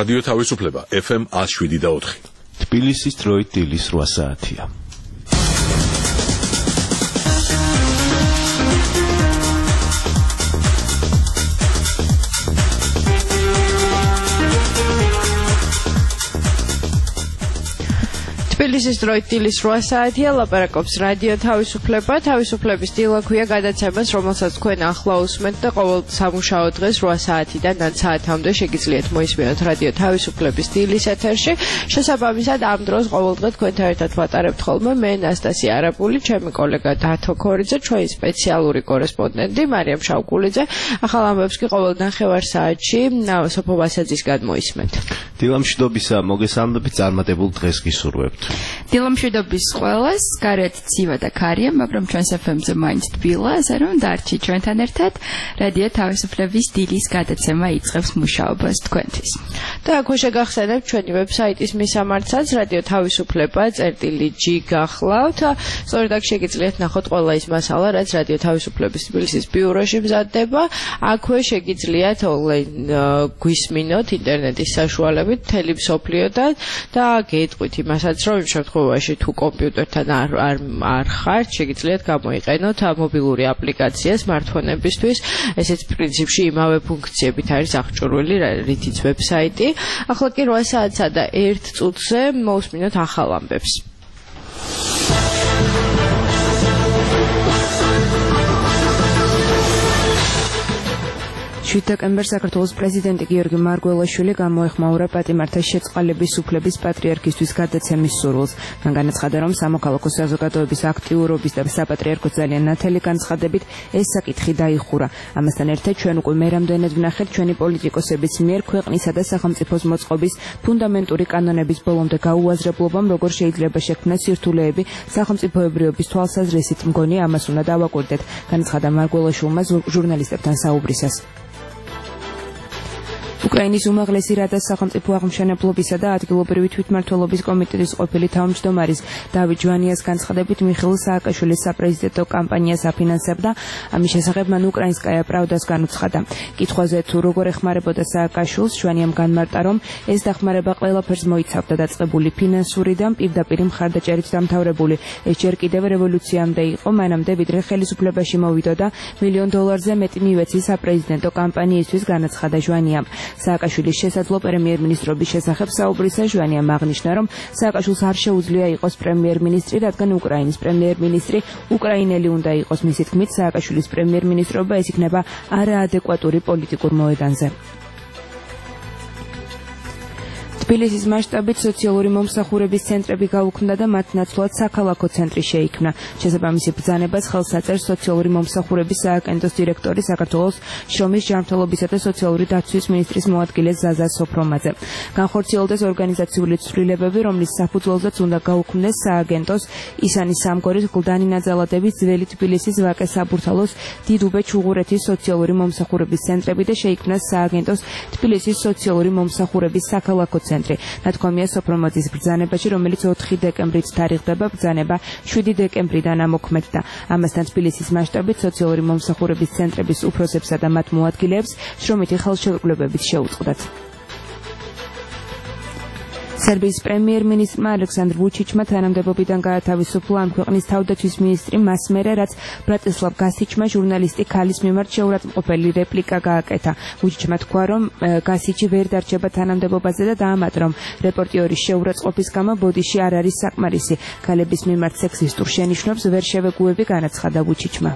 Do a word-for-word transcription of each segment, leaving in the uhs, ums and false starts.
რადიო თავისუფლება ეფ ემ ათს შვიდი და ოთხი. თბილისის დროით დილის რვა საათია. თბილისის დროით დილის რვა საათია, ლაპარაკობს რადიო თავისუფლება. თავისუფლების დილა ქვია გადაცემას, რომელსაც თქვენ ახლა უსმენთ და ყოველ სამუშაო დღეს რვა საათიდან ნახევარ საათამდე შეგიძლიათ მოისმინოთ რადიო თავისუფლების დილის ეთერში. შესაბამისად, ამ დროს ყოველდღე თქვენთან ერთად ვატარებთ ხოლმე მე ნასტასია არაბული, ჩემი კოლეგა დათო ქორიძე, ჩვენი სპეციალური კორესპონდენტი მარიამ შავკულიძე. ახალ ამბებს კი ყოველ ნახევარ საათში სოფო ვასაძისგან მოისმენთ. დილამშვიდობისა, მოგესალმებით, წარმატებულ დღეს გისურვებთ. დილამშვიდობის ყველას, გარეთ ცივა და ქარია, მაგრამ ჩვენს ეფ ემ-ზე მაინც თბილა, ასე რომ დარჩი ჩვენთან ერთად. რადიო თავისუფლების დილის გადაცემა იწყებს მუშაობას თქვენთვის. და აქვე შეგახსენებთ ჩვენი ვებსაიტის მისამართსაც, რადიო თავისუფლება წერტილი ჯი გახლავთ. სწორედ აქ შეგიძლიათ ნახოთ ყველა ის მასალა, რაც რადიო თავისუფლების თბილისის ბიუროში მზადდება. აქვე შეგიძლიათ ონლაინ გვისმინოთ ინტერნეტის საშუალებით მთელი მსოფლიოდან და გეტყვით იმასაც, რომ იმ შემთხვევაში თუ კომპიუტერთან არ არ არ ხართ, შეგიძლიათ გამოიყენოთ მობილური აპლიკაცია smartphone-ებისთვის. ესეც პრინციპში იმავე ფუნქციებით არის აღჭურვილი, რითიც ვებსაიტი. ახლა კი რვა საათსა და ერთ წუთზე მოусმინოთ ახალ ამბებს. შვიდ დეკემბერს საქართველოს პრეზიდენტი გიორგი მარგველაშვილი გამოეხმაურა პატიმართა შეწყალების უფლების პატრიარქისთვის გადაცემის სურვილს. მან განაცხადა, რომ სამოქალაქო საზოგადოების აქტიურობის და საპატრიარქოს ძალიან ნათელი განცხადებით ეს საკითხი დაიხურა. ამასთან ერთად ჩვენ უკვე მე რამდენად ვნახეთ ჩვენი პოლიტიკოსების მიერ ქვეყნისა და სახელმწიფოს მოწყობის ფუნდამენტური კანონების ბოლომდე გაუაზრებლობამ როგორ შეიძლება შექმნას სირთულეები სახელმწიფოებრიობის თვალსაზრისით, მგონი ამას უნდა დავაკვირდეთ, განაცხადა მარგველაშვილმა ჟურნალისტებთან საუბრისას. უკრაინის უმაღლესი რადას სახელმწიფო აღმშენებლობისა და ადგილობრივი თვითმმართველობის კომიტეტის ყოფილი თავმჯდომარის დავით ჯვანიას განცხადებით მიხეილ სააკაშვილის საპრეზიდენტო კამპანიას აფინანსებდა. ამის შესახებ მან უკრაინსკაია პრავდას განუცხადა. კითხვაზე თუ როგორ ეხმარებოდა სააკაშვილს, ჯვანიამ განმარტა, რომ ეს დახმარება ყველაფერს მოიცავდა, დაწყებული ფინანსური და პირდაპირ მხარდაჭერით დამთავრებული. ეს ჯერ კიდევ რევოლუციამდე იყო, მანამდე ვიდრე ხელისუფლებაში მოვიდოდა მილიონ დოლარზე მეტი მივეცი საპრეზიდენტო კამპანიისთვის, განაცხადა ჟვანიამ. სააკაშვილის შესაძლო პრემიერ-მინისტრობის შესახებ საუბრისა ჟვანიამ აღნიშნა, რომ სააკაშვილს არ შეუძლია იყოს პრემიერ-მინისტრი, რადგან უკრაინის პრემიერ-მინისტრი უკრაინელი უნდა იყოს. მისი თქმით, სააკაშვილის პრემიერ-მინისტრობა ეს იქნება არაადეკვატური პოლიტიკურ მოედანზე. თბილისის მასშტაბით სოციალური მომსახურების ცენტრები გაუქმდა და მათ ნაცვლად საქალაქო ცენტრი შეიქმნა. შესაბამისი ბრძანებას ხელს აწერს სოციალური მომსახურების სააგენტოს დირექტორი, საქართველოს შრომის ჯანმრთელობისა და სოციალური დაცვის მინისტრის მოადგილე ზაზა სოფრომაძე. განხორციელდეს ორგანიზაციული ცვლილებები, რომლის საფუძველზეც უნდა გაუქმდეს სააგენტოს ისანი სამგორის, გლდანი ნაძალადების, ძველი თბილისის, ვაკე საბურთალოს, დიდუბე ჩუღურეთის სოციალური მომსახურების ცენტრები და შეიქმნას სააგენტოს თბილისის სოციალური მომსახურების საქალაქო ცენტრი. ნათქვამია სოფრომაძის ბრძანებაში, რომელიც ოთხი დეკემბრით თარიღდება. ბრძანება შვიდი დეკემბრიდან ამოქმედდა. ამასთან თბილისის მასშტაბით სოციალური მომსახურების ცენტრების უფროსებსა და მათ მოადგილეებს შრომითი ხელშეკრულებებით შეუწყდათ. სერბიის პრემიერ-მინისტრმა ალექსანდრ ვუჩიჩმა თანამდებობიდან გაათავისუფლა ამ ქვეყნის თავდაცვის მინისტრი მასმერე, რაც ბრატისლავ გასიჩმა ჟურნალისტი ქალის მიმართ შეურაცხმყოფელი რეპლიკა გააკეთა. ვუჩიჩმა თქვა, რომ გასიჩი ვერ დარჩება თანამდებობაზე და დაამატა, რომ რეპორტიორის შეურაცხყოფის გამო ბოდიში არ არის საკმარისი. ქალების მიმართ სექსისტურ შენიშვნებს ვერ შევეგუები, განაცხადა ვუჩიჩმა.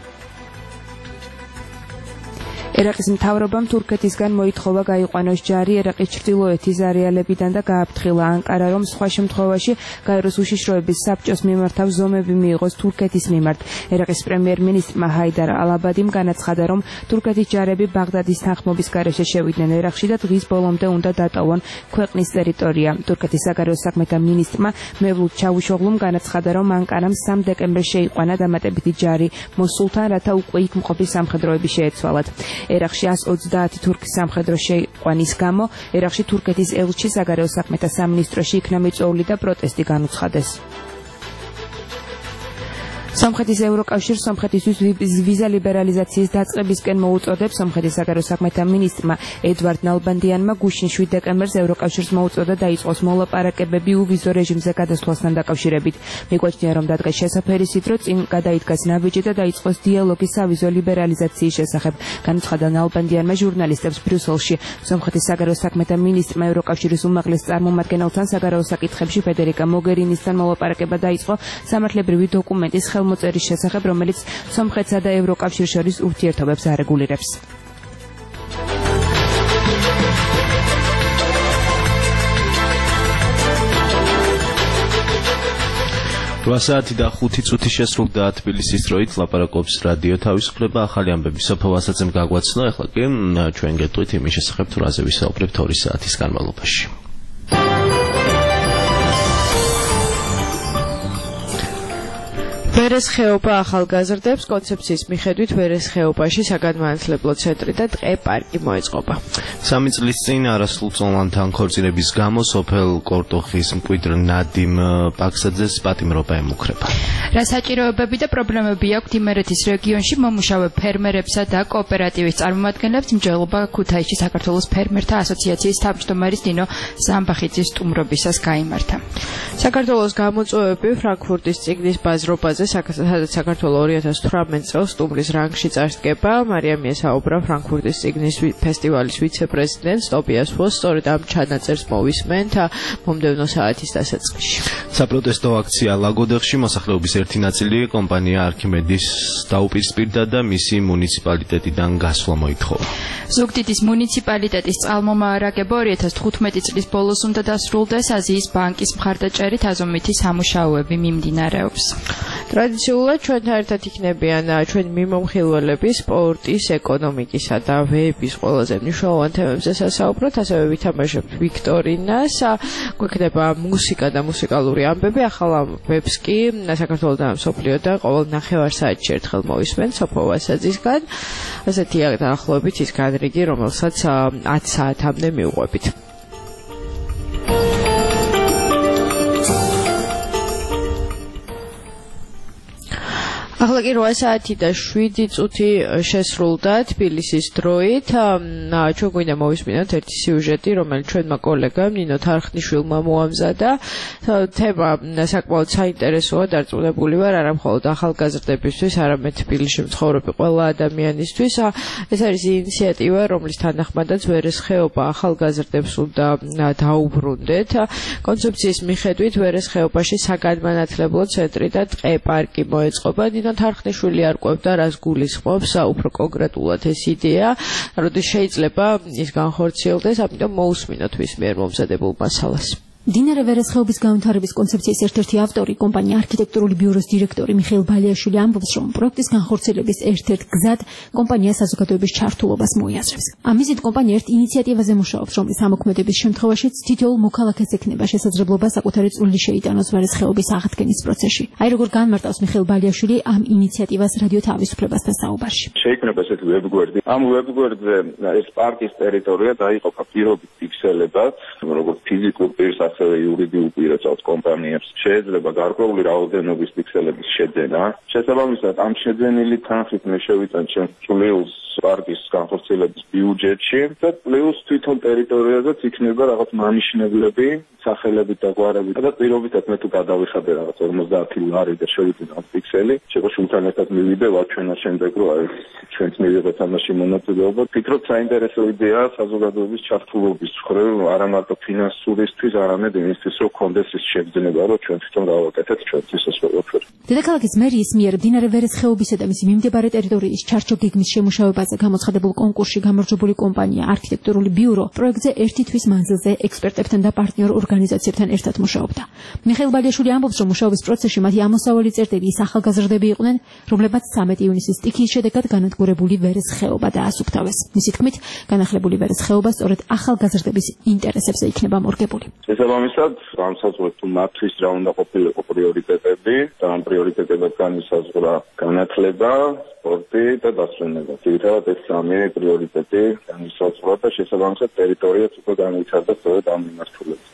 ერაყის მთავრობამ თურქეთისგან მოითხოვა გაიყვანოს ჯარი ერაყის ჩრდილოეთის არეალებიდან და გააფრთხილა ანკარა, რომ სხვა შემთხვევაში გაეროს უშიშროების საბჭოს მიმართავ ზომები მიიღოს თურქეთის მიმართ. ერაყის პრემიერ-მინისტრმა ჰაიდარ ალაბადიმ განაცხადა, რომ თურქეთის ჯარები ბაღდადის თანხმობის გარეშე შევიდნენ ერაყში და დღის ბოლომდე უნდა დატოვონ ქვეყნის ტერიტორია. თურქეთის საგარეო საქმეთა მინისტრმა მევლუდ ჩავუშოღლუმ განაცხადა, რომ ანკარამ სამ დეკემბერს შეიყვანა დამატებითი ჯარი მოსულთან, რათა უკვე იქ მყოფი სამხედროები შეეცვალათ. ერაყში ას ოცდაათი თურქის სამხედრო შეიყვანის გამო ერაყში თურქეთის ელჩი საგარეო საქმეთა სამინისტროში იქნა მიწვეული და პროტესტი განუცხადეს. სომხეთის ევროკავშირს სომხეთისთვის ვიზა ლიბერალიზაციის დაწყებისკენ მოუწოდებს. სომხეთის საგარეო საქმეთა მინისტრმა ედვარდ ნალბანდიანმა გუშინ შვიდ დეკემბერს ევროკავშირს მოუწოდა დაიწყოს მოლაპარაკებები უვიზო რეჟიმზე გადასვლასთან დაკავშირებით. მიგვაჩნია, რომ დადგეს შესაფერისით, რომ წინ გადაიდგას ნაბიჯი და დაიწყოს დიალოგი სავიზო ლიბერალიზაციის შესახებ. განუცხადა ნალბანდიანმა ჟურნალისტებს ბრიუსელში. სომხეთის საგარეო საქმეთა მინისტრმა ევროკავშირის უმაღლეს წარმომადგენელთან საგარეო საკითხებში ფედერიკა მოგერინისთან მოლაპარაკება დაიწყო სამართლებრივი დოკუმენტის ხელმოწერის შესახებ, რომელიც სომხეთსა და ევროკავშირს შორის ურთიერთობებს არეგულირებს. რვა საათი და ხუთი წუთი შესრულდა თბილისის დროით. ლაპარაკობს რადიო თავისუფლება. ახალი ამბები სოფო ვასაძემ გაგვაცნო. ახლა კი ჩვენ გეტყვით იმის შესახებ, თუ რაზე ვისაუბრებთ ორი საათის განმავლობაში. ვერეს ხეობა ახალგაზრდებს კონცეფციის მიხედვით ვერეს ხეობაში საგანმანათლებლო ცენტრი და ტყე პარკი მოეწყობა. სამი წლის წინ არასრულწლოვანი თანქორწინების გამო სოფელ კორტოხის მკვიდრ ნადიმ პაქსაძეს პატიმრობა ემუქრება. რა საჭიროებები და პრობლემები აქვთ იმერეთის რეგიონში მომუშავე ფერმერებსა და კოოპერატივის წარმომადგენლებს მსჯელობა ქუთაისში საქართველოს ფერმერთა ასოციაციის თავმჯდომარის ნინო ზამბახიძის სტუმრობისას გაიმართა. საქართველოს გამოწვევები ფრანკფურტის წიგნის ბაზრობაზე სადაც საქართველოს ორი ათას თვრამეტ წელს სტუმრის რანგში წარსდგება. მარიამია საუბრა ფრანკფურტის წიგნის ფესტივალის ვიცე-პრეზიდენტს ტობიას ვოს, სწორედ ამ ჩანაწერს მოვისმენთ მომდევნო საათის დასაწყისში. საპროტესტო აქცია ლაგოდეხში მოსახლეობის ერთი ნაწილი კომპანია არქიმედის დაუპირისპირდა და მისი მუნიციპალიტეტიდან გასვლა მოითხოვა. ზუგდიდის მუნიციპალიტეტის წყალმომარაგება ორი ათას თხუთმეტი წლის ბოლოს უნდა დასრულდეს. აზიის ბანკის მხარდაჭერით აზომვითი სამუშაოები მიმდინარეობს. ტრადიციულად ჩვენთან ერთად იქნებიან ჩვენი მიმომხილველები სპორტის, ეკონომიკისა და ვების ყველაზე მნიშვნელოვან თემებზე სასაუბროთ. ასევე ვითამაშებთ ვიქტორინას, გვექნება მუსიკა და მუსიკალური ამბები. ახალ ამბებს კი საქართველოს და მსოფლიო და ყოველ ნახევარსაათში ერთხელ მოვისმენთ სოფო ვასაძისგან. ასეთია დაახლოებით ის განრიგი, რომელსაც ათი საათამდე მივყვებით. ახლა კი რვა საათი და შვიდი წუთი შესრულდა თბილისის დროით. ჩვენ გვინდა მოვისმინოთ ერთი სიუჟეტი, რომელიც ჩვენმა კოლეგამ ნინო თარხნიშვილმა მოამზადა. თემა საკმაოდ საინტერესოა, დარწმუნებული ვარ, არა მხოლოდ ახალგაზრდებისთვის, არამედ თბილისში მცხოვრები ყველა ადამიანისთვის. ეს არის ინიციატივა, რომლის თანახმადაც ვერეს ხეობა ახალგაზრდებს უნდა დაუბრუნდეთ. კონცეფციის მიხედვით ვერეს ხეობაში საგანმანათლებლო ცენტრი და ტყე პარკი მოეწყობა. თარხნიშვილი არ ყვევდა, რას გულისხმობს უფრო კონკრეტულად ეს იდეა, როდის შეიძლება ის განხორციელდეს, ამიტომ მოусმინოთ მის მიერ მომზადებულ მასალას. დინარე ვერეს ხეობის განვითარების კონცეფციის ერთ-ერთი ავტორი, კომპანია არქიტექტურული ბიუროს დირექტორი მიხეილ ბალიაშვილი ამბობს, რომ პროექტის განხორციელების ერთ-ერთ გზად კომპანია საზოგადოების ჩართულობას მოიაზრებს. ამისით კომპანია ერთ ინიციატივაზე მუშაობს, რომლის ამოქმედების შემთხვევაშიც თითოეულ მოქალაქეს ექნება შესაძლებლობა საკუთარი წვლილი შეიტანოს ვერეს ხეობის აღდგენის პროცესში. აი როგორ განმარტავს მიხეილ ბალიაშვილი ამ ინიციატივას რადიო თავისუფლებასთან საუბარში. შეიქმნება ესეთი ვებგვერდი. ამ ვებგვერდზე ეს პარკის ტერიტორია დაიყოფა პირობით ფიქსელებად, როგორც ფიზიკურ პირს ასევე იურიდიულ პირებს კომპანიებს შეიძლება გარკვეული რაოდენობის პიქსელების შეძენა. შესაბამისად, ამ შეძენილი თანხით მე შევიტან ჩემს წვლილს პარკის განხორციელების ბიუჯეტში და პლუს თვითონ ტერიტორიაზეც იქნება რაღაც მანიშნებლები, სახელებით და გვარებით და პირობითად მე თუ გადავიხადე რაღაც ორმოცდაათი ლარი და შევიძინე ამ პიქსელი, შეგო შულთან ერთად მივიდე ვაჩვენა შემდეგ რომ აი ჩვენც მივიღეთ ამაში მონაწილეობა. ფიქრობ საინტერესო იდეაა საზოგადოების ჩართულობის მხრივ, არა მარტო ფინანსურისთვის, არამედ იმისთვის რომ კონდეს ის შეგრძნება, რომ ჩვენ თვითონ გავაკეთეთ ჩვენთვის ეს ყველაფერი. დედაქალაქის მერიის მიერ მდინარე ვერეს ხეობისა და მისი მიმდებარე ტერიტორიის ჩარჩო გეგმის შემუშავებაზე გამოცხადებულ კონკურსში გამარჯვებული კომპანია არქიტექტურული ბიურო პროექტზე ერთი თვის მანძილზე ექსპერტებთან და პარტნიორ ორგანიზაციებთან ერთად მუშაობდა. მიხეილ ბალიაშვილი ამბობს, რომ მუშაობის პროცესში მათი ამოსავალი წერტილი ის ახალგაზრდები იყვნენ, რომლებმაც სამეტი ივნისის სტიქიის შედეგად განადგურებული ვერეს ხეობა დაასუფთავეს. მისი თქმით, განახლებული ვერეს ხეობა სწორედ ახალგაზრდების ინტერესებზე იქნება მორგებული. შესაბამისად, განსაზღვრეთ თუ მათთვის რა უნდა ყოფილიყო პრიორიტეტები და ამ პრიორიტეტებად განისაზღვრა განათლება, სპორტი და დასვენება. ძირითადად ეს სამი პრიორიტეტი განისაზღვრა და შესაბამისად ტერიტორიაც უკვე განვითარდა სწორედ ამ მიმართულებით.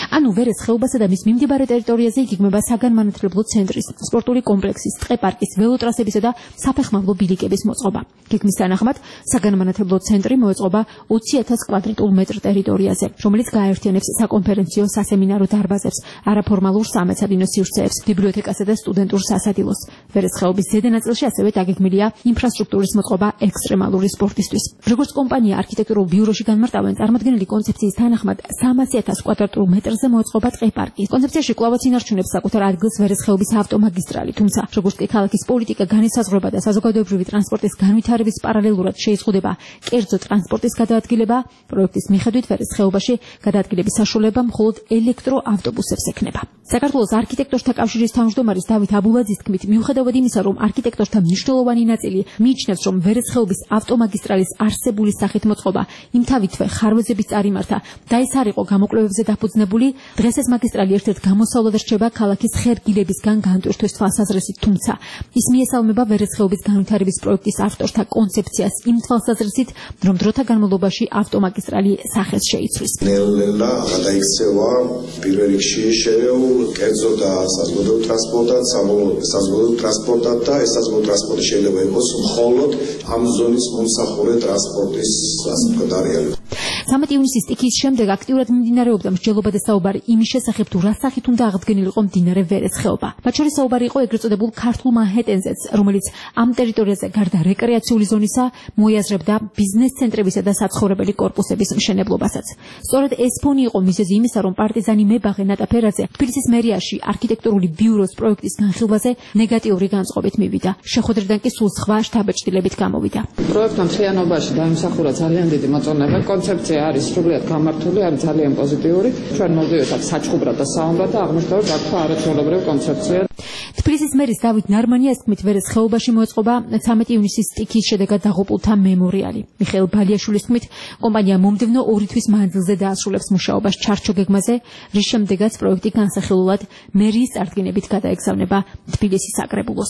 ანუ ვერეს ხეობასა და მის მიმდებარე ტერიტორიაზე იგეგმება საგანმანათლებლო ცენტრის, სპორტული კომპლექსის, ტყეპარკის, ველოტრასებისა და საფეხმავლო ბილიკების მოწყობა. გეგმის თანახმად, საგანმანათლებლო ცენტრი მოეწყობა ოცი ათას კვადრატულ მეტრ ტერიტორიაზე, რომელიც გააერთიანებს საკონფერენციო, სასემინარო დარბაზებს, არაფორმალურ სამეცადინო სივრცეებს, ბიბლიოთეკასა და სტუდენტურ სასადილოს. ვერეს ხეობის ზედა ნაწილში ასევე დაგეგმილია ინფრასტრუქტურის მოწყობა ექსტრემალური სპორტისთვის. როგორც კომპანია არქიტექტურულ ბიუროში განმარტავენ, წარმოქმნილი კონცეფციის თანახმად სამასი ათას კვადრატულ მეტრზე მოეწყობა ტყეპარკი. კონცეფციაში კვლავაც ინარჩუნებს საკუთარ ადგილს ვერეს ხეობის ავტომაგისტრალი, თუმცა როგორც კი ქალაქის პოლიტიკა, განისაზღვრება და საზოგადოებრივი ტრანსპორტის განვითარების პარალელურად შეიზღუდება კერძო ტრანსპორტის გადაადგილება, პროექტის მიხედვით ვერეს ხეობაში გადაადგილების საშუალება მხოლოდ ელექტროავტობუსებს ექნება. საქართველოს არქიტექტორთა კავშირის თავმჯდომარის დავით აბულაძის თქმით, მიუხედავად იმისა, რომ არქიტექტორთა მნიშვნელოვანი ნაწილი მიიჩნევს, რომ ვერეს ხეობის ავტომაგისტრალის არსებული სახით მოწყობა იმთავითვე ხარვეზების წარიმართა და ეს არ იყო გამოკვლევებზე დაფუძნებული, დღეს ეს მაგისტრალი ერთ-ერთ გამოსავლად რჩება ქალაქის ხერგილებისგან განტვირთვის თვალსაზრისით, თუმცა ის მიესალმება ვერეს ხეობის განვითარების პროექტის ავტორთა კონცეფციას იმ თვალსაზრისით, რომ დროთა განმავლობაში ავტომაგისტრალი სახეს შეიცვლის. ნელ-ნელა გადაიქცევა პირველ რიგში შერეულ კერძო და საზღვაო ტრანსპორტად, საზღვაო ტრანსპორტად და ეს საზღვაო ტრანსპორტი შეიძლება იყოს მხოლოდ ამ ზონის მომსახურე ტრანსპორტის ასე ვთქვათ არეალი. სამი ივნისის სტიქიის შემდეგ აქტიურად მიმდინარეობდა მსჯელობა და საუბარი იმის შესახებ, თუ რა სახით უნდა აღდგენილიყო მდინარე ვერეს ხეობა. მათ შორის საუბარი იყო ეგრეთ წოდებულ ქართულ მანჰეტენზეც, რომელიც ამ ტერიტორიაზე გარდა რეკრეაციული ზონისა მოიაზრებდა ბიზნეს ცენტრებისა და საცხოვრებელი კორპუსების მშენებლობასაც. სწორედ ეს ფონი იყო მიზეზი იმისა, რომ პარტიზანი მებაღე ნატა ფერაძე თბილისის მერიაში არქიტექტურული ბიუროს პროექტის განხილვაზე ნეგატიური განწყობით მივიდა. შეხვედრიდან კი სულ სხვა შთაბეჭდილებით გამოვიდა. პროექტმა მთლიანობაში დაიმსახურა ძალიან დიდი მოწონება. კონცეფცია არის სრულიად გამართული, არის ძალიან პოზიტიური. ჩვენ მოვდივართ აქ საჩხუბრად და საომრად და აღმოჩნდა, რომ აქ არაჩვეულებრივი კონცეფცია. თბილისის მერის დავით ნარმანიას თქმით, ვერეს ხეობაში მოეწყობა სამი ივნისის სტიქიის შედეგად დაღუპულთა მემორიალი. მიხეილ ბალიაშვილის თქმით, კომპანია მომდევნო ორი თვის მანძილზე დაასრულებს მუშაობას ჩარჩო გეგმაზე, რის შემდეგაც პროექტი განსახილულად მერიის წარდგინებით გადაეგზავნება თბილისის საკრებულოს.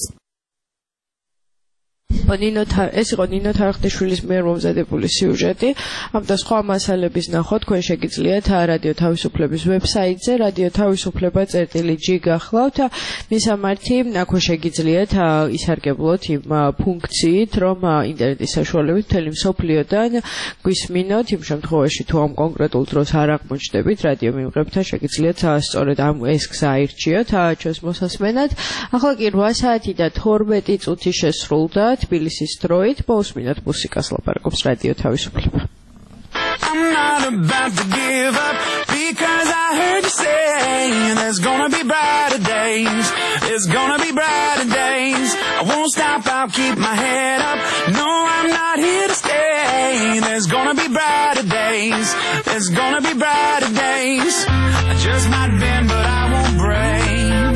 ნინო ეს იყო ნინო თარხნიშვილის მიერ მომზადებული სიუჟეტი. ამ და სხვა მასალების ნახვა თქვენ შეგიძლიათ რადიო თავისუფლების ვებსაიტზე radio თავისუფლება წერტილი ჯი გახლავთ. მისამართი აქვე შეგიძლიათ ისარგებლოთ იმ ფუნქციით, რომ ინტერნეტის საშუალებით მთელი მსოფლიოდან გვისმინოთ. იმ შემთხვევაში თუ ამ კონკრეტულ დროს არ აღმოჩნდებით რადიო მიმღებთან, შეგიძლიათ სწორედ ამ ეს გზა აირჩიოთ ჩვენს მოსასმენად. ახლა კი რვა საათი და თორმეტი წუთი შესრულდა. თბილისის დროით მოусმინოთ მუსიკას, ლაპარაკობს რადიო თავისუფლება. I'm not about to give up because I heard you say there's gonna be brighter days. There's gonna be brighter days. I won't stop, I'll keep my head up. No, I'm not here to stay. There's gonna be brighter days. There's gonna be brighter days. I just might bend, but I won't break.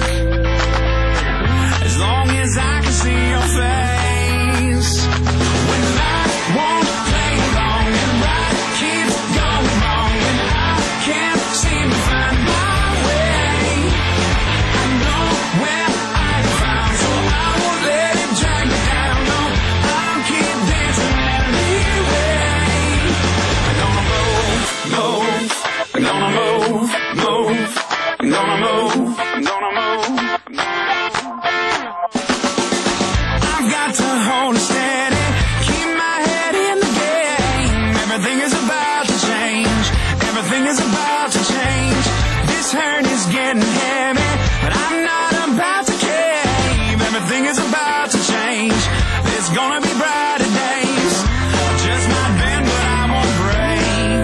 As long as I can see your face. When life won't play along and right keeps going wrong and I can't seem to find my way. I know where I'm found, so I won't let it drag me down. No, I'll keep dancing anyway. I'm gonna move, move. I'm gonna move, move. I'm gonna move, I'm gonna move. I've got to hold it steady, keep my head in the game. Everything is about to change, everything is about to change. This hurt is getting heavy, but I'm not about to cave. Everything is about to change, there's gonna be brighter days. I just might bend, but I won't break.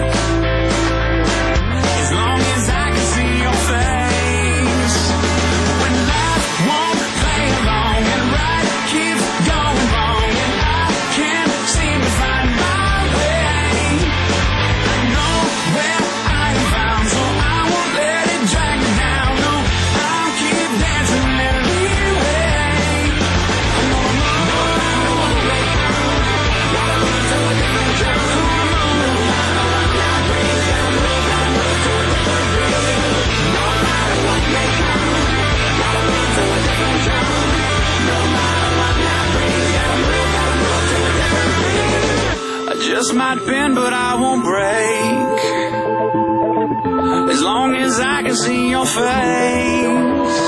As long as I can see your face. When life won't play along and right keeps going wrong and I can't seem to find my way. I know where I'm found, so I won't let it drag me down. No, I'll keep dancing anyway. I'm gonna move, no matter what may come. Gotta move to a different job. No matter what may bring, gotta move to a different dream. No matter what may come. Gotta move to a different job. No matter what may bring, gotta move, gotta move to a different dream. I just might bend, but I won't break. as long as I can see your face.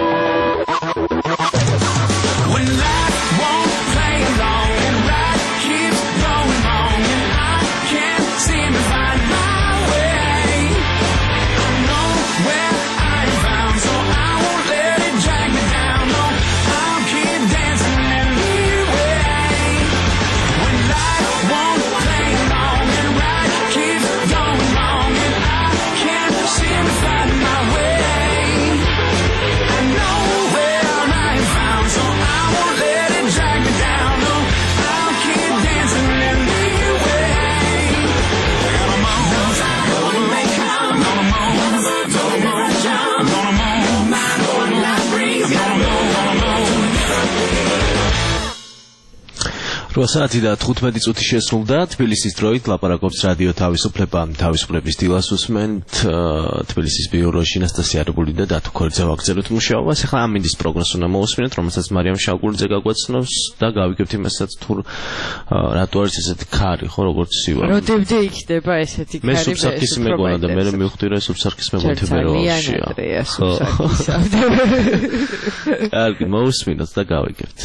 When life won't play along and right keeps going wrong and I can't seem to find my way, I know where I'm bound, so I won't let it drag me down. No, I'll keep dancing anyway. When life won't play along and right keeps going wrong and I can't seem to find my way, I know where I'm found, so I won't let it drag me down. No, I'll keep dancing anyway. I'm gonna move, I'm gonna make it, I'm gonna move, I'm gonna move, I'm gonna move, I'm gonna breathe, I'm gonna move, I'm gonna move. რვა საათი და თხუთმეტი წუთი შესრულდა თბილისის დროით ლაპარაკობს რადიო თავისუფლება თავისუფლების დილას უსმენთ თბილისის ბიუროში ნასტასია რბული და დათო ქორიძე ვაგრძელოთ მუშაობას. ახლა ამინდის პროგნოზს უნდა მოვუსმინოთ, რომელსაც მარიამ შავგულიძე გაგვაცნობს და გავიგებთ იმასაც თუ რატო არის ესეთი ქარი, ხო, როგორც სივა. როდემდე იქნება ესეთი ქარი? მე სუბსარქისი მეგონა და მე მივხვდი რომ სუბსარქის მეგონთი ბეროშია. კარგი, მოვუსმინოთ და გავიგებთ.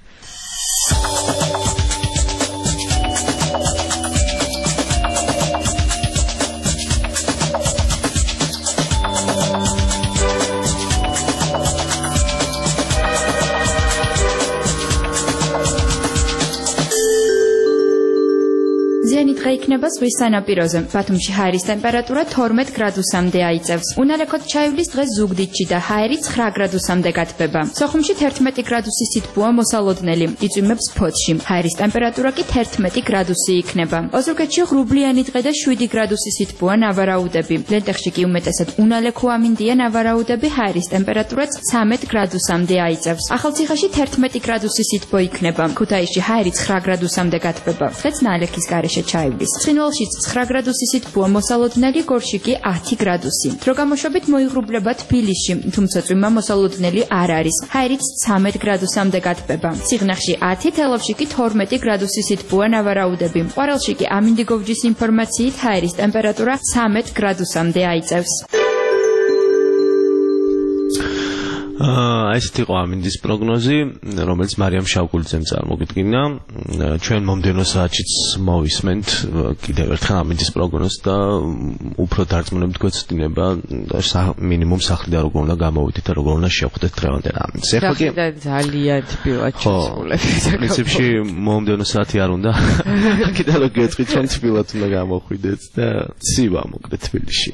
ზიანი დღე იქნება ზღვის სანაპიროზე. ბათუმში ჰაერის ტემპერატურა თორმეტ გრადუსამდე აიწევს. უნალექოთ ჩაივლის დღეს ზუგდიდში და ჰაერი ცხრა გრადუსამდე გათბება. სოხუმში თერთმეტი გრადუსი სითბოა მოსალოდნელი. იწვიმებს ფოთში. ჰაერის ტემპერატურა კი თერთმეტი გრადუსი იქნება. ოზურგეთში ღრუბლიანი დღე და შვიდი გრადუსი სითბოა ნავარაუდები. ლენტეხში კი უმეტესად უნალექო ამინდია ნავარაუდები, ჰაერის ტემპერატურაც ცამეტ გრადუსამდე აიწევს. ახალციხეში თერთმეტი გრადუსი სითბო იქნება. ქუთაისში ჰაერი ცხრა გრადუსამდე გათბება. დღეს ნალექის გარეშე ჩაივლის. ცხინვალში ცხრა გრადუსი სითბოა მოსალოდნელი, გორში კი ათი გრადუსი. დრო გამოშვებით მოიღრუბლება თბილისში, თუმცა წვიმა მოსალოდნელი არ არის. ჰაერიც ცამეტ გრადუსამდე გათბება. სიღნაღში ათი, თელავში კი თორმეტი გრადუსი სითბოა ნავარაუდები. ყვარელში კი ამინდიგოვჯის ინფორმაციით ჰაერის ტემპერატურა ცამეტ გრადუსამდე აიწევს. აა ესეთი იყო ამინდის პროგნოზი, რომელიც მარიამ შავგულიძემ წარმოგიდგინა. ჩვენ მომდევნო საათშიც მოვისმენთ კიდევ ერთხელ ამინდის პროგნოზს და უფრო დარწმუნებით გვეცდინება მინიმუმ სახლი და როგორ უნდა გამოვიდეთ და როგორ უნდა შევხვდეთ დღევანდელ ამინდს. ეხლა კი ძალიან თბილად შეცვლებით. პრინციპში მომდევნო საათი არ უნდა. კიდევ რო გეწყით ჩვენ თბილად უნდა გამოხვიდეთ და ცივა მოკლედ თბილისში.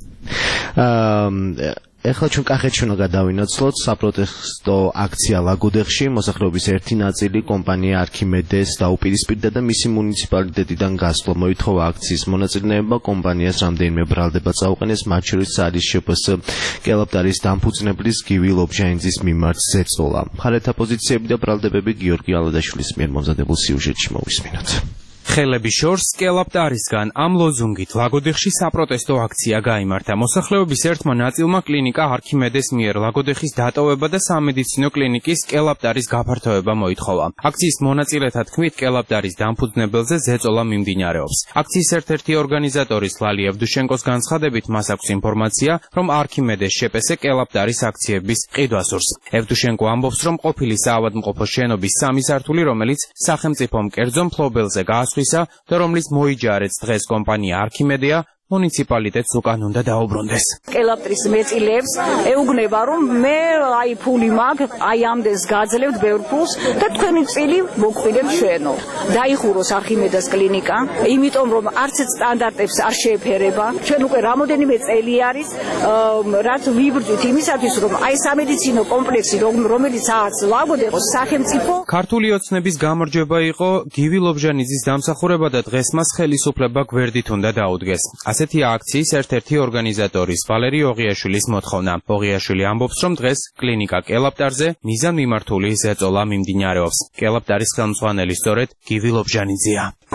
აა ეხლა ჩვენ კახეთში უნდა გადავინაცვლოთ საპროტესტო აქცია ლაგოდეხში. მოსახლეობის ერთი ნაწილი კომპანია არქიმედეს დაუპირისპირდა და მისი მუნიციპალიტეტიდან გასვლა მოითხოვა აქციის მონაწილეობა. კომპანიას რამდენიმე ბრალდება წაუყენეს, მათ შორის არის შპს კელაპტარის დამფუძნებლის გივი ლობჟანიძის მიმართ ზეწოლა. მხარეთა პოზიციები და ბრალდებები გიორგი ალადაშვილის მიერ მომზადებულ სიუჟეტში მოვისმინოთ. ხელების შორს კელაპტარისგან ამ ლოზუნგით ლაგოდეხში საპროტესტო აქცია გაიმართა. მოსახლეობის ერთმა ნაწილმა კლინიკა არქიმედეს მიერ ლაგოდეხის დატოვება და სამედიცინო კლინიკის კელაპტარის გაფართოება მოითხოვა. აქციის მონაწილეთა თქმით, კელაპტარის დამფუძნებელზე ზეწოლა მიმდინარეობს. აქციის ერთ-ერთი ორგანიზატორის ლალი ევდუშენკოს განცხადებით, მას აქვს ინფორმაცია, რომ არქიმედეს შპს კელაპტარის აქციების ყიდვა სურს. ევდუშენკო ამბობს, რომ ყოფილი საავადმყოფო შენობის სამი სართული, რომელიც სახელმწიფომ კერძო მფლობელზე გაასვლისა და რომლის მოიჯარեց დღეს კომპანია არქიმედია, მუნიციპალიტეტს უკან უნდა დაუბრუნდეს. კელაპტრის მეწილეებს ეუბნება, რომ მე აი ფული მაქვს, აი ამდენს გაძლევთ ბევრ ფულს და თქვენი წილი მოგხვიდეთ ჩვენო. დაიხუროს არქიმედეს კლინიკა, იმიტომ რომ არც სტანდარტებს არ შეეფერება. ჩვენ უკვე რამოდენიმე წელი არის, რაც ვიბრძვით იმისათვის, რომ აი სამედიცინო კომპლექსი, რომელიც აქვს ლაგოდეხოს სახელმწიფო. ქართული ოცნების გამარჯვება იყო გივი ლობჟანიძის დამსახურება და დღეს მას ხელისუფლება გვერდით უნდა დაუდგეს. ასეთია აქციის ერთ-ერთი ორგანიზატორის ვალერი ოღიაშვილის მოთხოვნა. ოღიაშვილი ამბობს, რომ დღეს კლინიკა კელაპტარზე მიზანმიმართული ზეწოლა მიმდინარეობს. კელაპტარის ხელმძღვანელი სწორედ გივი ლობჟანიძეა.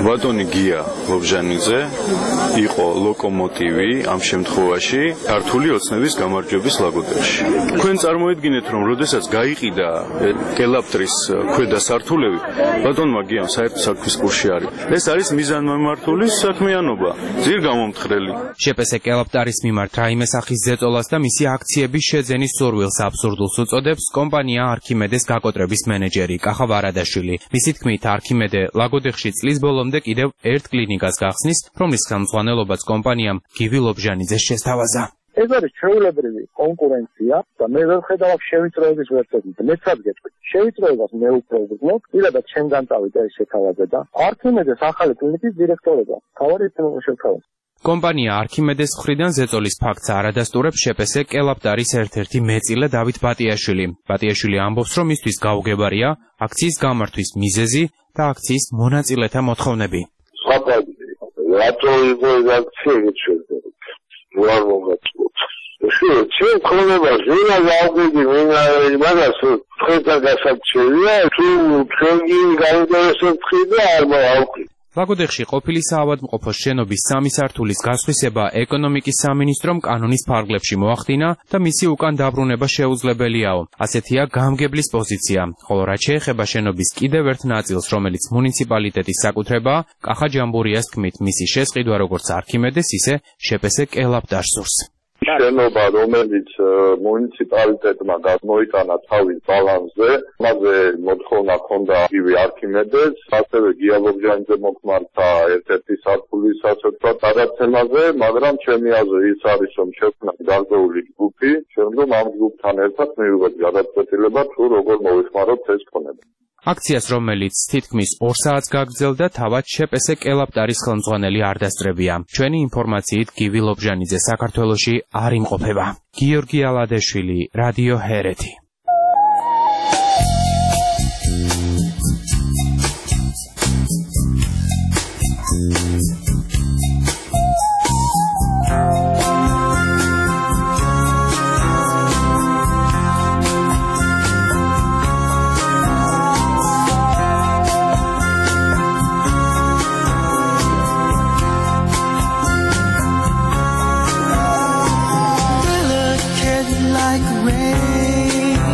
ბატონი გია ლობჟანიძე იყო ლოკომოტივი ამ შემთხვევაში ქართული ოცნების გამარჯვების ლაგოდეხში. თქვენ წარმოედგინეთ, რომ როდესაც გაიყიდა კელაპტრის ქვედა სართულები, ბატონმა გიამ საერთო საქმის კურსი არის. ეს არის მიზანმიმართული საქმიანობა, ძირ გამომთხრელი. შეპესე კელაპტარის მიმართ რაიმე სახის ზეწოლას და მისი აქციების შეძენის სურვილს აბსურდულს უწოდებს კომპანია არქიმედეს გაკოტრების მენეჯერი კახა ვარადაშვილი. მისი თქმით, არქიმედე ლაგოდეხში წლის ბოლომდე კიდევ ერთ კლინიკას გახსნის, რომლის ხელმძღვანელობაც კომპანიამ გივი ლობჟანიძეს შესთავაზა. ეს არის ჩვეულებრივი კონკურენცია და მე ვერ ხედავ შევიწროების ვერტებით. მეცად გეტყვი. შევიწროებას მე უფრო ვგზნობ, პირადად ჩემგან წავიდა ეს შეთავაზება და არქიმედეს ახალი კლინიკის დირექტორობა. თავარი შემოშევთავაზა. კომპანია არქიმედეს მხრიდან ზეწოლის ფაქტს არ ადასტურებს შეპესე კელაპტარის ერთ-ერთი მეწილე დავით ბატიაშვილი. ბატიაშვილი ამბობს, რომ მისთვის გაუგებარია აქციის გამართვის მიზეზი და აქციის მონაწილეთა მოთხოვნები. რატო იყო ეს აქცია შეძლო? ვარ მოგაწყვეტ. შენ ჩემ ქონება ზენა გაუგები ვინა იმას თქვენთან გასაჩერია თუ თქვენი გაინტერესებთ ხიდა არ მოვაუქი. ლაგოდეხში ყოფილი საავადმყოფოს შენობის სამი სართულის გასხვისება ეკონომიკის სამინისტრომ კანონის ფარგლებში მოახდინა და მისი უკან დაბრუნება შეუძლებელიაო. ასეთია გამგებლის პოზიცია. ხოლო რაც შეეხება შენობის კიდევ ერთ ნაწილს, რომელიც მუნიციპალიტეტის საკუთრებაა, კახა ჯამბურიას თქმით, მისი შესყიდვა როგორც არქიმედეს, ისე შეპესე კელაპტარს სურს. შენობა, რომელიც მუნიციპალიტეტმა გამოიტანა თავის ბალანსზე, მასზე მოთხოვნა ჰქონდა იგივე არქიმედეს, ასევე გია ლობჟანიძე მოხმართა ერთ-ერთი სართულის ასეთვა გადაცემაზე, მაგრამ ჩემი აზრი ის არის, რომ შექმნა გარკვეული ჯგუფი, შემდგომ ამ ჯგუფთან ერთად მივიღეთ გადაწყვეტილება, თუ როგორ მოვიხმაროთ ეს ქონება. აქციას, რომელიც თითქმის ორ საათს გაგრძელდა, თავად შეპესე კელაპტარის ხელმძღვანელი არ დასწრებია. ჩვენი ინფორმაციით გივი ლობჟანიძე საქართველოში არ იმყოფება. გიორგი ალადეშვილი, რადიო ჰერეთი. Like rain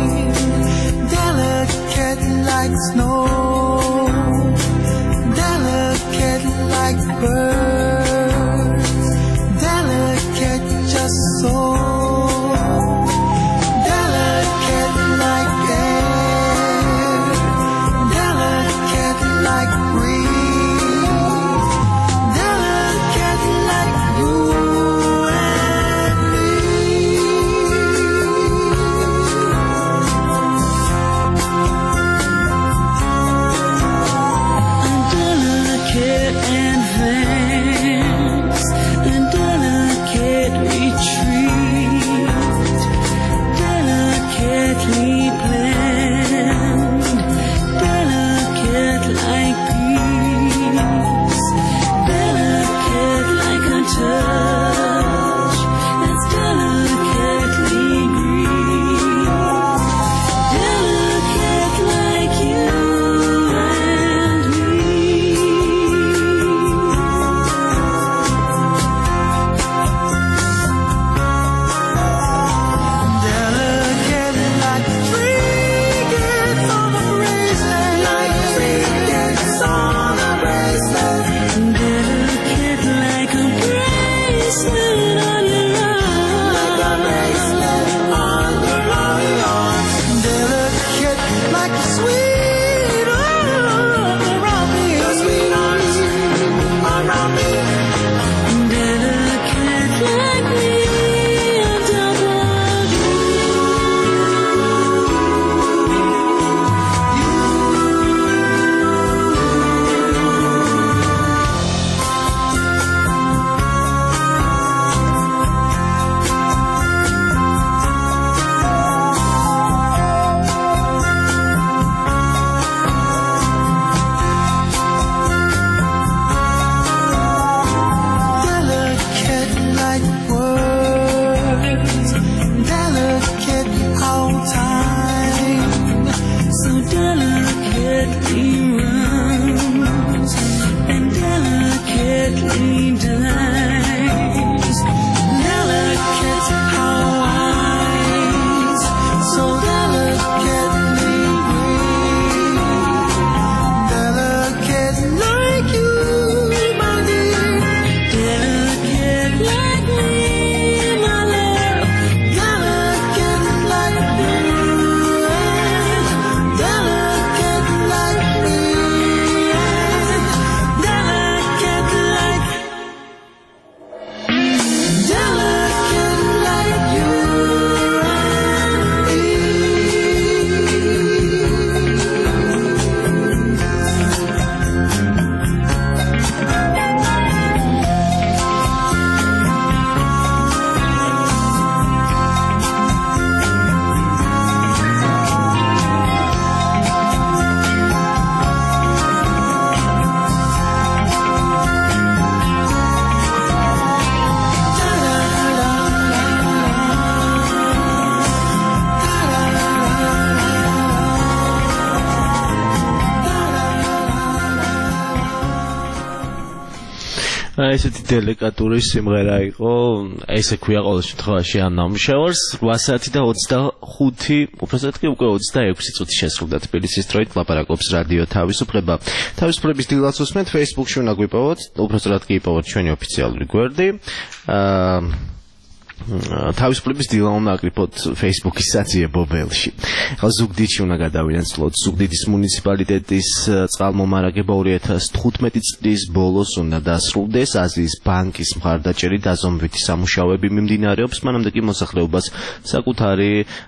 ესეთი დელიკატური სიმღერა იყო, ესე ქვია ყოველ შემთხვევაში ან ნამუშევარს რვა საათი და ოცდახუთი, უბრალოდ კი უკვე ოცდაექვსი წუთი შესრულდა თბილისის დროით ლაპარაკობს რადიო თავისუფლება. თავისუფლების დილას უსმენთ Facebook-ში უნდა გვიპოვოთ, უბრალოდ კი იპოვოთ ჩვენი ოფიციალური გვერდი. აა თავისუფლების დილა უნდა აკრიფოთ Facebook-ის საძიებობელში. ახლა ზუგდიდში უნდა გადავინაცვლოთ. ზუგდიდის მუნიციპალიტეტის წყალმომარაგება ორი ათას თხუთმეტი წლის ბოლოს უნდა დასრულდეს. აზიის ბანკის მხარდაჭერით აზომვითი სამუშაოები მიმდინარეობს. მანამდე კი მოსახლეობას საკუთარი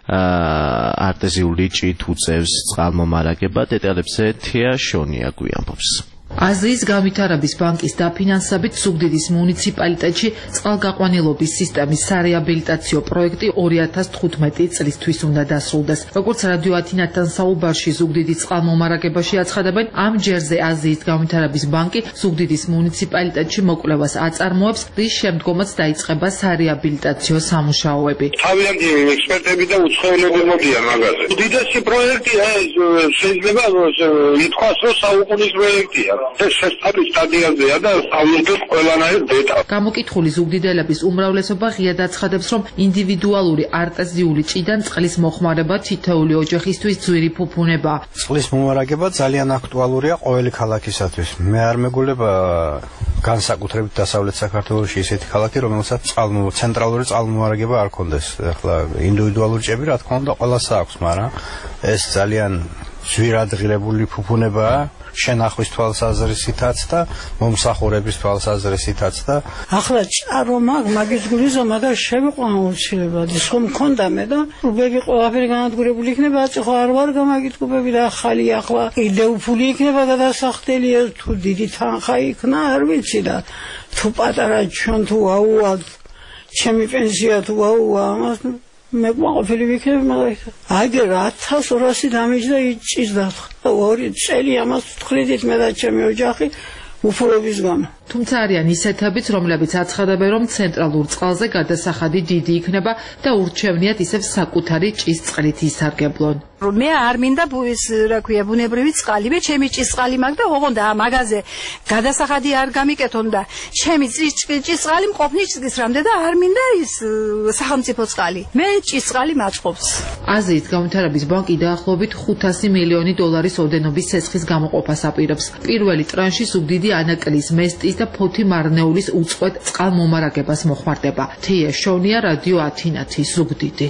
არტეზიული ჭით უწევს წყალმომარაგება. დეტალებზე თეა შონია გვიამბობს. აზიის განვითარების ბანკის დაფინანსებით ზუგდიდის მუნიციპალიტეტში წყალგაყვანილობის სისტემის სარეაბილიტაციო პროექტი ორი ათას თხუთმეტი წლისთვის უნდა დასრულდეს. როგორც რადიო ათინათთან საუბარში ზუგდიდის წყალმომარაგებაში აცხადებენ, ამ ჯერზე აზიის განვითარების ბანკი ზუგდიდის მუნიციპალიტეტში მოკვლევას აწარმოებს, რის შემდგომაც დაიწყება სარეაბილიტაციო სამუშაოები. თავიანთი ექსპერტები და უცხოელები მოდიან მაგაზე. უდიდესი პროექტია ეს, შეიძლება ითქვას, რომ საუკუნის პროექტია. ეს შესწავლის სტადიაზეა და სწავლობენ ყველანაირ დეტალს. გამოკითხული ზუგდიდელების უმრავლესობა ღიად აცხადებს, რომ ინდივიდუალური არტეზიული ჭიდან წყლის მოხმარება თითოეული ოჯახისთვის ძვირი ფუფუნებაა. წყლის მომარაგება ძალიან აქტუალურია ყოველი ქალაქისათვის. მე არ მეგულება განსაკუთრებით დასავლეთ საქართველოში ისეთი ქალაქი, რომელსაც წყალმო ცენტრალური წყალმომარაგება არ ქონდეს. ახლა ინდივიდუალური ჭები რა თქმა უნდა ყველას აქვს, მაგრამ ეს ძალიან ძვირადღირებული ფუფუნებაა. შენახვის თვალსაზრისითაც და მომსახურების თვალსაზრისითაც და ახლა ჭარო მაგ მაგის გულიზომა და შევიყვანა აუცილებლად ის ხომ მქონდა მე და რუბები ყველაფერი განადგურებული იქნება აწი ხო არ ვარ გამაგიტყობები და ახალი ახლა კიდე უფული იქნება გადასახდელი თუ დიდი თანხა იქნა არ ვიცი და თუ პატარა ჩვენ თუ აუვალ ჩემი პენსია თუ აუვა ამას მე ყოფილი ვიქნები მაგალითად აგერ ათას ორასი დამიჯდა იწის და ორი წელი ამას ვთხრიდით მე და ჩემი ოჯახი უფლობის გამო. თუმცა არიან ისეთებიც, რომლებიც აცხადებენ, რომ ცენტრალურ წყალზე გადასახადი დიდი იქნება და ურჩევნიათ ისევ საკუთარი ჭის წყლით ისარგებლონ. მე არ მინდა ის რა ქვია ბუნებრივი წყალი, მე ჩემი ჭის წყალი მაქვს და ოღონდ მაგაზე გადასახადი არ გამიკეთონ და ჩემი ჭის წყალი მყოფნი ჭის რამდე და არ მინდა ის სახელმწიფო წყალი. მე ჭის წყალი მაწყობს. აზიის განვითარების ბანკი დაახლოებით ხუთასი მილიონი დოლარის ოდენობის ცეცხლის გამოყოფას აპირებს. პირველი ტრანში ზუგდიდი ანაკლის მესტის და ფოთი მარნეულის უწყვეტ წყალმომარაგებას მოხმარდება. თეა შონია, რადიო ათინათი, ზუგდიდი.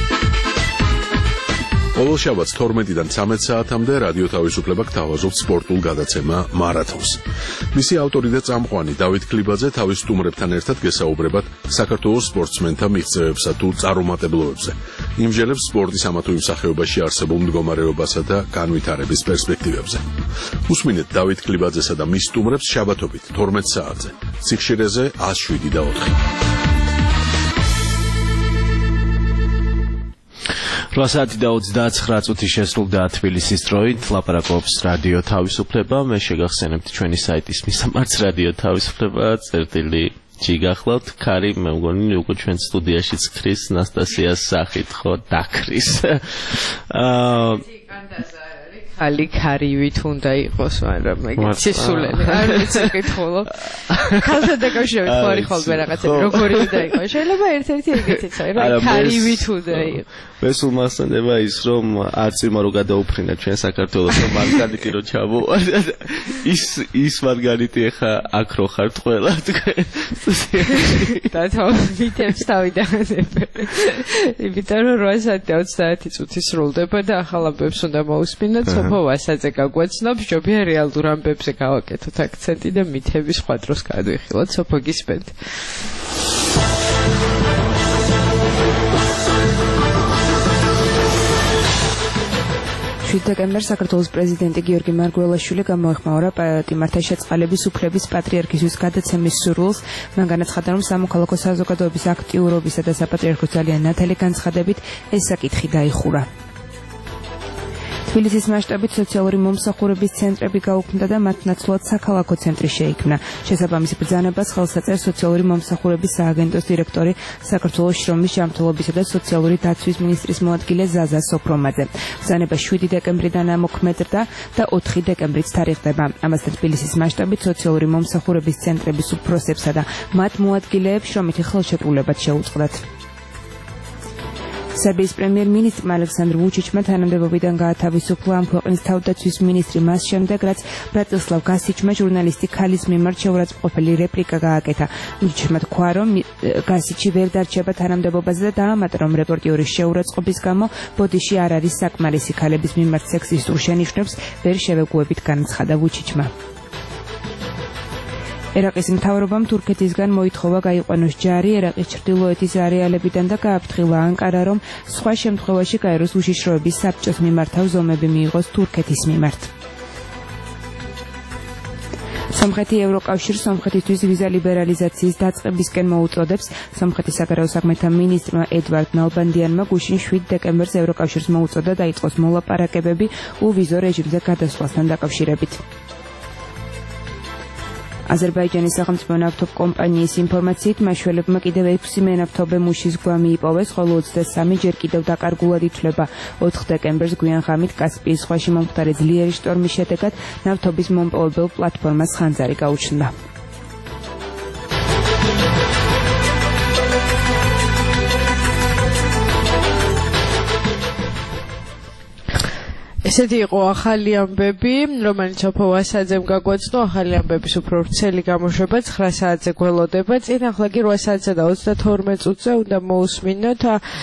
ყოველ შაბათს თორმეტიდან ცამეტ საათამდე რადიო თავისუფლება გთავაზობს სპორტულ გადაცემა მარათონს. მისი ავტორი და წამყვანი დავით ქლიბაძე თავის სტუმრებთან ერთად გესაუბრებათ საქართველოს სპორტსმენთა მიღწევებსა თუ წარუმატებლობებზე. იმჟელებს სპორტის ამა თუ იმ სახეობაში არსებულ მდგომარეობასა და განვითარების პერსპექტივებზე. უსმინეთ დავით ქლიბაძესა და მის სტუმრებს შაბათობით თორმეტ საათზე. სიხშირეზე ათს შვიდი და ოთხი. რვა საათი და ოცდაცხრა წუთი შესრულდა თბილისის დროით ლაპარაკობს რადიო თავისუფლება. მე შეგახსენებთ ჩვენი საიტის მისამართს რადიო თავისუფლება წერტილი ჯი გახლავთ. ქარი მე მგონი უკვე ჩვენ სტუდიაშიც ხრის ნასტასიას სახით ხო დაქრის. აა ხალი ქარივით უნდა იყოს, მაგრამ ეგეც სისულელი არ ვიცი კითხულო. ხალხთან დაკავშირებით ხო არის ხოლმე რაღაცები როგორი უნდა იყოს. შეიძლება ერთ-ერთი ეგეთიც არის, რა ქარივით უნდა იყოს. მე სულ მასწავლება ის რომ არწიმა რო გადაუფრინდა ჩვენ საქართველოს რომ მარგალიტი რო ჩამოვარდა ის ის მარგალიტი ახლა აქ რო ხართ ყველა თქვენ და თავითებს თავიდან იმიტომ რომ რვა საათი და ოცდაათი წუთი სრულდება და ახალ ამბებს უნდა მოусმინოთ სოფო ვასაძე გაგვაცნობს ჯობია რეალურ ამბებზე გავაკეთოთ აქცენტი და მითები სხვა დროს გადვიხილოთ სოფო გისმენთ დეკემბერს საქართველოს პრეზიდენტი გიორგი მარგველაშვილი გამოეხმაურა პატიმართაშეწყალების უფლების პატრიარქისთვის გადაცემის სურვილს. მან განაცხადა, რომ სამოქალაქო საზოგადოების აქტიურობისა და საპატრიარქოს ძალიან ნათელი განცხადებით ეს საკითხი დაიხურა. თბილისის მასშტაბით სოციალური მომსახურების ცენტრები გაუქმდა და მათ ნაცვლად საქალაქო ცენტრი შეიქმნა. შესაბამისი ბრძანებას ხელს აწერს სოციალური მომსახურების სააგენტოს დირექტორი, საქართველოს შრომის ჯანმრთელობისა და სოციალური დაცვის მინისტრის მოადგილე ზაზა სოფრომაძე. ბრძანება შვიდი დეკემბრიდან ამოქმედდა და ოთხი დეკემბრით თარიღდება. ამასთან თბილისის მასშტაბით სოციალური მომსახურების ცენტრების უფროსებსა და მათ მოადგილეებს შრომითი ხელშეკრულებაც შეუწყდათ. სერბიის პრემიერ-მინისტრმა ალექსანდრ ვუჩიჩმა თანამდებობიდან გაათავისუფლა ამ ქვეყნის თავდაცვის მინისტრი მას შემდეგ, რაც ბრატისლავ გასიჩმა ჟურნალისტი ქალის მიმართ შეურაცხმყოფელი რეპლიკა გააკეთა. ვუჩიჩმა თქვა, რომ გასიჩი ვერ დარჩება თანამდებობაზე და დაამატა, რომ რეპორტიორის შეურაცხყოფის გამო ბოდიში არ არის საკმარისი ქალების მიმართ სექსისტურ შენიშვნებს ვერ შევეგუებით განაცხადა ვუჩიჩმა. ერაყის მთავრობამ თურქეთისგან მოითხოვა გაიყვანოს ჯარი ერაყის ჩრდილოეთის არეალებიდან და გააფრთხილა ანკარა, რომ სხვა შემთხვევაში გაეროს უშიშროების საბჭოს მიმართავ ზომები მიიღოს თურქეთის მიმართ. სომხეთი ევროკავშირს სომხეთისთვის ვიზა ლიბერალიზაციის დაწყებისკენ მოუწოდებს. სომხეთის საგარეო საქმეთა მინისტრმა ედვარდ ნალბანდიანმა გუშინ შვიდ დეკემბერს ევროკავშირს მოუწოდა დაიწყოს მოლაპარაკებები უვიზო რეჟიმზე გადასვლასთან დაკავშირებით. აზერბაიჯანის სახელმწიფო ნავთობ კომპანიის ინფორმაციით მაშველებმა კიდევ ექვსი მენავთობე მუშის გვამი იპოვეს, ხოლო ოცდასამი ჯერ კიდევ დაკარგულად ითვლება. ოთხ დეკემბერს გვიან ღამით კასპიის ზღვაში მომხდარი ძლიერი შტორმის შედეგად ნავთობის მომპოვებელ პლატფორმას ხანძარი გაუჩნდა. ესეთი იყო ახალი ამბები, რომელიც ოფო ვასაძემ გაგვაცნო. ახალი ამბების უფრო ვრცელი გამოშვება ცხრა საათზე გველოდება. წინ ახლა კი რვა საათსა და ოცდათორმეტ წუთზე უნდა მოусმინოთ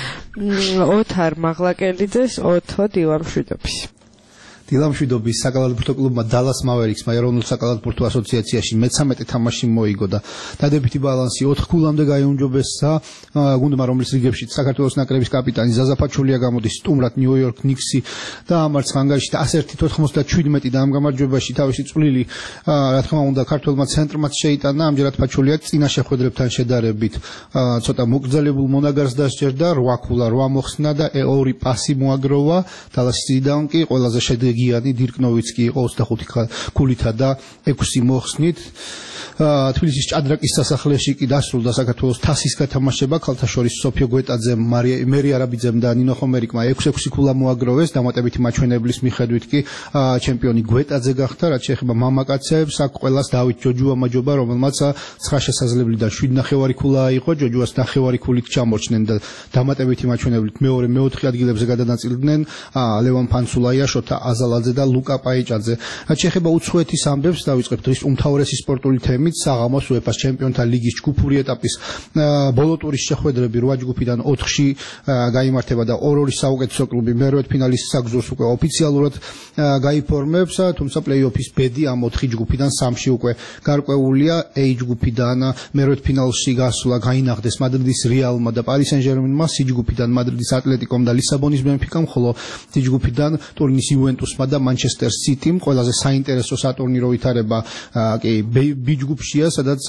ოთარ მაღლაკელიძეს ოთო დილამშვიდობის. დილამშვიდობის საკალათბურთო კლუბმა დალას მავერიქსმა ეროვნულ საკალათბურთო ასოციაციაში მეცამეტე თამაში მოიგო და დადებითი ბალანსი ოთხ ქულამდე გაიუმჯობესა გუნდმა, რომლის რიგებში საქართველოს ნაკრების კაპიტანი ზაზა ფაჩულია გამოდის სტუმრად ნიუ-იორკ ნიქსი და ამარცხა ანგარიში და ასი ოცდაშვიდმეტი და ამ გამარჯვებაში თავისი წვლილი რა თქმა უნდა ქართველმა ცენტრმაც შეიტანა. ამჯერად ფაჩულია წინა შეხვედრებთან შედარებით ცოტა მოგრძალებულ მონაგარს დასჯერდა, რვა ქულა რვა მოხსნა და ორი პასი მოაგროვა. დალასიდან კი ყველაზე შედეგი გიანი დირკ ნოვიცკი იყო ოცდახუთი ქულითა და ექვსი მოხსნით. თბილისის ჭადრაკის სასახლეში კი დასრულდა საქართველოს თასის გათამაშება. ქალთა შორის სოფიო გვეტაძემ, მერი არაბიძემ და ნინო ხომერიკმა ექვსი ექვსი ქულა მოაგროვეს. დამატებითი მაჩვენებლის მიხედვით კი ჩემპიონი გვეტაძე გახდა. რაც შეეხება მამაკაცებს, აქ ყველას დავით ჯოჯუა მაჯობა, რომელმაც ცხრა შესაძლებელიდან შვიდ ნახევარი ქულა აიღო. ჯოჯუას ნახევარი ქულით ჩამორჩნენ და დამატებითი მაჩვენებლით მეორე მეოთხე ადგილებზე გადანაწილდნენ ლევან ფანსულაია, შოთა აზალაძე და ლუკა პაიჭაძე. რაც შეეხება უცხოეთის ამბებს, დავიწყებთ დღის უმთავრესი სპორტული თემით. საღამოს უეფა-ს ჩემპიონთა ლიგის ჯგუფური ეტაპის ბოლო ტურის შეხვედრები რვა ჯგუფიდან ოთხში გაიმართება და ორ-ორი საუკეთესო კლუბი მერვედ ფინალის საგზურს უკვე ოფიციალურად გაიფორმებს, თუმცა პლეი-ოფის ბედი ამ ოთხი ჯგუფიდან სამში უკვე გარკვეულია. A ჯგუფიდან მერვედ ფინალში გასვლა გაინახდეს მადრიდის რეალმა და პარი სენ-ჟერმენმა, C ჯგუფიდან მადრიდის ატლეტიკომ და ლისაბონის ბენფიკამ, ხოლო D ჯგუფიდან ტურინის იუვენტუსმა და მანჩესტერ სიტიმ. ყველაზე საინტერესო სატურნირო ვითარება კი B ჯგუფშია, სადაც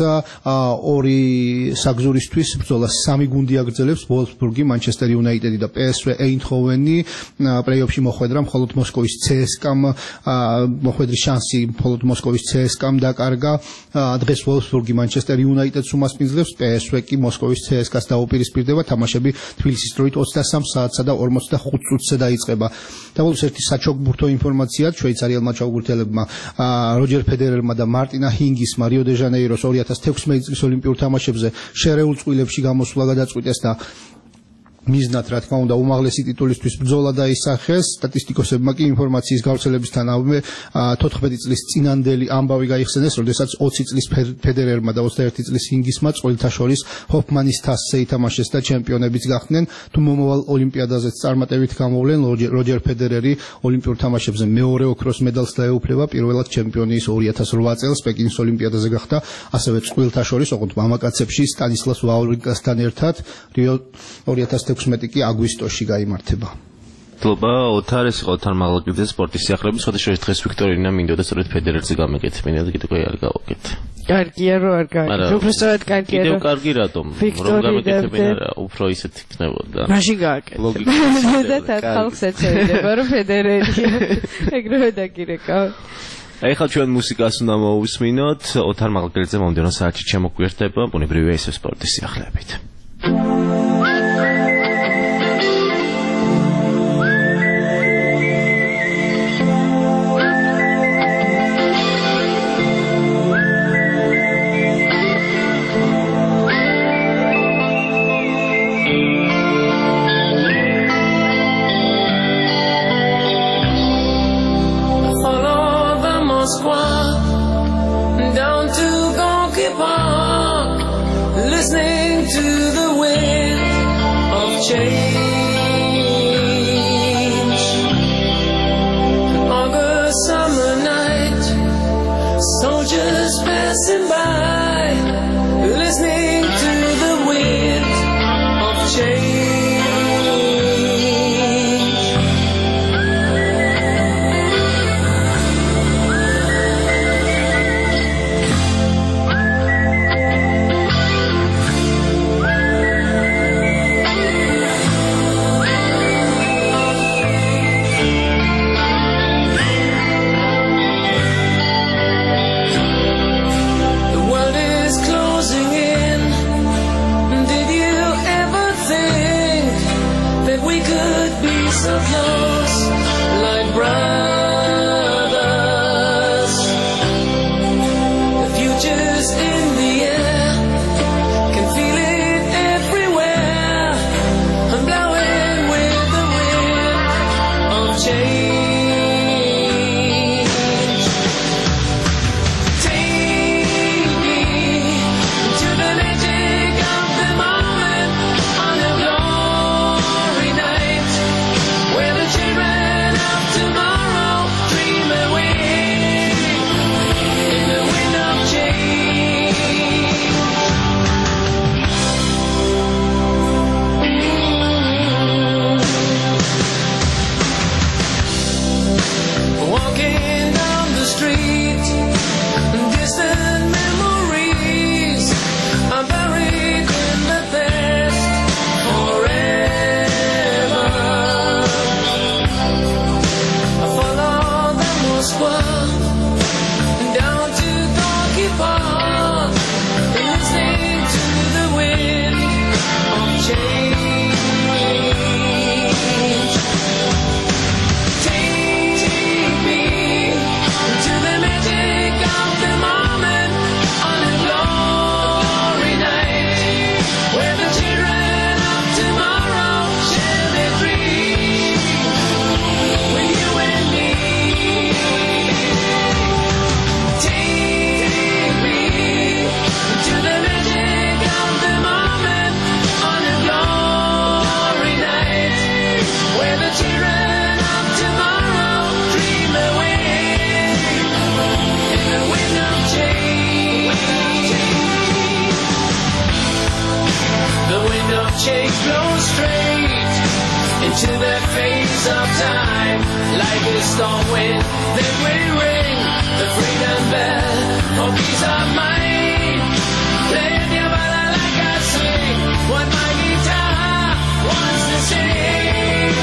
ორი საგზურისთვის ბრძოლა სამი გუნდი აგრძელებს: ვოლფსბურგი, მანჩესტერ იუნაიტედი და პი ეს ვე ეინდჰოვენი. პლეი-ოფში მოხვედრა მხოლოდ მოსკოვის ცე ეს კამ მოხვედრის შანსი მხოლოდ მოსკოვის ცე ეს კამ დაკარგა. დღეს ვოლფსბურგი მანჩესტერ იუნაიტედს უმასპინძლებს, პი ეს ვე კი მოსკოვის ცე ეს კას დაუპირისპირდება. თამაშები თბილისის დროით ოცდასამ საათსა და ორმოცდახუთ წუთზე დაიწყება. და ბოლოს ერთი საჩოგბურთო ინფორმაცია შვეიცარიელმა ჩოგბურთელებმა როჯერ ფედერერმა და მარტინა ჰინგისმა რიო დე ჟანეიროს ორი ათას თექვსმეტი წლის ოლიმპიურ თამაშებზე შერეულ წყვილებში გამოსვლა გადაწყვიტეს და მიზნად რა თქმა უნდა უმაღლესი ტიტულისთვის ბრძოლა დაისახეს. სტატისტიკოსებმა კი ინფორმაციის გავრცელებისთანავე თოთხმეტი წლის წინანდელი ამბავი გაიხსენეს, როდესაც ოცი წლის ფედერერმა და ოცდაერთი წლის ინგისმა წყვილთა შორის ჰოფმანის თასზე ითამაშეს და ჩემპიონებიც გახდნენ. თუ მომავალ ოლიმპიადაზეც წარმატებით გამოვლენ, როჯერ ფედერერი ოლიმპიურ თამაშებზე მეორე ოქროს მედალს დაეუფლება. პირველად ჩემპიონი ის ორი ათას რვა წელს პეკინის ოლიმპიადაზე გახდა, ასევე წყვილთა შორის, ოღონდ მამაკაცებში სტანისლავს ვავრინკასთან ერთად რიო ორი ათას თექვსმეტი კი აგვისტოში გაიმართება. მადლობა ოთარ, ეს იყო ოთარ მაღლაკიძე სპორტის სიახლეების. სხვათა შორის დღეს ვიქტორინა მინდოდა სწორედ ფედერერზე გამეკეთებინა და კიდევ არ გავაკეთე. კარგია რო არ კარგი. უბრალოდ კარგია რო. კიდევ კარგი რატომ? რომ გამეკეთებინა რა, უფრო ისეთ იქნებოდა. მაშინ გააკეთე. და თან ხალხს ეცედება რომ ფედერალია. ეგრევე დაგირეკავ. აი ხა ჩვენ მუსიკას უნდა მოусმინოთ. ოთარ მაღალგერძე მომდევნო საათში შემოგვიერთდება ბუნებრივია ისევ სპორტის სიახლეებით. Down to Gonky Park, listening to the wind of change. An August summer night, soldiers passing by, listening to the wind of change. So close, like brothers. The future's in the air, can feel it everywhere. I'm blowing with the wind of change. Take me to the magic of the moment on a glory night, where the children of tomorrow dream away in the wind of change. Walking down the street, distant memories are buried in the past forever. Down to Gonky Park, listening to the wind of change. Take me to the magic of the moment on a glory night, where the children of tomorrow share their dreams with you and me. Take me to the magic of the moment on a glory night, where the children of tomorrow dream away in the wind of change. The wind of change blows straight into the face of time, like a storm wind that will ring the freedom bell for peace of mind. Play the bala like I sing what my guitar wants to sing.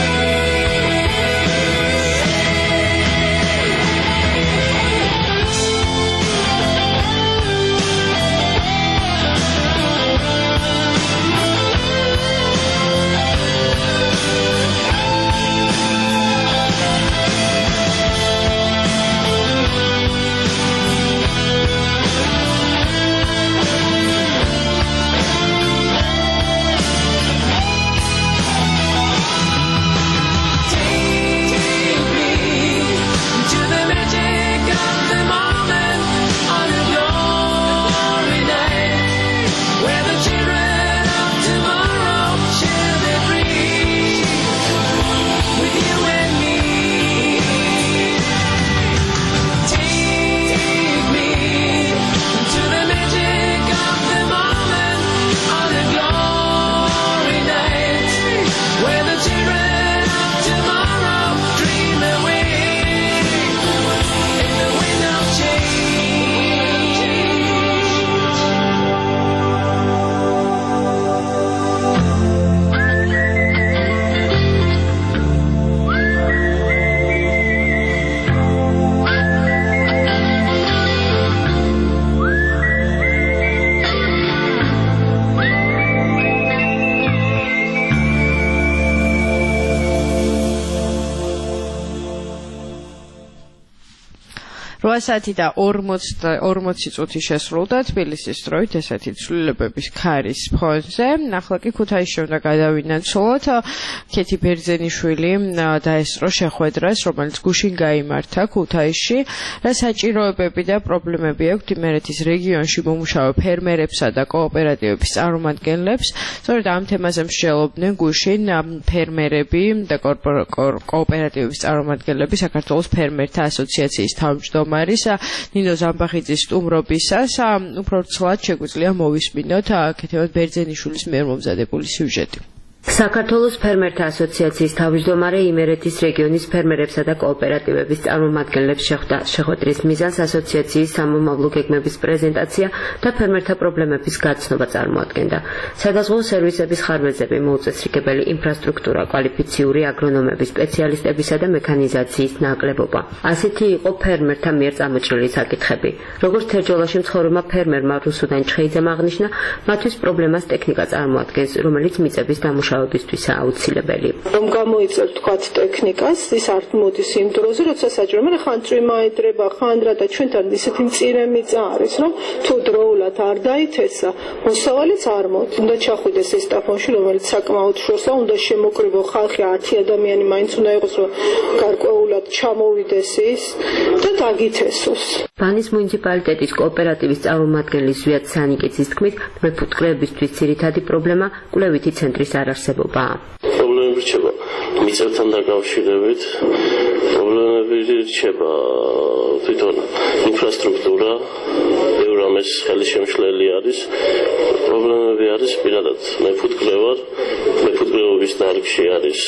რვა საათი და ორმოცი წუთი შესრულდა თბილისის დროით ესეთი ცვლილებების ქარის ფონზე. ახლა კი ქუთაისში უნდა გადავინაცვლოთ. ქეთი ბერძენიშვილი დაესწრო შეხვედრას, რომელიც გუშინ გაიმართა ქუთაისში. რა საჭიროებები და პრობლემები აქვს იმერეთის რეგიონში მომუშავე ფერმერებსა და კოოპერატივების წარმომადგენლებს. სწორედ ამ თემაზე მსჯელობდნენ გუშინ ფერმერები და კოოპერატივების წარმომადგენლები საქართველოს ფერმერთა ასოციაციის თავმჯდომარის ნინო ზამბახიძის სტუმრობისას. უფრო ცლად შეგვიძლია მოვისმინოთ ქეთევან ბერძენიშვილის მიერ მომზადებული სიუჟეტი. საქართველოს ფერმერთა ასოციაციის თავმჯდომარე იმერეთის რეგიონის ფერმერებსა და კოოპერატივების წარმომადგენლებს შეხვდა. შეხვედრის მიზანს ასოციაციის სამომავლო გეგმების პრეზენტაცია და ფერმერთა პრობლემების გაცნობა წარმოადგენდა. სადაზღვო სერვისების ხარვეზები, მოუწესრიგებელი ინფრასტრუქტურა, კვალიფიციური აგრონომები, სპეციალისტებისა და მექანიზაციის ნაკლებობა. ასეთი იყო ფერმერთა მიერ წამოჭრილი საკითხები. როგორც თერჯოლაში მცხოვრებმა ფერმერმა რუსუდან ჩხეიძემ აღნიშნა, მათთვის პრობლემას ტექნიკა წარმოადგენს, რომელიც მიწების დამუშავებისთვისაა აუცილებელი. რომ გამოიწევთ თქვათ ტექნიკას, ის არ მოდის იმ დროზე, როცა საჭირო, მაგრამ ხან წვიმა ედრება, ხან რა და ჩვენთან ისეთი მწირე მიწა არის, რომ თუ დროულად არ დაითესა, მოსავალიც არ მოდის. უნდა ჩახვიდეს ეს სტაფონში, რომელიც საკმაოდ შორსა, უნდა შემოკრიბო ხალხი, ათი ადამიანი მაინც უნდა იყოს, რომ გარკვეულად ჩამოვიდეს ის და დაგითესოს. ბანის მუნიციპალიტეტის კოოპერატივის წარმომადგენლის ზვიად სანიკიცის თქმით, მეფუტკრეებისთვის ძირითადი პრობლემა კვლევითი ცენტრის არარსებობა. პრობლემები რჩება მიწებთან დაკავშირებით, პრობლემები რჩება თვითონ ინფრასტრუქტურა, ბევრ ამას ხელშემშლელი არის. პრობლემები არის პირადად მეფუტკრეობა, მეფუტკრეობის დარგში არის,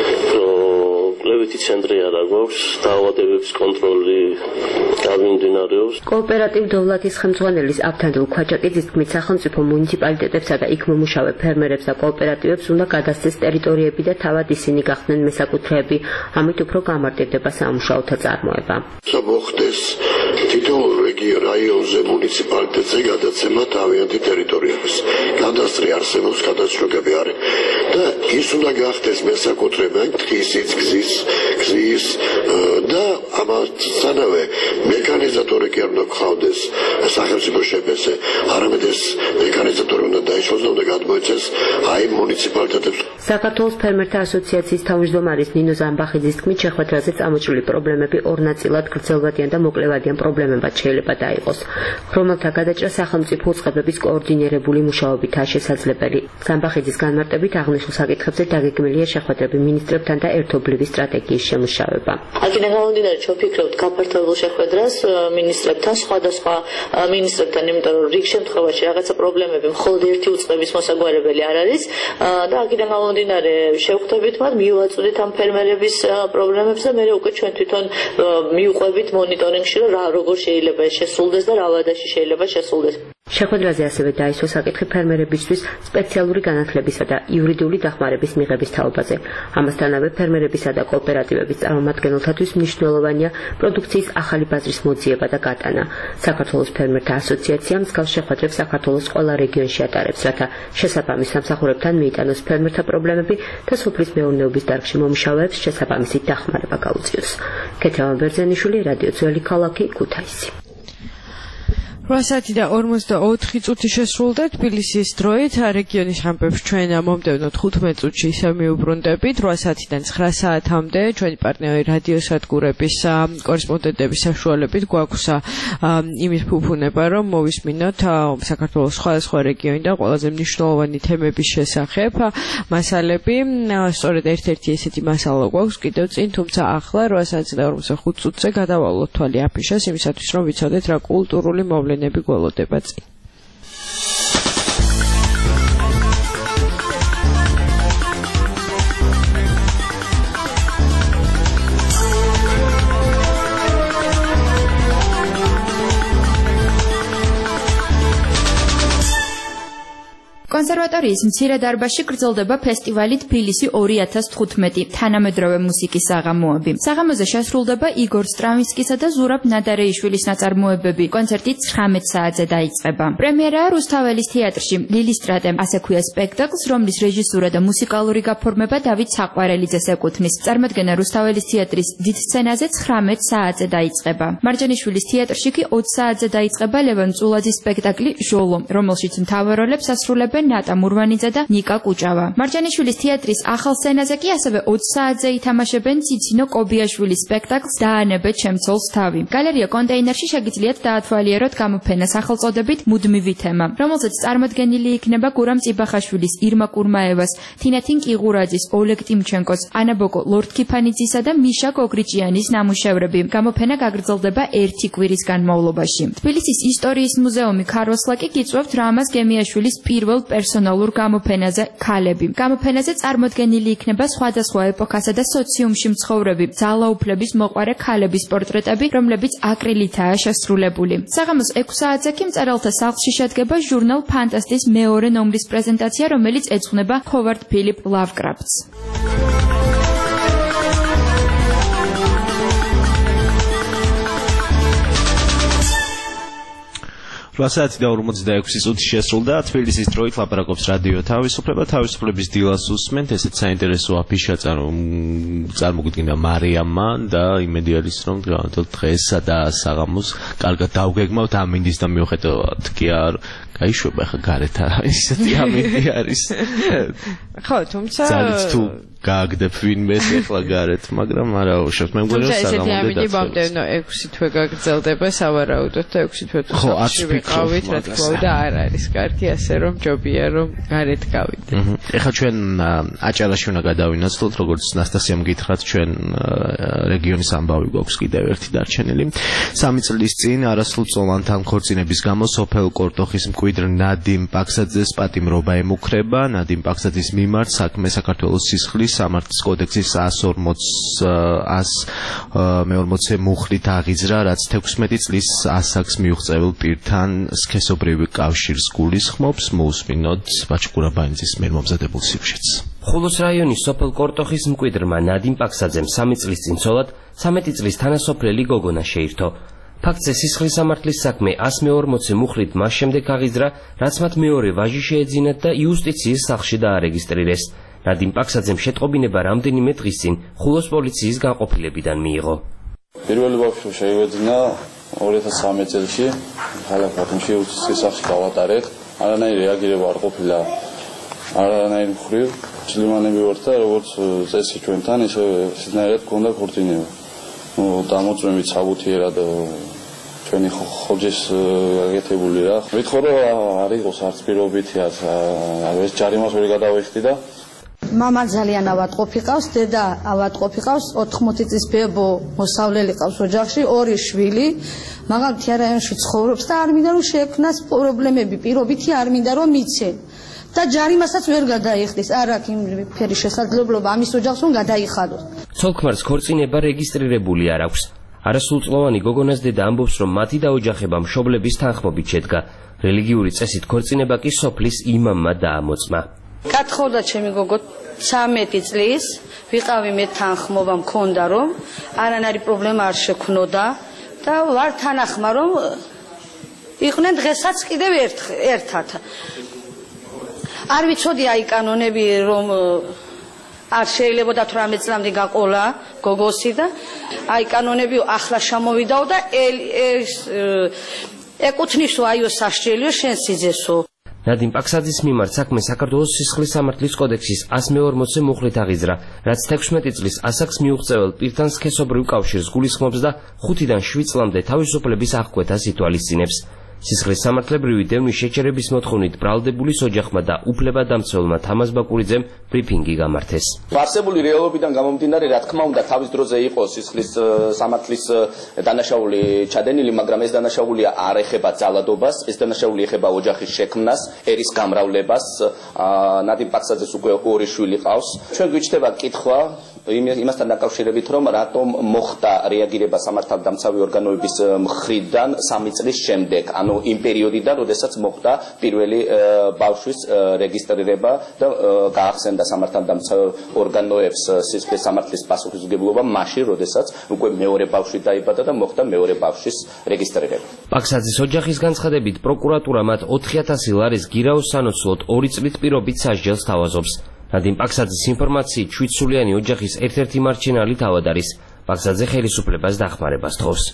რომ კვლევითი ცენტრი არ აქვს, დაავადებების კონტროლი არ მიმდინარეობს. კოოპერატივ დოვლათის ხელმძღვანელის ავთანდილ ქვაჭაკიძის თქმით, სახელმწიფო მუნიციპალიტეტებსა და იქ მომუშავე ფერმერებს და კოოპერატივებს უნდა გადასცეს ტერიტორიები და თავად ისინი გახდნენ მესაკუთრეები, ამით უფრო გამარტივდება სამუშაოთა წარმოება. მოხდეს თითოეულ რაიონზე მუნიციპალიტეტზე გადაცემა თავიანთი ტერიტორიების. კადასტრი არსებობს, გადაწყვეტები არის და ის უნდა გახდეს მესაკუთრეები ტყისის, გზის, გზის და ამასთანავე მექანიზატორი კი არ უნდა გხავდეს სახელმწიფო შეფასე, არამედ ეს მექანიზატორი უნდა დაიშვა და უნდა გადმოეცეს აი მუნიციპალიტეტებს. საქართველოს ფერმერთა ასოციაციის თავმჯდომარის ნინო ზამბახიძის თქმით, შეხვედრაზე წამოჭრილი პრობლემები ორ ნაწილად გრძელვადიან და მოკლევადიან პრობლემებად შეიძლება დაიყოს, რომელთა გადაჭრა სახელმწიფო უწყებების კოორდინირებული მუშაობითაა შესაძლებელი. ზამბახიძის განმარტებით აღნიშნულ საკითხებზე დაგეგმილია შეხვედრები მინისტრებთან და ერთობლივი სტრატეგიის შემუშავება. აქედან გამომდინარე, ვფიქრობთ გაფართოებულ შეხვედრას მინისტრებთან, სხვადასხვა მინისტრებთან, იმიტომ რომ რიგ შემთხვევაში რაღაცა პრობლემები მხოლოდ ერთი უწყების მოსაგვარებელი არ არის და აქედან გამომდინარე შევხვდებით მათ, მივაწვდით ამ ფერმერების პრობლემებს და მე უკვე ჩვენ თვითონ მივყვებით მონიტორინგში, რომ რა როგორ შეიძლება ეს შესრულდეს და რა ვადაში შეიძლება შესრულდეს. შეხვედრაზე ასევე დაისვა საკითხი ფერმერებისთვის სპეციალური განათლებისა და იურიდიული დახმარების მიღების თაობაზე. ამასთანავე ფერმერებისა და კოოპერატივების წარმომადგენელთათვის მნიშვნელოვანია პროდუქციის ახალი ბაზრის მოძიება და გატანა. საქართველოს ფერმერთა ასოციაცია მსგავს შეხვედრებს საქართველოს ყველა რეგიონში ატარებს, რათა შესაბამის სამსახურებთან მიიტანოს ფერმერთა პრობლემები და სოფლის მეურნეობის დარგში მომუშავეებს შესაბამისი დახმარება გაუწიოს. ქეთევან ბერძენიშვილი, რადიო ძველი ქალაქი, ქუთაისი. რვა საათი და ორმოცდაოთხი წუთი შესრულდა თბილისის დროით. რეგიონის ამბებს ჩვენ მომდევნო თხუთმეტ წუთში ისევ მიუბრუნდებით. რვა საათიდან ცხრა საათამდე ჩვენი პარტნიორი რადიოსადგურების კორესპონდენტების საშუალებით გვაქვს იმის ფუფუნება, რომ მოვისმინოთ საქართველოს სხვადასხვა რეგიონიდან ყველაზე მნიშვნელოვანი თემების შესახებ მასალები. სწორედ ერთ-ერთი ესეთი მასალა გვაქვს კიდევ წინ, თუმცა ახლა რვა საათი და ორმოცდახუთ წუთზე გადავალოთ თვალი აფიშას იმისათვის, რომ ვიცოდეთ რა კულტურული მოვლენები ნები გველოდება წინ. კონსერვატორიის მცირე დარბაზში გრძელდება ფესტივალი თბილისი ორი ათას თხუთმეტი თანამედროვე მუსიკის საღამოები. საღამოზე შესრულდება იგორ სტრავინსკისა და ზურაბ ნადარეიშვილის ნაწარმოებები. კონცერტი ცხრამეტ საათზე დაიწყება. პრემიერაა რუსთაველის თეატრში ლილისტრატემ, ასე ქვია სპექტაკლს, რომლის რეჟისურა და მუსიკალური გაფორმება დავით საყვარელიძეს ეკუთვნის. წარმოდგენა რუსთაველის თეატრის დიდ სცენაზე ცხრამეტ საათზე დაიწყება. მარჯანიშვილის თეატრში კი ოცი საათზე დაიწყება ლევან წულაძის სპექტაკლი ჟოლო, რომელშიც მთავარ როლებს ასრულებენ ნატა მურვანიძე და ნიკა კუჭავა. მარჯანიშვილის თეატრის ახალ სცენაზე კი ასევე ოცი საათზე ითამაშებენ ციცინო კობიაშვილის სპექტაკლს დაანებე ჩემცოლს თავი. გალერეა კონტეინერში შეგიძლიათ დაათვალიეროთ გამოფენა სახელწოდებით მუდმივი თემა, რომელზეც წარმოდგენილი იქნება გურამ წიბახაშვილის, ირმა კურმაევას, თინათინ კიღურაძის, ოლეგ ტიმჩენკოს, ანაბოკო ლორდქიფანიძისა და მიშა გოგრიჭიანის ნამუშევრები. გამოფენა გაგრძელდება ერთი კვირის განმავლობაში. თბილისის ისტორიის მუზეუმი ქაროსლაკი გიწვევთ რამაზ გემიაშვილის პირველ პერსონალურ გამოფენაზე ქალები. გამოფენაზე წარმოდგენილი იქნება სხვადასხვა ეპოქასა და სოციუმში მცხოვრები ძალაუფლების მოყვარე ქალების პორტრეტები, რომლებიც აკრილითაა შესრულებული. საღამოს ექვსი საათზე კი მწერალთა სახლში შედგება ჟურნალ ფანტასტის მეორე ნომრის პრეზენტაცია, რომელიც ეძღვნება ჰოვარდ ფილიპ ლავკრაფტს. რვა საათი და ორმოცდაექვსი წუთი შესრულდა. თბილისის დროით ლაპარაკობს რადიო თავისუფლება. თავისუფლების დილას უსმენთ. ესეც საინტერესო აფიშა წარმოგვიდგინა მარიამმა და იმედი არის რომ დღესა და საღამოს კარგად დავგეგმავთ ამინდის და მიუხედავად კი არ გაიშვება ხა გარეთ ისეთი ამინდი არის. ხო, თუმცა ძალიან თუ გააგდებ ვინმეს ახლა გარეთ, მაგრამ არა უშავთ. მე მგონი რომ საღამოდე და მომდევნო ექვსი თვე გაგრძელდება სავარაუდოდ და ექვსი თვე თუ სახლში ვიყავით, რა თქმა უნდა არ არის კარგი, ასე რომ ჯობია რომ გარეთ გავიდეთ. ეხლა ჩვენ აჭარაში უნდა გადავინაცვლოთ, როგორც ნასტასიამ გითხრათ, ჩვენ რეგიონის ამბავი გვაქვს კიდევ ერთი დარჩენილი. სამი წლის წინ არასრულწლოვან თანხმორწინების გამო სოფელ კორტოხის მკვიდრ ნადიმ პაქსაძეს პატიმრობა ემუქრება. ნადიმ პაქსაძის მიმართ საქმე საქართველოს სისხლის სამართლის კოდექსის მეორმოცე მუხლით აღიძრა, რაც თექვსმეტი წლის ასაკს მიუღწეულ პირთან სქესობრივი კავშირს გულისხმობს. მოусმინოთ ბაჩკურაბაინძის მიერ მომზადებულ სიუჟეტს. ხულოს რაიონის სოფელ კორტოხის მკვიდრმა ნადიმ პაქსაძემ სამი წლის წინ ცოლად ცამეტი წლის თანასოფლელი გოგონა შეირთო. ფაქტზე სისხლის სამართლის საქმე ას მეორმოცე მუხლით მას შემდეგ აღიძრა, რაც მათ მეორე ვაჟი შეეძინათ და იუსტიციის სახლში დაარეგისტრირეს. ნადიმ პაქსაძემ შეტყობინება რამდენიმე დღის წინ ხულოს პოლიციის განყოფილებიდან მიიღო. პირველი ბავშვი შეივეძინა ორი ათას სამი წელს ქალაქ ბათუმში იუსტიციის სახლში გავატარეთ. არანაირი რეაგირება არ ყოფილა არანაირი მხრივ. ძლიმანები ვართ და როგორც წესი ჩვენთან ისე სინერად გქონდა ქორწინება. ნუ დამოწმებით საბუთიერად ჩვენი ხოჯის გაკეთებული რა. ვითხოვ რომ არ იყოს არც პირობითი არც ეს ჯარიმას ვერ გადავიხდი და მამა ძალიან ავადყოფი ყავს, დედა ავადყოფი ყავს, ოთხმოცი წლის ბებო მოსავლელი ყავს ოჯახში, ორი შვილი, მაგრამ თეატრში ცხოვრობს და არ მინდა რომ შეექმნას პრობლემები, პირობითი არ მინდა რომ მიცემ. და ჯარიმასაც ვერ გადაიხდეს, არ აქვს იმ ფერი შესაძლებლობა ამის ოჯახს რომ გადაიხადოს. ცოლ-ქმარს ქორწინება რეგისტრირებული არ აქვს. არასრულწლოვანი გოგონას დედა ამბობს, რომ მათი დაოჯახება მშობლების თანხმობით შედგა. რელიგიური წესით ქორწინება კი სოფლის იმამმა დაამოწმა. კათხოვდა ჩემი გოგო ცამეტი წლის, ვიყავი მე თანხმობა მქონდა რომ არანაირი პრობლემა არ შექმნოდა და ვარ თანახმა რომ იყვნენ დღესაც კიდევ ერთად. არ ვიცოდი აი კანონები რომ არ შეიძლება და თვრამეტ წლამდე გაყოლა გოგოსი და აი კანონები ახლა შემოვიდაო და ეს ეკუთვნისო აიო სასჯელიო შენ სიძესო. ნადიმ პაქსაძის მიმართ საქმე საქართველოს სისხლის სამართლის კოდექსის ას მეორმოცე მუხლით აღიძრა, რაც თექვსმეტი წლის ასაკს მიუღწეულ პირთან სქესობრივ კავშირს გულისხმობს და ხუთიდან შვიდ წლამდე თავისუფლების აღკვეთას ითვალისწინებს. სისხლის სამართლებრივი დევნის შეჩერების მოთხოვნით ბრალდებულის ოჯახმა და უფლებადამცველმა თამაზ ბაკურიძემ ბრიფინგი გამართეს. არსებული რეალობიდან გამომდინარე, რა თქმა უნდა, თავის დროზე იყო სისხლის სამართლის დანაშაული ჩადენილი, მაგრამ ეს დანაშაულია არ ეხება ძალადობას, ეს დანაშაული ეხება ოჯახის შექმნას, ერის გამრავლებას. ნადიმ პაქსაძეს უკვე ორი შვილი ყავს. ჩვენ გვიჩნდება კითხვა იმასთან დაკავშირებით, რომ რატომ მოხდა რეაგირება სამართალდამცავი ორგანოების მხრიდან სამი წლის შემდეგ, ანუ ანუ იმ პერიოდიდან, როდესაც მოხდა პირველი ბავშვის რეგისტრირება და გაახსენდა სამართალდამცავ ორგანოებს სისხლის სამართლის პასუხისმგებლობა მაშინ, როდესაც უკვე მეორე ბავშვი დაიბადა და მოხდა მეორე ბავშვის რეგისტრირება. პაქსაძის ოჯახის განცხადებით, პროკურატურა მათ ოთხი ათასი ლარის გირაოს სანაცვლოდ ორი წლით პირობით სასჯელს თავაზობს. ნადიმ პაქსაძის ინფორმაციით, შვიდსულიანი ოჯახის ერთ-ერთი მარჩენალი თავად არის. პაქსაძე ხელისუფლებას დახმარებას თხოვს.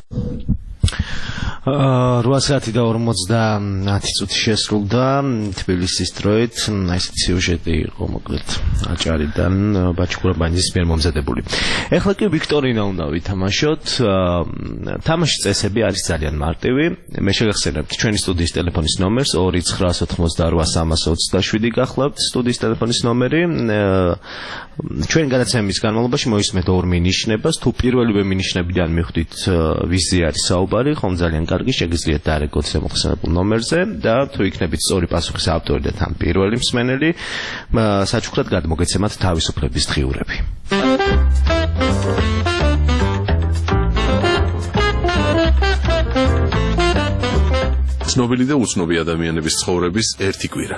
რვა საათი და ორმოცდაათი წუთი შესრულდა თბილისის დროით, ესეთი სიუჟეტი იყო მოკლედ აჭარიდან ბაჩქურაბაძის მიერ მომზადებული. ეხლა კი ვიქტორინა უნდა ვითამაშოთ. თამაშის წესები არის ძალიან მარტივი. მე შეგახსენებთ ჩვენი სტუდიის ტელეფონის ნომერს ორი ცხრა ოცდაოთხმოცდაარვა სამას ოცდაშვიდი გახლავთ სტუდიის ტელეფონის ნომერი. ჩვენი გადაცემის განმავლობაში მოისმენთ ორ მინიშნებას. თუ პირველივე მინიშნებიდან მიხვდით ვიზი არის საუბარი, ხომ ძალიან კარგი, შეგიძლიათ დაარეკოთ შემოხსენებულ ნომერზე და თუ იქნებით სწორი პასუხის ავტორი და თან პირველი მსმენელი, საჩუქრად გადმოგეცემათ თავისუფლების დღიურები. ცნობილი და უცნობი ადამიანების ცხოვრების ერთი კვირა.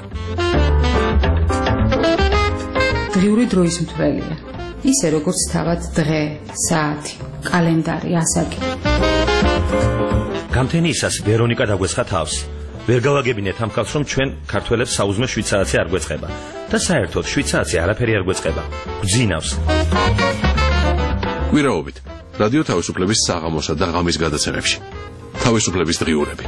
დღიური დროის მთვრელია. ისე როგორც თავად დღე, საათი, კალენდარი, ასაკი. გამთენიისას ვერონიკა დაგვეცხა თავს. ვერ გავაგებინეთ ამ ხალხს, რომ ჩვენ ქართველებს საუზმე შვიდ საათი არ გვეწყება და საერთოდ შვიდ საათი არაფერი არ გვეწყება. გძინავს. კვირაობით რადიო თავისუფლების საღამოსა და ღამის გადაცემებში. თავისუფლების დღიურები.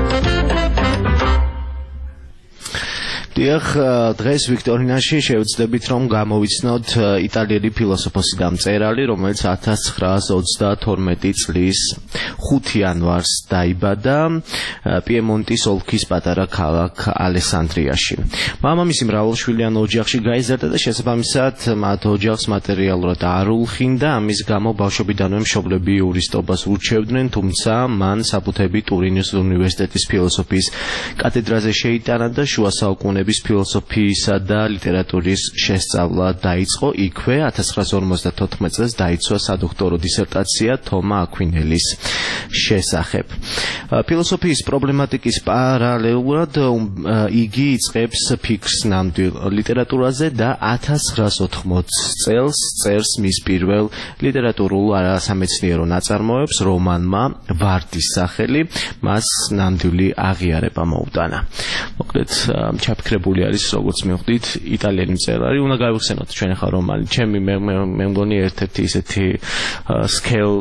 დიახ, დღეს ვიქტორინაში შევეცდებით რომ გამოვიცნოთ იტალიელი ფილოსოფოსის გამწერალი, რომელიც ათას ცხრაას ოცდათორმეტი წლის ხუთი იანვარს დაიბადა პიემონტის ოლქის პატარა ქალაქ ალესანდრიაში. მამამისი მრავალშვილიან ოჯახში გაიზარდა და შესაბამისად მათ ოჯახს მატერიალურად არ ულხინდა, ამის გამო ბავშვობიდანვე მშობლები იურისტობას ურჩევდნენ, თუმცა მან საფუთები ტურინის უნივერსიტეტის ფილოსოფიის კათედრაზე შეიტანა და შუა საუკუნეების ფილოსოფიისა და ლიტერატურის შესწავლა დაიწყო. იქვე ათას ცხრაას ორმოცდათოთხმეტ წელს დაიცვა სადოქტორო დისერტაცია თომა აკვინელის შესახებ. ფილოსოფიის პრობლემატიკის პარალელურად იგი იწყებს ფიქრს ნამდვილ ლიტერატურაზე და ათას ცხრაას ოთხმოცდ წელს წერს მის პირველ ლიტერატურულ არასამეცნიერო ნაწარმოებს. რომანმა ვარდის სახელი მას ნამდვილი აღიარება მოუტანა. მოკლედ ჩაფიქრებული არის, როგორც მივხვდით, იტალიელი მწერალი. უნდა გავიხსენოთ ჩვენ ახლა რომანი. ჩემი მე მე მგონი ერთ-ერთი ისეთი სკელ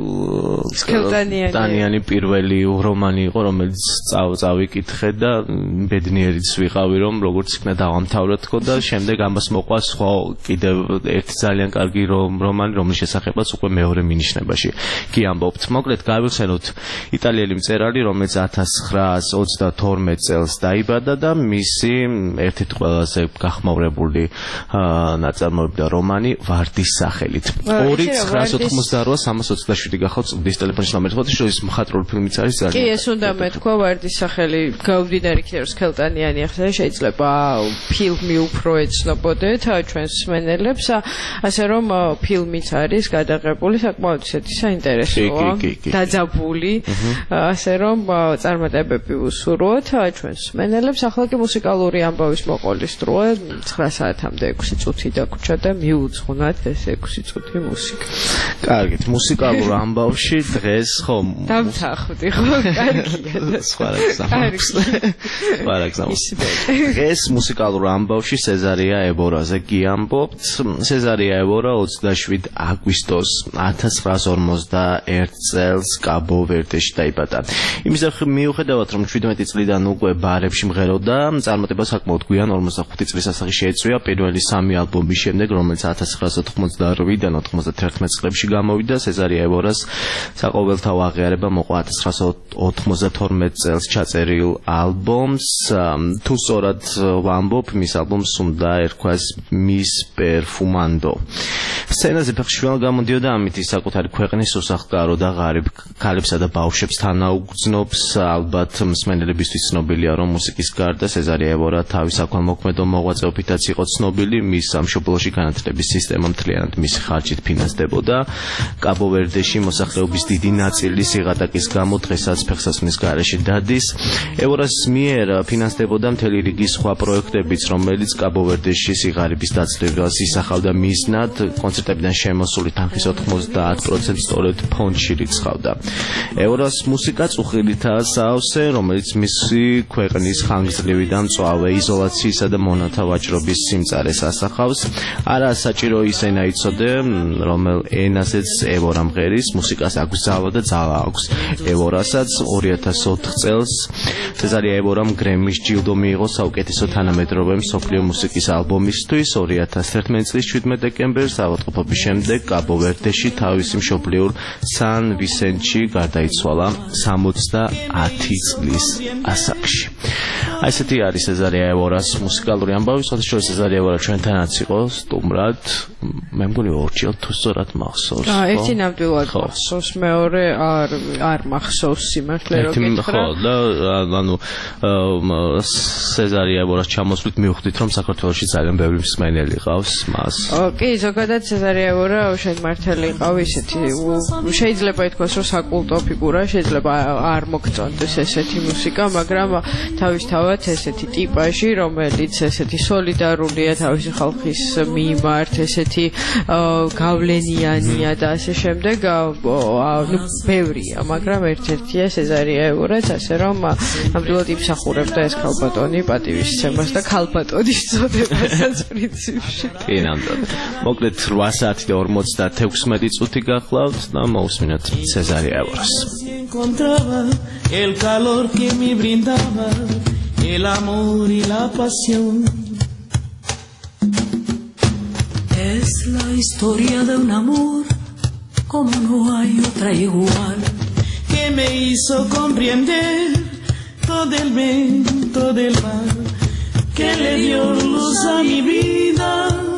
სკელტანიანი პირველი რომანი იყო, რომელიც წავიკითხე და ბედნიერიც ვიყავი, რომ როგორც იქნა დავამთავრე თქო და შემდეგ ამას მოყვა სხვა კიდევ ერთი ძალიან კარგი რომანი, რომლის შესახებაც უკვე მეორე მინიშნებაში კი ამბობთ. მოკლედ გავიხსენოთ იტალიელი მწერალი, რომელიც ათას ცხრაას ოცდათორმეტ წელს დაიბადა და მისი ერთ-ერთი ყველაზე გახმაურებული ნაწარმოები და რომანი ვარდის სახელით. ორი ცხრაას ოცდაოთხმოცდაარვა სამას ოცდაშვიდი გახავთ სტუდიის ტელეფონის ნომერი. ხოთი შორის მხატვრული ფილმიც არის ძალიან. კი, ეს უნდა მეთქვა ვარდის სახელი გავდინარი იქნება სკელტანიანი, ახლა შეიძლება ფილმი უფრო ეცნობოდეთ ჩვენს მსმენელებს, ასე რომ ფილმიც არის გადაღებული საკმაოდ ისეთი საინტერესოა, დაძაბული, ასე რომ წარმატებები უსურვოთ ჩვენს მსმენელებს. ახლა კი მუსიკალური ამბავის მოყოლის დროა, ცხრა საათამდე ექვსი წუთი დაგვრჩა და მიუძღვნათ ეს ექვსი წუთი მუსიკა. კარგით, მუსიკალურ ამბავში დღეს ხო დავთანხმდი, ხო, კარგია. სხვა რაგზამს. სხვა რაგზამს. დღეს მუსიკალურ ამბავში სეზარია ებორაზე გიამბობთ. სეზარია ებორა ოცდაშვიდ აგვისტოს ათას ცხრაას ორმოცდაერთ წელს კაბო-ვერდეში დაიბადა. იმის მიუხედავად, რომ შვიდმეტი წლიდან უკვე ბარებში მღეროდა, წარმატება საკმაოდ გვიან ორმოცდახუთი წლის ასაკში შეეწვია პირველი სამი ალბომის შემდეგ, რომელიც ათას ცხრაას ოთხმოცდაოთხიდან ოთხმოცდათერთმეტ წლებში გამოვიდა. სეზარია ებორას საყოველთაო აღიარება მოყვა ათას ცხრაას ოთხმოცდათორმეტ წელს ჩაწერილ ალბომს. თუ სწორად ვამბობ, მის ალბომს უნდა ერქვას მის პერფუმანდო. სცენაზე ფეხშვილ გამოდიოდა, ამით ის საკუთარი ქვეყნის უსახლკარო და ღარიბ ქალებსა და ბავშვებს თანაუგრძნობს. ალბათ მსმენელებისთვის ცნობილია, რომ მუსიკის გარდა გარდა სეზარი ევორა თავის საქველმოქმედო მოღვაწეობითაც იყო ცნობილი, მის სამშობლოში განათლების სისტემა მთლიანად მისი ხარჯით ფინანსდებოდა. კაბო-ვერდეში მოსახლეობის დიდი ნაწილი სიღატაკის გამო დღესაც ფეხსაცმლის გარეშე დადის. ევორას მიერ ფინანსდებოდა მთელი რიგი სხვა პროექტებიც, რომელიც კაბო-ვერდეში სიღარიბის დაცლებას ისახავდა მიზნად. კონცერტებიდან შემოსული თანხის ოთხმოცდაათ პროცენტს სწორედ ფონდში რიცხავდა. ევორას მუსიკა წუხილითაა საავსე, რომელიც მისი ქვეყნის ხანგრძლივი და მწვავე იზოლაციისა და მონათა ვაჭრობის სიმწარეს ასახავს. არა საჭირო ისენა იცოდე, რომელ ენაზეც ევორა მღერის, მუსიკას აქვს ძალა და ძალა აქვს ევორასაც. ორი ათას ოთხ წელს სეზარი ევორამ გრემის ჯილდო მიიღო საუკეთესო თანამედროვე მსოფლიო მუსიკის ალბომისთვის. ორი ათას ერთმანეტ წლის შვიდმე დეკემბერს ავადმყოფობის შემდეგ კაბო-ვერდეში თავისი მშობლიურ სან ვისენტში გარდაიცვალა სამოცდაათი წლის ასაკში. აი ესეთი არის სეზარი ევორას მუსიკალური ამბავი. შესაძლოა სეზარი ევორა ჩვენთანაც იყო სტუმრად. მე მგონი ორჯერ თუ სწორად მახსოვს. აა ერთი ნამდვილად მახსოვს, მეორე არ არ მახსოვს სიმართლე რომ გითხრა. ხო, და ანუ სეზარი ევორას ჩამოსვლით მივხვდით რომ საქართველოში ძალიან ბევრი მსმენელი ყავს მას. კი, ზოგადად სეზარი ევორა უშენ მართალი ყავ ისეთი შეიძლება ითქვას რომ საკულტო ფიგურა, შეიძლება არ მოგწონდეს ესეთი მუსიკა, მაგრამ თავისთავად ესეთი ტიპაჟი, რომელიც ესეთი სოლიდარულია თავისი ხალხის მიმართ, ესეთი გავლენიანია და ასე შემდეგ, ნუ ბევრია, მაგრამ ერთ-ერთია სეზარი ევორაც, ასე რომ ნამდვილად იმსახურებდა ეს ქალბატონი პატივისცემას და ქალბატონის წოდებასაც პრინციპში. კი, ნამდვილად. მოკლედ რვა საათი და ორმოცდაექვსმეტი წუთი გახლავთ და მოусმინოთ სეზარი ევორას. El calor que me brindaba, el amor y la pasión. Es la historia de un amor como no hay otra igual, que me hizo comprender todo el bien, todo el mal, que le dio luz a mi vida,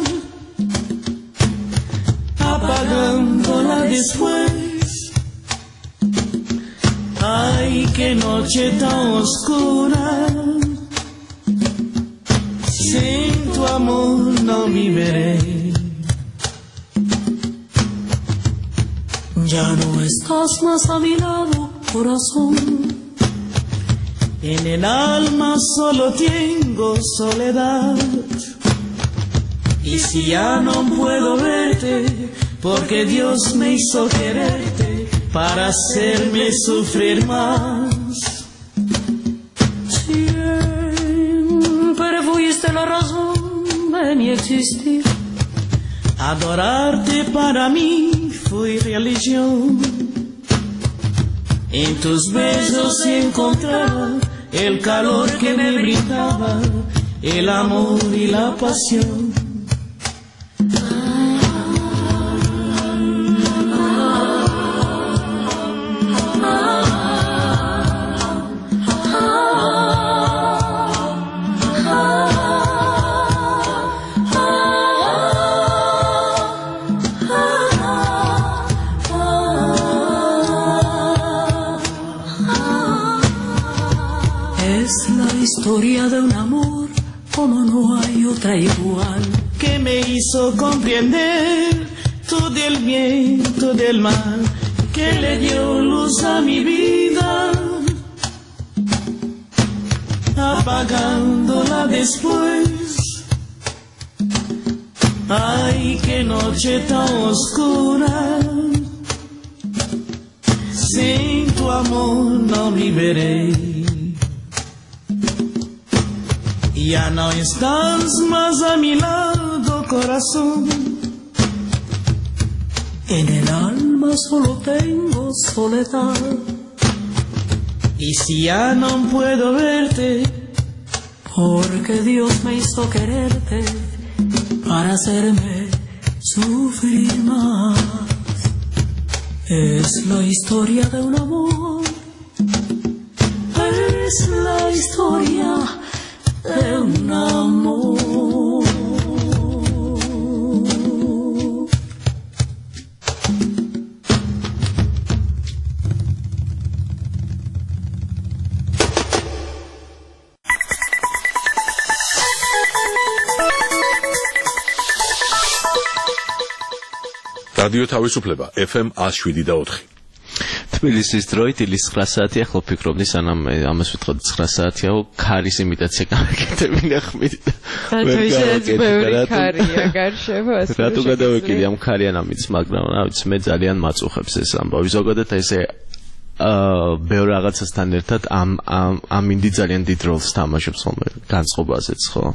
apagándola después. Ay, qué noche tan oscura, sin tu amor no viviré. Ya no estás más a mi lado, corazón. En el alma solo tengo soledad. Y si ya no puedo verte, porque Dios me hizo quererte para hacerme sufrir más. Siempre fuiste la razón de mi existir. Adorarte para mí fue religión. En tus besos encontraba el calor que me brindaba, el amor y la pasión. Historia de un amor como no hay otra igual, que me hizo comprender todo el bien, todo el mal, que le dio luz a mi vida, apagándola después. Ay, qué noche tan oscura, sin tu amor no viviré. Ya no estás más a mi lado, corazón. En el alma solo tengo soledad. Y si ya no puedo verte, porque Dios me hizo quererte para hacerme sufrir más. Es la historia de un amor. Es la historia de un amor. რადიო თავისუფლება F M one oh seven და four. თბილისის დროით ილის nine საათი ახლა ვფიქრობდი სანამ ამას ვიტყოდი nine საათია ქარის იმიტაცია გამეკეთებინა ხმით და ბევრი ქარია გარშემო ასე რატო გადავეკიდი ამ ქარიანამიც მაგრამ რა ვიცი მე ძალიან მაწუხებს ეს ამბავი ზოგადად ესე აა ბევრ რაღაცასთან ერთად ამ ამ ინდი ძალიან დიდ როლს თამაშობს ხოლმე განწყობაზეც ხო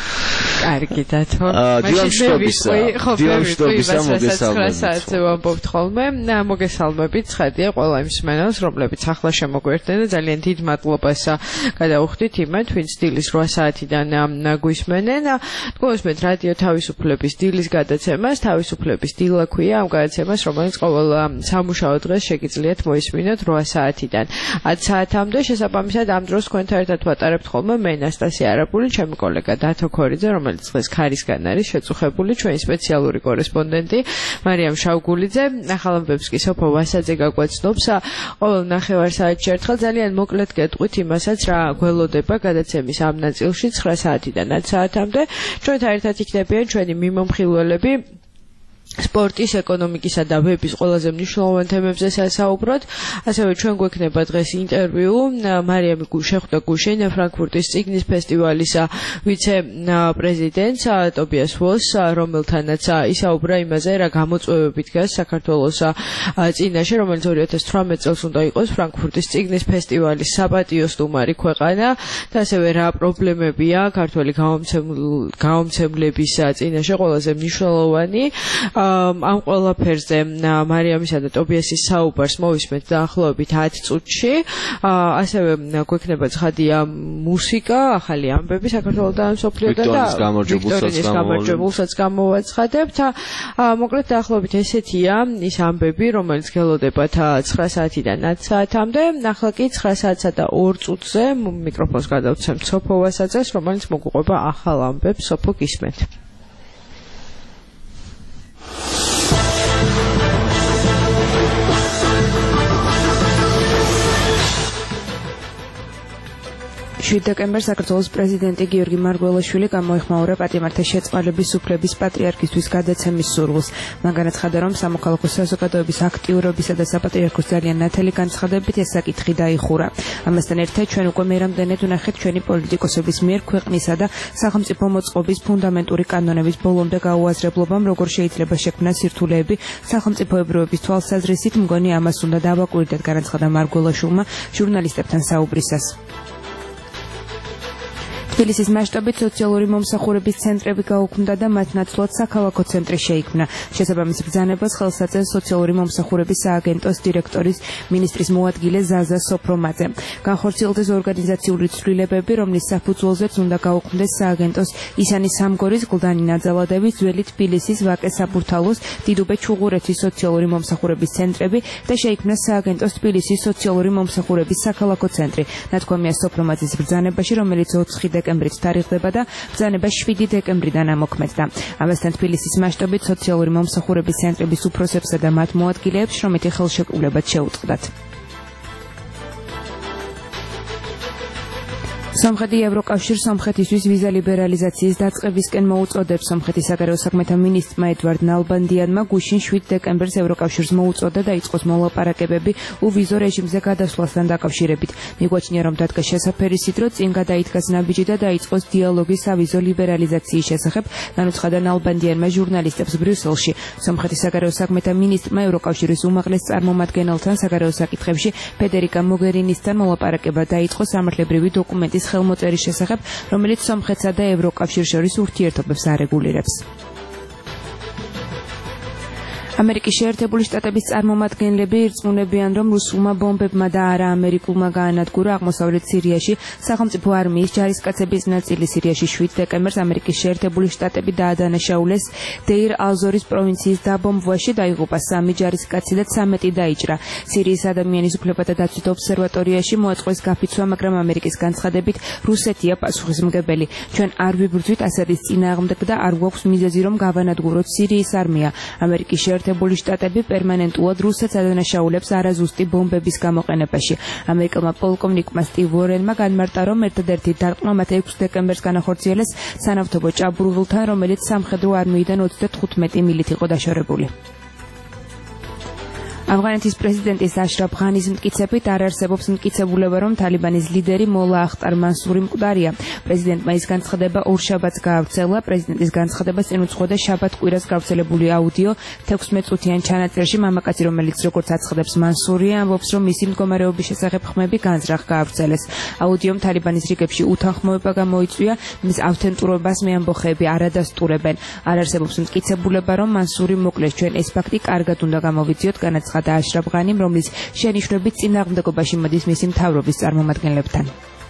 კარგი დათო დიამშტობისა დიამშტობისა მოგესალმებით ვამბობთ ხოლმე მოგესალმებით ცხადია ყველა იმ მსმენელს რომლებიც ახლა შემოგვერდნენ და ძალიან დიდ მადლობას გადაუხდით იმათ ვინც დილის eight საათიდან გვისმენენ გვესმენთ რადიო თავისუფლების დილის გადაცემას თავისუფლების დილა ქვია ამ გადაცემას რომელიც ყოველ სამუშაო დღეს შეგიძლიათ მოისმინოთ eight საათიდან ten საათამდე შესაბამისად ამ დროს თქვენთან ერთად ვატარებთ ხოლმე მე ნასტასია არაბული ჩემი კოლეგა დათო ქორიძე რომელიც დღეს ქარისგან არის შეწუხებული ჩვენი სპეციალური კორესპონდენტი მარიამ შავგულიძე ახალ ამბებს კი სოფო ვასაძე გაგვაცნობს ყოველ ნახევარ საათში ერთხელ ძალიან მოკლედ გეტყვით იმასაც რა გველოდება გადაცემის ამ ნაწილში nine საათიდან ten საათამდე ჩვენთან ერთად იქნებიან ჩვენი მიმომხილველები სპორტის, ეკონომიკისა და ვების ყველაზე მნიშვნელოვან თემებზე სასაუბროთ. ასევე ჩვენ გვექნება დღეს ინტერვიუ მარიამი შეხვდა გუშინ ფრანკფურტის წიგნის ფესტივალის ვიცე-პრეზიდენტს ტობიას ვოს, რომელთანაც ისაუბრა იმაზე, რა გამოწვევები დგას საქართველოს წინაშე, რომელიც two thousand eighteen წელს უნდა იყოს ფრანკფურტის წიგნის ფესტივალის საპატიო სტუმარი ქვეყანა და ასევე რა პრობლემებია ქართველი გამომცემლების წინაშე ყველაზე მნიშვნელოვანი. ამ ყველაფერზე მარიამისა და ტობიასის საუბარს მოვისმენთ დაახლოებით ten წუთში. ასევე გვექნება ცხადია მუსიკა, ახალი ამბები საქართველოდან მსოფლიოდან და ვიქტორინის გამარჯვებულსაც გამოვაცხადებთ. მოკლედ დაახლოებით ესეთია ის ამბები, რომელიც გელოდებათ nine საათიდან ten საათამდე. ახლა კი nine საათსა და two წუთზე მიკროფონს გადავცემთ სოფო ვასაძეს, რომელიც მოგუყვება ახალ ამბებს. სოფო გისმენთ. seven დეკემბერს საქართველოს პრეზიდენტი გიორგი მარგველაშვილი გამოეხმაურა პატიმართა შეწყალების უფლების პატრიარქისთვის გადაცემის სურვილს. მან განაცხადა, რომ სამოქალაქო საზოგადოების აქტიურობისა და საპატრიარქოს ძალიან ნათელი განცხადებით ეს საკითხი დაიხურა. ამასთან ერთად ჩვენ უკვე მერამდენედ ვნახეთ ჩვენი პოლიტიკოსების მიერ ქვეყნისა და სახელმწიფო მოწყობის ფუნდამენტური კანონების ბოლომდე გაუაზრებლობამ როგორ შეიძლება შექმნას სირთულეები სახელმწიფოებრიობის თვალსაზრისით მგონი ამას უნდა დავაკვირდეთ, განაცხადა მარგველაშვილმა ჟურნალისტებთან საუბრისას. თბილისის მასშტაბით სოციალური მომსახურების ცენტრები გაუქმდა და მათ ნაცვლად საქალაქო ცენტრი შეიქმნა. შესაბამის ბრძანებას ხელს აწევს სოციალური მომსახურების სააგენტოს დირექტორის მინისტრის მოადგილე ზაზა სოფრომაძე. განხორციელდეს ორგანიზაციული ცვლილებები, რომლის საფუძველზეც უნდა გაუქმდეს სააგენტოს ისანი სამგორის, გლდანი ნაძალადევის, ძველი თბილისის, ვაკე საბურთალოს, დიდუბე ჩუღურეთის სოციალური მომსახურების ცენტრები და შეიქმნა სააგენტოს თბილისის სოციალური მომსახურების საქალაქო ცენტრი. ნათქვამია სოფრომაძის ბრძანებაში, რომელიც four დეკემბრით თარიღდება და ბრძანება seven დეკემბრიდან ამოქმედდა. ამასთან თბილისის მასშტაბით სოციალური მომსახურების ცენტრების უფროსებსა და მათ მოადგილეებს შრომითი ხელშეკრულებაც შეუწყდათ. სომხეთი ევროკავშირს სომხეთისთვის ვიზა ლიბერალიზაციის დაწყებისკენ მოუწოდებს. სომხეთის საგარეო საქმეთა მინისტრმა ედვარდ ნალბანდიანმა გუშინ seven დეკემბერს ევროკავშირს მოუწოდა დაიწყოს მოლაპარაკებები უვიზო რეჟიმზე გადასვლასთან დაკავშირებით. მიგვაჩნია, რომ დადგა შესაფერისი დრო წინ გადაიდგას ნაბიჯი და დაიწყოს დიალოგი სავიზო ლიბერალიზაციის შესახებ, განუცხადა ნალბანდიანმა ჟურნალისტებს ბრიუსელში. სომხეთის საგარეო საქმეთა მინისტრმა ევროკავშირის უმაღლეს წარმომადგენელთან საგარეო საკითხებში ფედერიკა მოგერინისთან მოლაპარაკება დაიწყო სამართლებრივი დოკუმენტის ხელმოწერის შესახებ, რომელიც სომხეთსა და ევროკავშირს შორის ურთიერთობებს არეგულირებს. ამერიკის შეერთებული შტატების წარმომადგენლები ირწმუნებიან, რომ რუსულმა ბომბებმა და არა ამერიკულმა გაანადგურა აღმოსავლეთ სირიაში სახელმწიფო არმიის ჯარისკაცების ნაწილი. სირიაში seven დეკემბერს ამერიკის შეერთებული შტატები დაადანაშაულეს დეირ ალ-ზორის პროვინციის დაბომბვაში, დაიღუპა სამი ჯარისკაცი და thirteen დაიჭრა. სირიის ადამიანის უფლებათა დაცვის ობსერვატორიაში მოაწყვეს გაფიცვა, მაგრამ ამერიკის განცხადებით რუსეთია პასუხისმგებელი. ჩვენ არ ვიბრძვით ასადის წინააღმდეგ და არ გვაქვს მიზეზი, რომ გავანადგუროთ სირიის არმია. ამერიკის შეერთებული შტატები პერმანენტულად რუსეთს ადანაშაულებს არაზუსტი ბომბების გამოყენებაში. ამერიკელმა პოლკოვნიკმა სტივ ვორენმა განმარტა, რომ ერთადერთი დარტყმა მათ six დეკემბერს განახორციელეს სანავთობო ჭაბურღილთან, რომელიც სამხედრო არმიიდან twenty-five მილით იყო დაშორებული. ავღანეთის პრეზიდენტის აშრაფ ღანის მტკიცებით არ არსებობს მტკიცებულება, რომ თალიბანის ლიდერი მოლა ახტარ მანსური მკვდარია. პრეზიდენტმა ის განცხადება ორშაბათს გაავრცელა. პრეზიდენტის განცხადებას წინ უძღვოდა შაბათ-კვირას გავრცელებული აუდიო თექვსმეტ წუთიან ჩანაწერში. მამაკაცი, რომელიც როგორც აცხადებს მანსური, ამბობს, რომ მისი მდგომარეობის შესახებ ხმები განზრახ გაავრცელეს. აუდიომ თალიბანის რიგებში უთანხმოება გამოიწვია, მის ავთენტურობას მე ამბოხები არ ადასტურებენ. არ არსებობს მტკიცებულება, რომ მანსური მოკლეს. ჩვენ ეს ფაქტი კარგად უნდა გამოვიძიოთ, განაცხადა აშრაფ ღანიმ, რომლის შენიშვნებით წინააღმდეგობაში მოდის მისი მთავრობის წარმომადგენლებთან.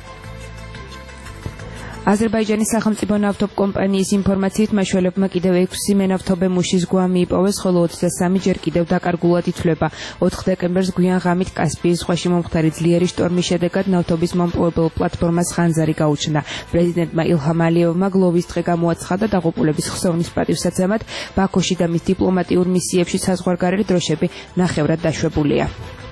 აზერბაიჯანის სახელმწიფო ნავთობ კომპანიის ინფორმაციით მაშველებმა კიდევ ექვსი მენავთობე მუშის გვამი იპოვეს, ხოლო ოცდაათი ჯერ კიდევ დაკარგულად ითვლება. ოთხ დეკემბერს გვიან ღამით კასპიის ზღვაში მომხდარი ძლიერი შტორმის შედეგად ნავთობის მომპოვებელ პლატფორმას ხანძარი გაუჩნდა. პრეზიდენტმა ილჰამ ალიევმა გლოვის დღე გამოაცხადა. დაღუპულების ხსოვნის პატივსაცემად ბაქოში და მის დიპლომატიურ მისიებში საზღვარგარეთ დროშები ნახევრად დაშვებულია.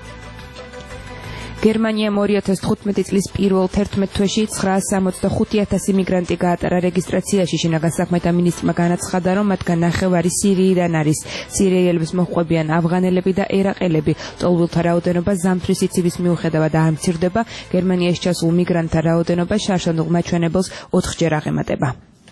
გერმანიამ ორი ათას თხუთმეტი წლის პირველ თერთმეტ თვეში ცხრაას სამოცდახუთი ათასი მიგრანტი გაატარა რეგისტრაციაში. შინაგან საქმეთა მინისტრმა განაცხადა, რომ მათგან ნახევარი სირიიდან არის. სირიელებს მოჰყვებიან ავღანელები და ერაყელები. წოლვილთა რაოდენობა ზამთრის სიცივის მიუხედავად არ მცირდება. გერმანიაში ჩასულ მიგრანტთა რაოდენობა შარშანდულ მაჩვენებელს ოთხჯერ აღემატება.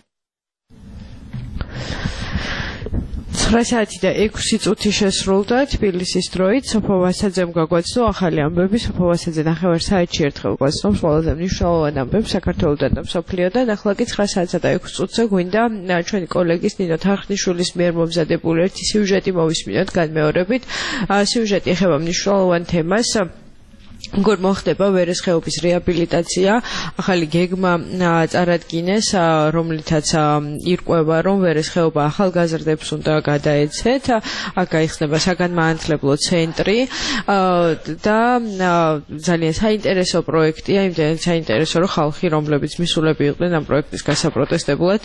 ცხრა საათი და ექვსი წუთი შესრულდა თბილისის დროით. სოფო ვასაძემ გაგვაცნო ახალი ამბები. სოფო ვასაძე ნახევარ საათში ერთხელ გვაცნობს ყველაზე მნიშვნელოვან ამბებს საქართველოდან და მსოფლიოდან. ახლა კი ცხრა საათსა და ექვსი წუთზე გვინდა ჩვენი კოლეგის ნინო თარხნიშვილის მიერ მომზადებული ერთი სიუჟეტი მოვისმინოთ განმეორებით. სიუჟეტი ეხება მნიშვნელოვან თემას. როგორ მოხდება ვერესხეობის რეაბილიტაცია. ახალი გეგმა წარადგინეს, რომლითაც ირკვევა, რომ ვერესხეობა ახალგაზრდებს უნდა გადაეცეთ. აქ გაიხსნება საგანმანათლებლო ცენტრი და ძალიან საინტერესო პროექტია, იმდენად საინტერესო, რომ ხალხი, რომლებიც მისულები იყვნენ ამ პროექტის გასაპროტესტებლად,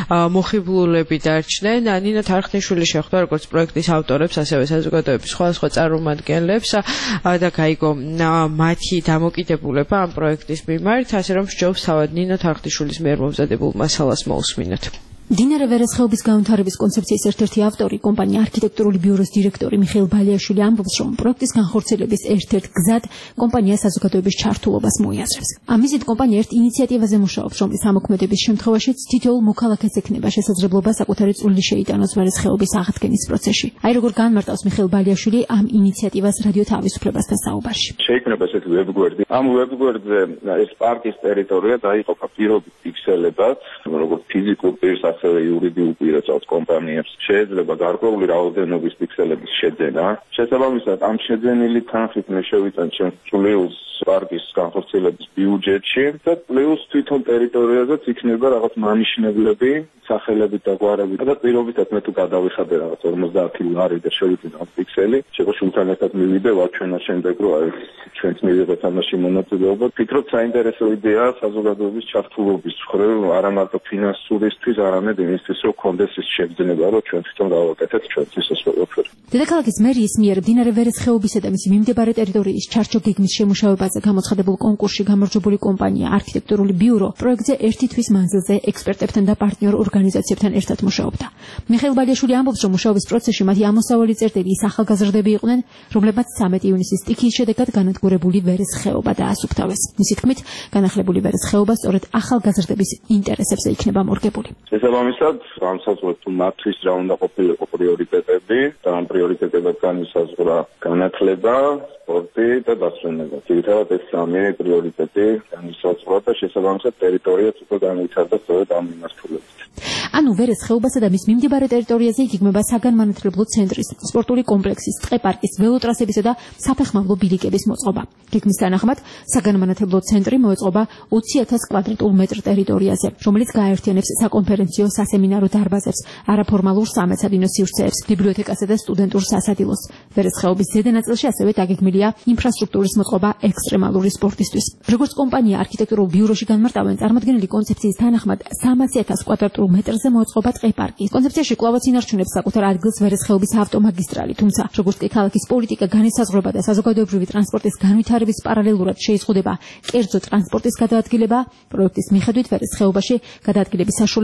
მოხიბლულები დარჩნენ. ნინო თარხნიშვილი შეხვდა როგორც პროექტის ავტორებს, ასევე საზოგადოების სხვადასხვა წარმომადგენლებს და გაიგო მათი დამოკიდებულება ამ პროექტის მიმართ, ასე რომ სჯობს თავად ნინო თარხნიშვილის მიერ მომზადებულ მასალას მოусმინოთ. დინარე ვერესხეობის განვითარების კონცეფციის ერთ-ერთი ავტორი, კომპანია არქიტექტურული ბიუროს დირექტორი მიხეილ ბალიაშვილი ამბობს, რომ პროექტის განხორციელების ერთ-ერთ გზად კომპანია საზოგადოების ჩართულობას მოიაზრებს. ამისით კომპანია ერთ ინიციატივაზე მუშაობს, რომლის ამოქმედების შემთხვევაშიც თითოეულ მოქალაქეს ექნება შესაძლებლობა საკუთარი წვლილი შეიტანოს ვერესხეობის აღდგენის პროცესში. აი როგორ განმარტავს მიხეილ ბალიაშვილი ამ ინიციატივას რადიო თავისუფლებასთან საუბარში. შეიქმნება ესეთი ვებგვერდი. ამ ვებგვერდზე ეს პარკის ტერიტორია დაიყოფა პირობით ფიქსელებად, როგორც ფიზიკურ პირს ასევე იურიდიულ პირებს კომპანიებს შეიძლება გარკვეული რაოდენობის პიქსელების შეძენა. შესაბამისად, ამ შეძენილი თანხით მე შევიტან ჩემს პლუს პარკის განხორციელების ბიუჯეტში და პლუს თვითონ ტერიტორიაზეც იქნება რაღაც მანიშნებლები, სახელებით და გვარებით და პირობითად მე თუ გადავიხადე რაღაც ორმოცდაათი ლარი და შევიდნენ ამ პიქსელი, შეგოშულთან ერთად მივიდე ვაჩვენა შემდეგ რომ აი ჩვენც მივიღეთ ამაში მონაწილეობა. ფიქრობ საინტერესო იდეაა საზოგადოების ჩართულობის მხრივ, არა მარტო ფინანსურისთვის, არამედ იმისთვის, რომ კონდეს ის შეგრძნება, რომ ჩვენ თვითონ გავაკეთეთ ჩვენც ეს ყველაფერი. დედაქალაქის მერიის მიერ მდინარე ვერესხეობისა და მისი მიმდებარე ტერიტორიის ჩარჩო გეგმის შემუშავებაზე გამოცხადებულ კონკურსში გამარჯვებული კომპანია არქიტექტურული ბიურო პროექტზე ერთი თვის მანძილზე ექსპერტებთან და პარტნიორ ორგანიზაციებთან ერთად მუშაობდა. მიხეილ ბალიაშვილი ამბობს, რომ მუშაობის პროცესში მათი ამოსავალი წერტილი ის ახალგაზრდები იყვნენ, რომლებმაც სამეტი ივნისის სტიქიის შედეგად განადგურებული ვერესხეობა დაასუფთავეს. მისი თქმით, განახლებული ვერესხეობა სწორედ ახალგაზრდების ინტერესებზე იქნება მორგებული. შესაბამისად, განსაზღვრეთ თუ მათთვის რა უნდა ყოფილიყო პრიორიტეტები და ამ პრიორიტეტებად განისაზღვრა განათლება, სპორტი და დასვენება. ძირითადად ეს სამი პრიორიტეტი განისაზღვრა და შესაბამისად ტერიტორიაც უკვე განვითარდა სწორედ ამ მიმართულებით. ანუ ვერესხეობასა და მის მიმდებარე ტერიტორიაზე იგეგმება საგანმანათლებლო ცენტრის, სპორტული კომპლექსის, ტყეპარკის, ველოტრასებისა და საფეხმავლო ბილიკების მოწყობა. გეგმის თანახმად საგანმანათლებლო ცენტრი მოეწყობა ოცი ათას კვადრატულ მეტრ ტერიტორიაზე, რომელიც გააერთიანებს საკონფერენციო სასემინარო დარბაზებს, არაფორმალურ სამეცადინო სივრცეებს, ბიბლიოთეკასა და სტუდენტურ სასადილოს. ვერესხეობის ზედა ნაწილში ასევე დაგეგმილია ინფრასტრუქტურის მოწყობა ექსტრემალური სპორტისთვის. როგორც კომპანია არქიტექტურულ ბიუროში განმარტავენ, წარმოდგენილი კონცეფციის თანახმად სამასი ათას კვადრატულ მეტრზე მოეწყობა ტყეპარკი. კონცეფციაში კვლავაც ინარჩუნებს საკუთარ ადგილს ვერესხეობის ავტომაგისტრალი, თუმცა როგორც კი ქალაქის პოლიტიკა განისაზღვრება და საზოგადოებრივი ტრანსპორტის განვითარების პარალელურად შეიზღუდება კერძო ტრანსპორტის გადაადგილება, პროექტის მიხედვით ვერესხეობაში გადაადგილების საშუალება მხოლოდ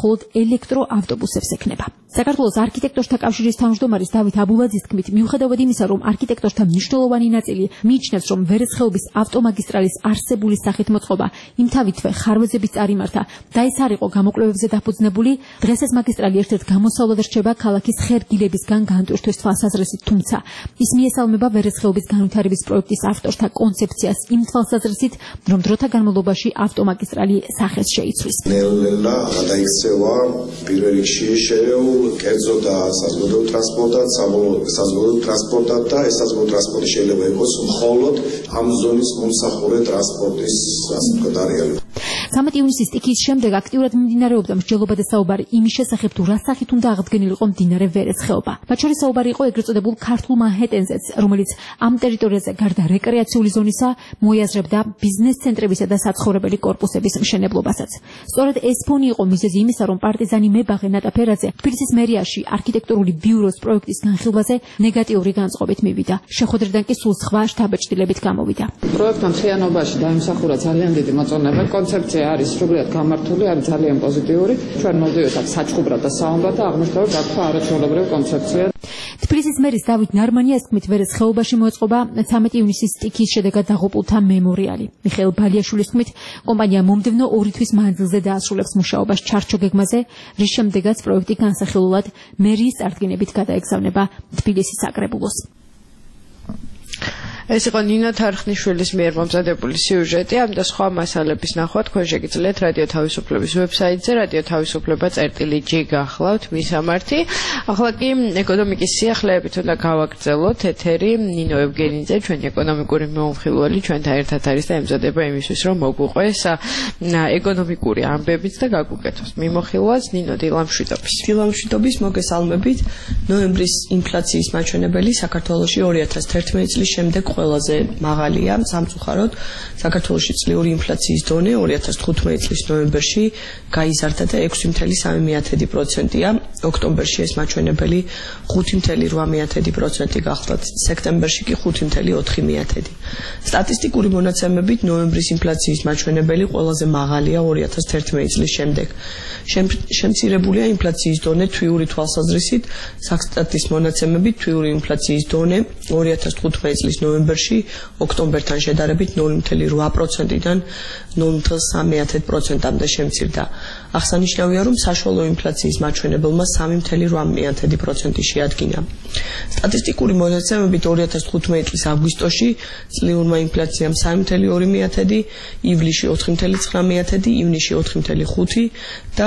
მხოლოდ ელექტროავტობუსებს ექნება. საქართველოს არქიტექტორთა კავშირის თავმჯდომარის დავით აბულაძის თქმით, მიუხედავად იმისა, რომ არქიტექტორთა მნიშვნელოვანი ნაწილი მიიჩნევს, რომ ვერცხეობის ავტომაგისტრალის არსებული სახით მოწყობა იმთავითვე ხარვეზების წარიმართა და ეს არ იყო გამოკვლევებზე დაფუძნებული, დღეს ეს მაგისტრალი ერთ-ერთ გამოსავლად რჩება ქალაქის ხერგილებისგან განტვირთვის თვალსაზრისით, თუმცა ის მიესალმება ვერცხეობის განვითარების პროექტის ავტორთა კონცეფციას იმ თვალსაზრისით, რომ დროთა განმავლობაში ავტომაგისტრალი სახეს შეიცვლის. ნელ-ნელა გადაიქცევა პირველ რიგში შერეულ კერძო და საზღვაო ტრანსპორტად, საზღვაო ტრანსპორტად და ეს საზღვაო ტრანსპორტი შეიძლება იყოს მხოლოდ ამ ზონის მომსახურე ტრანსპორტის ასე ვთქვათ არეალი. სამი ივნისის სტიქიის შემდეგ აქტიურად მიმდინარეობდა მსჯელობა და საუბარი იმის შესახებ, თუ რა სახით უნდა აღდგენილიყო მდინარე ვერცხეობა. მათ შორის საუბარი იყო ეგრეთ წოდებულ ქართულ მანჰეტენზეც, რომელიც ამ ტერიტორიაზე გარდა რეკრეაციული ზონისა მოიაზრებდა ბიზნეს ცენტრებისა და საცხოვრებელი კორპუსების მშენებლობასაც. სწორედ ეს ფონი იყო მიზეზი იმისა, რომ პარტიზანი მებაღე ნატა ფერაძე თბილისის მერიაში არქიტექტურული ბიუროს პროექტის განხილვაზე ნეგატიური განწყობით მივიდა. შეხვედრიდან კი სულ სხვა შთაბეჭდილებით გამოვიდა. პროექტმა მთლიანობაში დაიმსახურა ძალიან დიდი მოწონება. კონცეფცია არის სრულიად გამართული, არის ძალიან პოზიტიური. ჩვენ მოვდივართ აქ საჩხუბრად და საომრად და აღმოჩნდა, რომ გაქვა არაჩვეულებრივი კონცეფცია. თბილისის მერის დავით ნარმანიას თქმით, ვერცხეობაში მოეწყობა სამი ივნისის სტიქიის შედეგად დაღუპულთა მემორიალი. მიხეილ ბალიაშვილის თქმით, კომპანია მომდევნო ორი თვის მანძილზე დაასრულებს მუშაობას ჩარჩო გეგმაზე, რის შემდეგაც პროექტი განსახილულად მერიის წარდგენებით გადაეგზავნება თბილისის საკრებულოს. ეს იყო ნინო თარხნიშვილის მიერ მომზადებული სიუჟეტი. ამ და სხვა მასალების ნახვა თქვენ შეგიძლიათ რადიო თავისუფლების ვებსაიტზე რადიო თავისუფლება წერტილი ჯი გახლავთ მისამართი. ახლა კი ეკონომიკის სიახლეებით უნდა გავაგრძელოთ ეთერი. ნინო ევგენიძე, ჩვენი ეკონომიკური მეუმხილველი, ჩვენთან ერთად არის და ემზადება იმისთვის, რომ მოგვიყვეს ეკონომიკური ამბებიც და გაგვუკეთოს მიმოხილვაც. ნინო, დილამშვიდობის. დილამშვიდობის, მოგესალმებით. ნოემბრის ინფლაციის მაჩვენებელი საქართველოში ორი ათას თერთმეტი წლის შემდეგ ყველაზე მაღალია სამწუხაროდ. საქართველოში წლიური ინფლაციის დონე ორი ათას თხუთმეტი წლის ნოემბერში გაიზარდა და ექვსი ფاصლე სამი პროცენტია. ოქტომბერში ეს მაჩვენებელი ხუთი ფاصლე რვა პროცენტი გახლავთ. სექტემბერში კი ხუთი ფاصლე ოთხი პროცენტი. სტატისტიკური მონაცემებით ნოემბრის ინფლაციის მაჩვენებელი ყველაზე მაღალია ორი ათას თერთმეტი წლის შემდეგ. შემცირებულია ინფლაციის დონე თვიური თვალსაზრისით. საქსტატის მონაცემებით თვიური ინფლაციის დონე ორი ათას თხუთმეტი წლის ნოემბერში ოქტომბერთან შედარებით ნული ფاصლე რვა პროცენტიდან ნული ფاصლე სამი პროცენტამდე შემცირდა. აღსანიშნავია, რომ საშუალო ინფლაციის მაჩვენებელმა სამი ფاصლე რვა პროცენტი შეადგინა. სტატისტიკური მონაცემებით ორი ათას თხუთმეტი წლის აგვისტოში წლიურმა ინფლაციამ სამი ფاصლე ორი პროცენტი, ივლისში ოთხი ფاصლე ცხრა პროცენტი, ივნისში ოთხი ფاصლე ხუთი და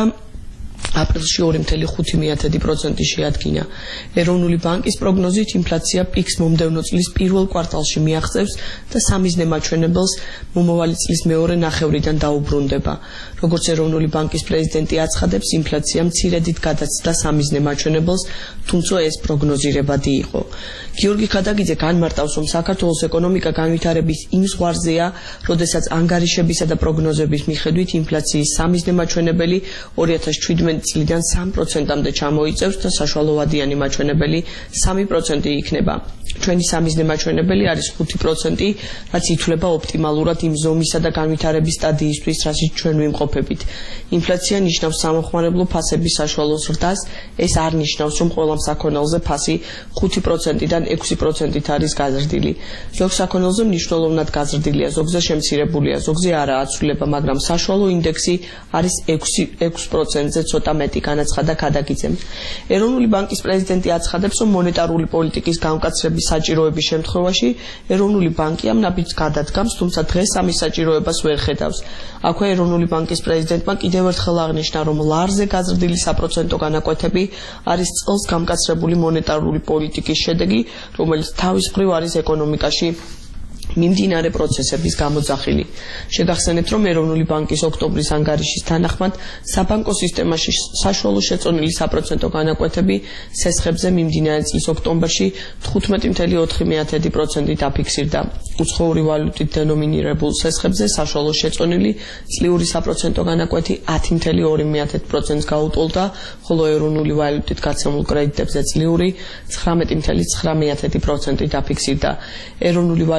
აპრილში ორი ფاصლე ხუთი პროცენტი შეადგინა. ეროვნული ბანკის პროგნოზით ინფლაცია პიკს მომდევნო წლის პირველ კვარტალში მიაღწევს და სამიზნე მაჩვენებელს მომავალი წლის მეორე ნახევრიდან დაუბრუნდება. როგორც ეროვნული ბანკის პრეზიდენტი აცხადებს, ინფლაცია მცირედით გადაცდა სამიზნე მაჩვენებელს, თუმცა ეს პროგნოზირებადი იყო. გიორგი ქადაგიძე განმარტავს, რომ საქართველოს ეკონომიკა განვითარების იმ ზღვარზეა, როდესაც ანგარიშებისა და პროგნოზების მიხედვით ინფლაციის სამიზნე მაჩვენებელი ორი ათას შვიდმეტი წლიდან სამ პროცენტამდე ჩამოიწევს და საშუალოვადიანი მაჩვენებელი სამი პროცენტი იქნება. ჩვენი სამიზნე მაჩვენებელი არის ხუთი პროცენტი, რაც ითვლება ოპტიმალურად იმ ზომისა და განვითარების სტადიისთვის, რასაც ჩვენ ვიმყოფებით. ინფლაცია ნიშნავს სამოხმარებლო ფასების საშუალო ზრდას, ეს არ ნიშნავს, რომ ყველა საქონელზე ფასი ხუთი პროცენტიდან ექვსი პროცენტით არის გაზრდილი. ზოგ საქონელზე მნიშვნელოვნად გაზრდილია, ზოგზე შემცირებულია, ზოგზე არა აცვლება, მაგრამ საშუალო ინდექსი არის ექვსი პროცენტზე ცოტა მეტი, განაცხადა ქადაგიძემ. ეროვნული ბანკის პრეზიდენტი აცხადებს, რომ მონეტარული პოლიტიკის გამკაცრების საჭიროების შემთხვევაში ეროვნული ბანკი ამ ნაბიჯს გადადგამს, თუმცა დღეს ამის საჭიროებას ვერ ხედავს. აქვე ეროვნული ბანკის პრეზიდენტმა კიდევ ერთხელ აღნიშნა, რომ ლარზე გაზრდილი საპროცენტო განაკვეთები არის წელს გამკაცრებული მონეტარული პოლიტიკის შედეგი, რომელიც თავის მხრივ არის ეკონომიკაში მიმდინარე პროცესების გამოძახილი. შეგახსენებთ, რომ ეროვნული ბანკის ოქტომბრის ანგარიშის თანახმად საბანკო სისტემაში საშუალო შეწონილი საპროცენტო განაკვეთები სესხებზე მიმდინარე წლის ოქტომბერში თხუთმეტი ფاصლე ოთხი პროცენტი დაფიქსირდა. უცხოური ვალუტით დენომინირებულ სესხებზე საშუალო შეწონილი წლიური საპროცენტო განაკვეთი ათი ფاصლე ორი პროცენტს გაუტოლდა, ხოლო ეროვნული ვალუტით გაცემულ კრედიტებზე წლიური ცხრამეტი ფاصლე ცხრა პროცენტი დაფიქსირდა. ეროვნული ვალუტით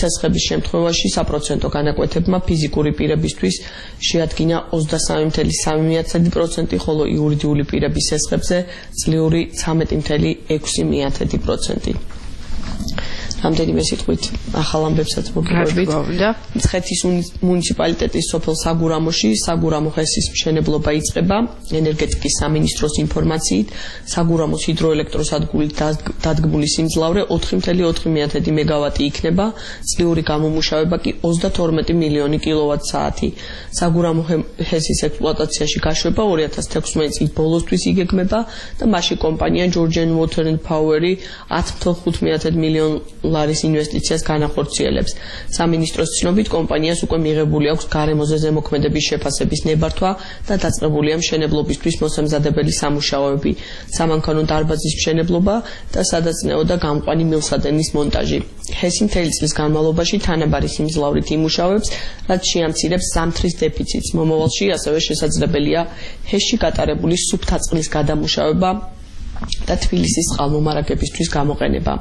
სესხების შემთხვევაში საპროცენტო განაკვეთებმა ფიზიკური პირებისთვის შეადგინა ოცდასამი წუთი სამი პროცენტი, ხოლო იურიდიული პირების სესხებზე წლიური ცამეტი წუთი ექვსი პროცენტი. რამდენიმე სიტყვით ახალ ამბებსაც მოგივებით. მცხეთის მუნიციპალიტეტის სოფელ საგურამოში საგურამო ჰესის მშენებლობა იწყება. ენერგეტიკის სამინისტროს ინფორმაციით, საგურამოს ჰიდროელექტროსადგურით დადგმული სიმძლავრე ოთხი წუთი ოთხი მეგავატი იქნება, წლიური გამომუშავება კი ოცდათორმეტი მილიონი კილოვატ-საათი. საგურამო ჰესის ექსპლუატაციაში გაშვება ორი ათას თექვსმეტი წლის ბოლოსთვის იგეგმება და მასში კომპანია Georgian Water and Power-ი ათი წუთი ხუთი მილიონ ლარის ინვესტიციას განახორციელებს. სამინისტროს ცნობით კომპანიას უკვე მიღებული აქვს გარემოზე ზემოქმედების შეფასების ნებართვა და დაწყებულია მშენებლობისთვის მოსამზადებელი სამუშაოები, სამანქანო დარბაზის მშენებლობა და სადაწნეო და გამყვანი მილსადენის მონტაჟი. ჰესი მთელი წლის განმავლობაში თანაბარი სიმძლავრით იმუშავებს, რაც შეამცირებს ზამთრის დეფიციტს. მომავალში ასევე შესაძლებელია ჰესში გატარებული სუფთა წყლის გადამუშავება და თბილისის წყალმომარაგებისთვის გამოყენება.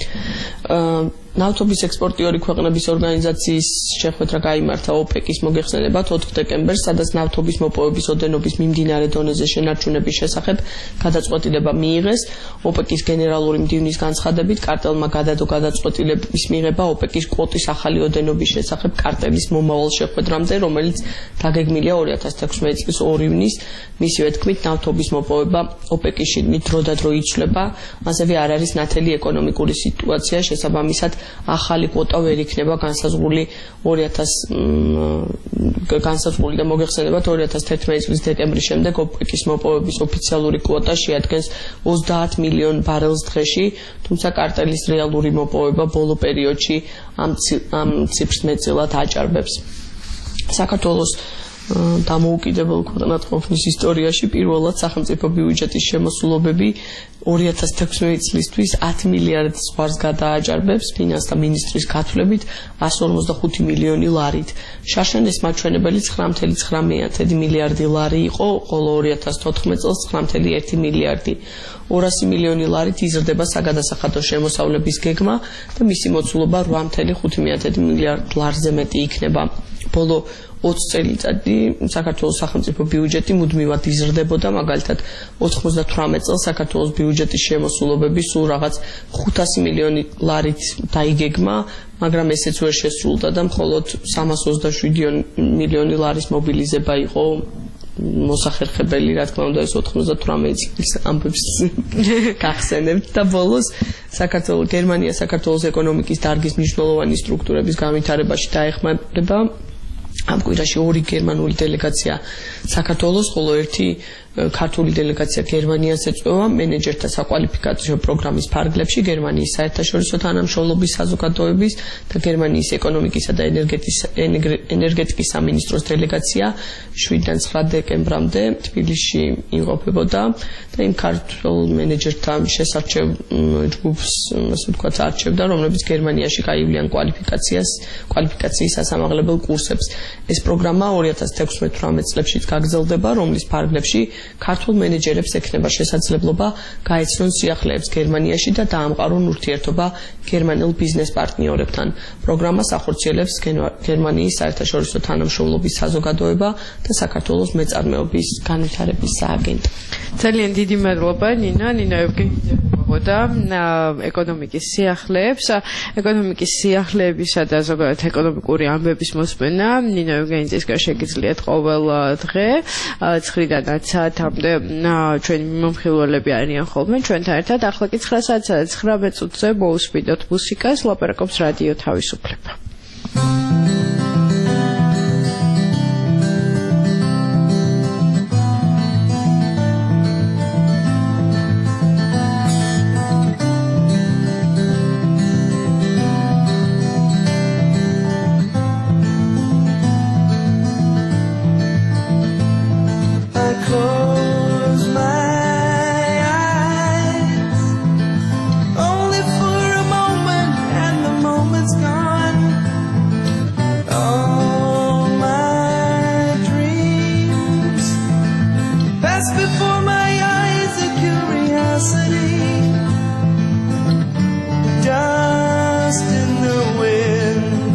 ნავთობის ექსპორტიორი ქვეყნების ორგანიზაციის შეხვედრა გაიმართა ოპეკის მოგეხსენებათ ოთხ დეკემბერს, სადაც ნავთობის მოპოვების ოდენობის მიმდინარე დონეზე შენარჩუნების შესახებ გადაწყვეტილება მიიღეს. ოპეკის გენერალური მდივნის განცხადებით, კარტელმა გადადო გადაწყვეტილების მიღება ოპეკის კვოტის ახალი ოდენობის შესახებ კარტელის მომავალ შეხვედრამდე, რომელიც დაგეგმილია ორი ათას თექვსმეტი წლის ორი ივნის. მისივე თქმით, ნავთობის მოპოვება ოპეკის შიგნით დროდადრო იცვლება, ასევე არ არის ნათელი ეკონომიკური სიტუაცია, შესაბამისად ახალი კვოტა ვერ იქნება განსაზღვრული ორი ათას განსაზღვრული და მოგეხსენებათ ორი ათას თერთმეტი წლის დეკემბრის შემდეგ ოპეკის მოპოვების ოფიციალური კვოტა შეადგენს ოცდაათ მილიონ ბარელს დღეში, თუმცა კარტელის რეალური მოპოვება ბოლო პერიოდში ამ ციფრს მეტწილად აჭარბებს. საქართველოს დამოუკიდებელ ქვეყნად ყოფნის ისტორიაში პირველად სახელმწიფო ბიუჯეტის შემოსულობები ორი ათას თექვსმეტი წლისთვის ათი მილიარდ ზღვარს გადააჭარბებს ფინანსთა მინისტრის გათვლებით ასი ორმოცდახუთი მილიონი ლარით. შაშენეს მაჩვენებელი ცხრა წუთი ცხრა მილიარდი ლარი იყო, ხოლო ორი ათას თოთხმეტ წელს ცხრა წუთი ერთი მილიარდი. ორასი მილიონი ლარით იზრდება საგადასახადო შემოსავლების გეგმა და მისი მოცულობა რვა წუთი ხუთი მილიარდ ლარზე მეტი იქნება. ბოლო ოცი წელიწადი საქართველოს სახელმწიფო ბიუჯეტი მუდმივად იზრდებოდა, მაგალითად ოთხმოცდათვრამეტ წელს საქართველოს ბიუჯეტის შემოსულობები სულ რაღაც ხუთასი მილიონი ლარით დაიგეგმა, მაგრამ ესეც ვერ შესრულდა და მხოლოდ სამას ოცდაშვიდი მილიონი ლარის მობილიზება იყო მოსახერხებელი, რა თქმა უნდა, ეს ოთხმოცდათვრამეტი წლის ამბებს გახსენებთ და ბოლოს საქართველოს გერმანია საქართველოს ეკონომიკის დარგის მნიშვნელოვანი სტრუქტურების განვითარებაში დაეხმარება. ამ კვირაში ორი გერმანული დელეგაცია საქართველოს, ხოლო ერთი ქართული დელეგაცია გერმანიას ეწვევა მენეჯერთა საკვალიფიკაციო პროგრამის ფარგლებში გერმანიის საერთაშორისო თანამშრომლობის საზოგადოების და გერმანიის ეკონომიკისა და ენერგეტიკის სამინისტროს დელეგაცია შვიდიდან ცხრა დეკემბრამდე თბილისში იმყოფებოდა და იმ ქართულ მენეჯერთა შესარჩევ ჯგუფს, ასე ვთქვათ, არჩევდა, რომლებიც გერმანიაში გაივლიან კვალიფიკაციას, კვალიფიკაციის სასამაღლებელ კურსებს. ეს პროგრამა ორი ათას თექვსმეტ-თვრამეტ წლებშიც გაგრძელდება, რომლის ფარგლებში ქართულ მენეჯერებს ექნება შესაძლებლობა გაეცნონ სიახლეებს გერმანიაში და დაამყარონ ურთიერთობა გერმანელ ბიზნეს პარტნიორებთან. პროგრამას ახორციელებს გერმანიის საერთაშორისო თანამშრომლობის საზოგადოება და საქართველოს მეწარმეობის განვითარების სააგენტო. ძალიან დიდი მადლობა ნინა, ნინა ევგენიევა ეკონომიკის სიახლეებს, ეკონომიკის სიახლეებისა და ზოგადად ეკონომიკური ამბების მოსმენა ნინა ევგენიძისგან შეგიძლიათ ყოველ დღე ცხრიდანაც საათამდე ჩვენი მომხილველები არიან ხოლმე ჩვენთან ერთად. ახლა კი ცხრა საათსა და ცხრამეტ წუთზე მოусმინოთ მუსიკას, ლაპარაკობს რადიო თავისუფლება. Dust in the wind.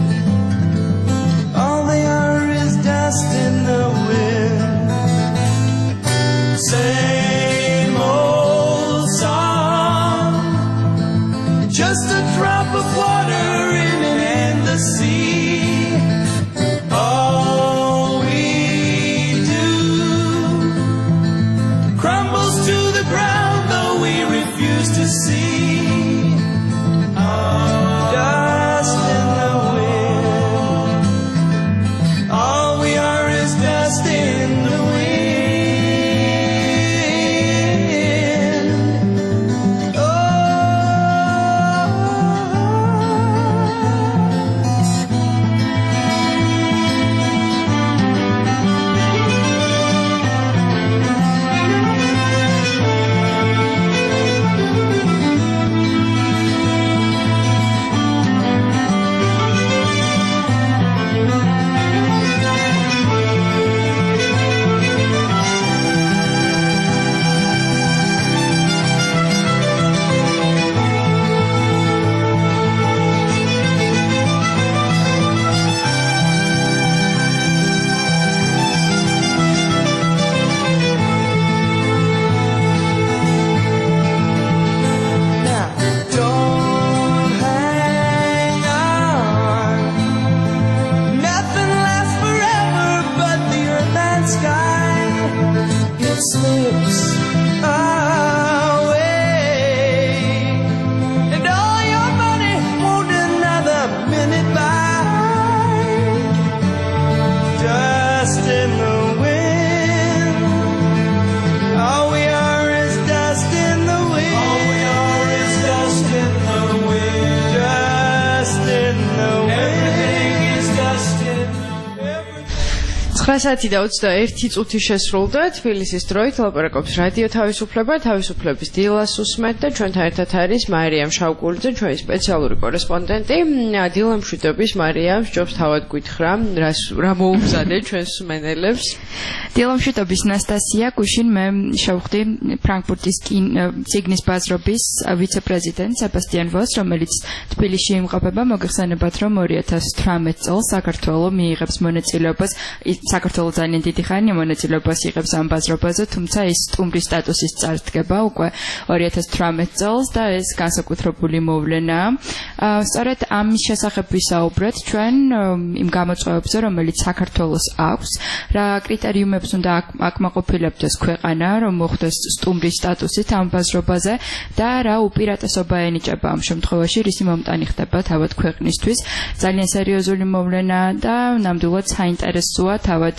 ათი და ოცდაერთი წუთი შესრულდა თბილისის დროით ლაპარაკობს რადიო თავისუფლება თავისუფლების დილას უსმენთ და ჩვენთან ერთად არის მარიამ შავკულიძე ჩვენი სპეციალური კორესპონდენტი დილა მშვიდობის მარიამ სჯობს თავად გითხრა რა მოუმზადე ჩვენს მსმენელებს დილა მშვიდობის ნასტასია გუშინ მე შევხვდი ფრანკფურტის ციგნის ბაზრობის ვიცე-პრეზიდენტ სებასტიან ვოს რომელიც თბილისში იმყოფება მოგეხსენებათ რომ ორი ათას თვრამეტ წელს საქართველოს მიიღებს მონაწილეობას საქართველოს ძალიან დიდი ხანია მონაწილეობას იღებს ამ ბაზრობაზე, თუმცა ის სტუმრის სტატუსის წარდგება უკვე ორი ათას თვრამეტ წელს და ეს განსაკუთრებული მოვლენაა. სწორედ ამის შესახებ ვისაუბრეთ ჩვენ იმ გამოწვევებზე, რომელიც საქართველოს აქვს, რა კრიტერიუმებს უნდა აკმაყოფილებდეს ქვეყანა, რომ მოხდეს სტუმრის სტატუსით ამ ბაზრობაზე და რა უპირატესობა ენიჭება ამ შემთხვევაში, რისი მომტანი ხდება თავად ქვეყნისთვის. ძალიან სერიოზული მოვლენაა და ნამდვილად საინტერესოა თავად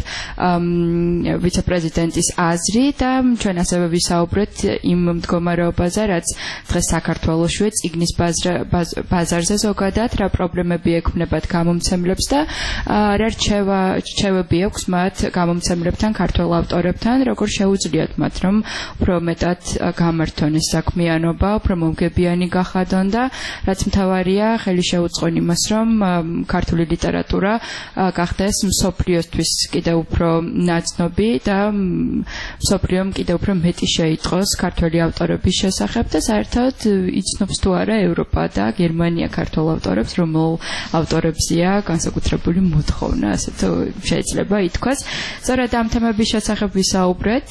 ვიცე-პრეზიდენტის აზრი და ჩვენ ასევე ვისაუბრეთ იმ მდგომარეობაზე, რაც დღეს საქართველოშივე წიგნის ბაზარზე ზოგადად რა პრობლემები ექმნებათ გამომცემლებს და რა რჩევები აქვს მათ გამომცემლებთან, ქართველ ავტორებთან, როგორ შეუძლიათ მათ რომ უფრო მეტად გამართონ ეს საქმიანობა, უფრო მომგებიანი გახადონ და რაც მთავარია, ხელი შეუწყონ იმას, რომ ქართული ლიტერატურა გახდეს მსოფლიოსთვის კიდევ უფრო ნაცნობი და მსოფლიომ კიდევ უფრო მეტი შეიტყოს ქართველი ავტორების შესახებ და საერთოდ იცნობს თუ არა ევროპა და გერმანია ქართულ ავტორებს, რომელ ავტორებზეა განსაკუთრებული მოთხოვნა, ასე თუ შეიძლება ითქვას. სწორედ ამ თემების შესახებ ვისაუბრეთ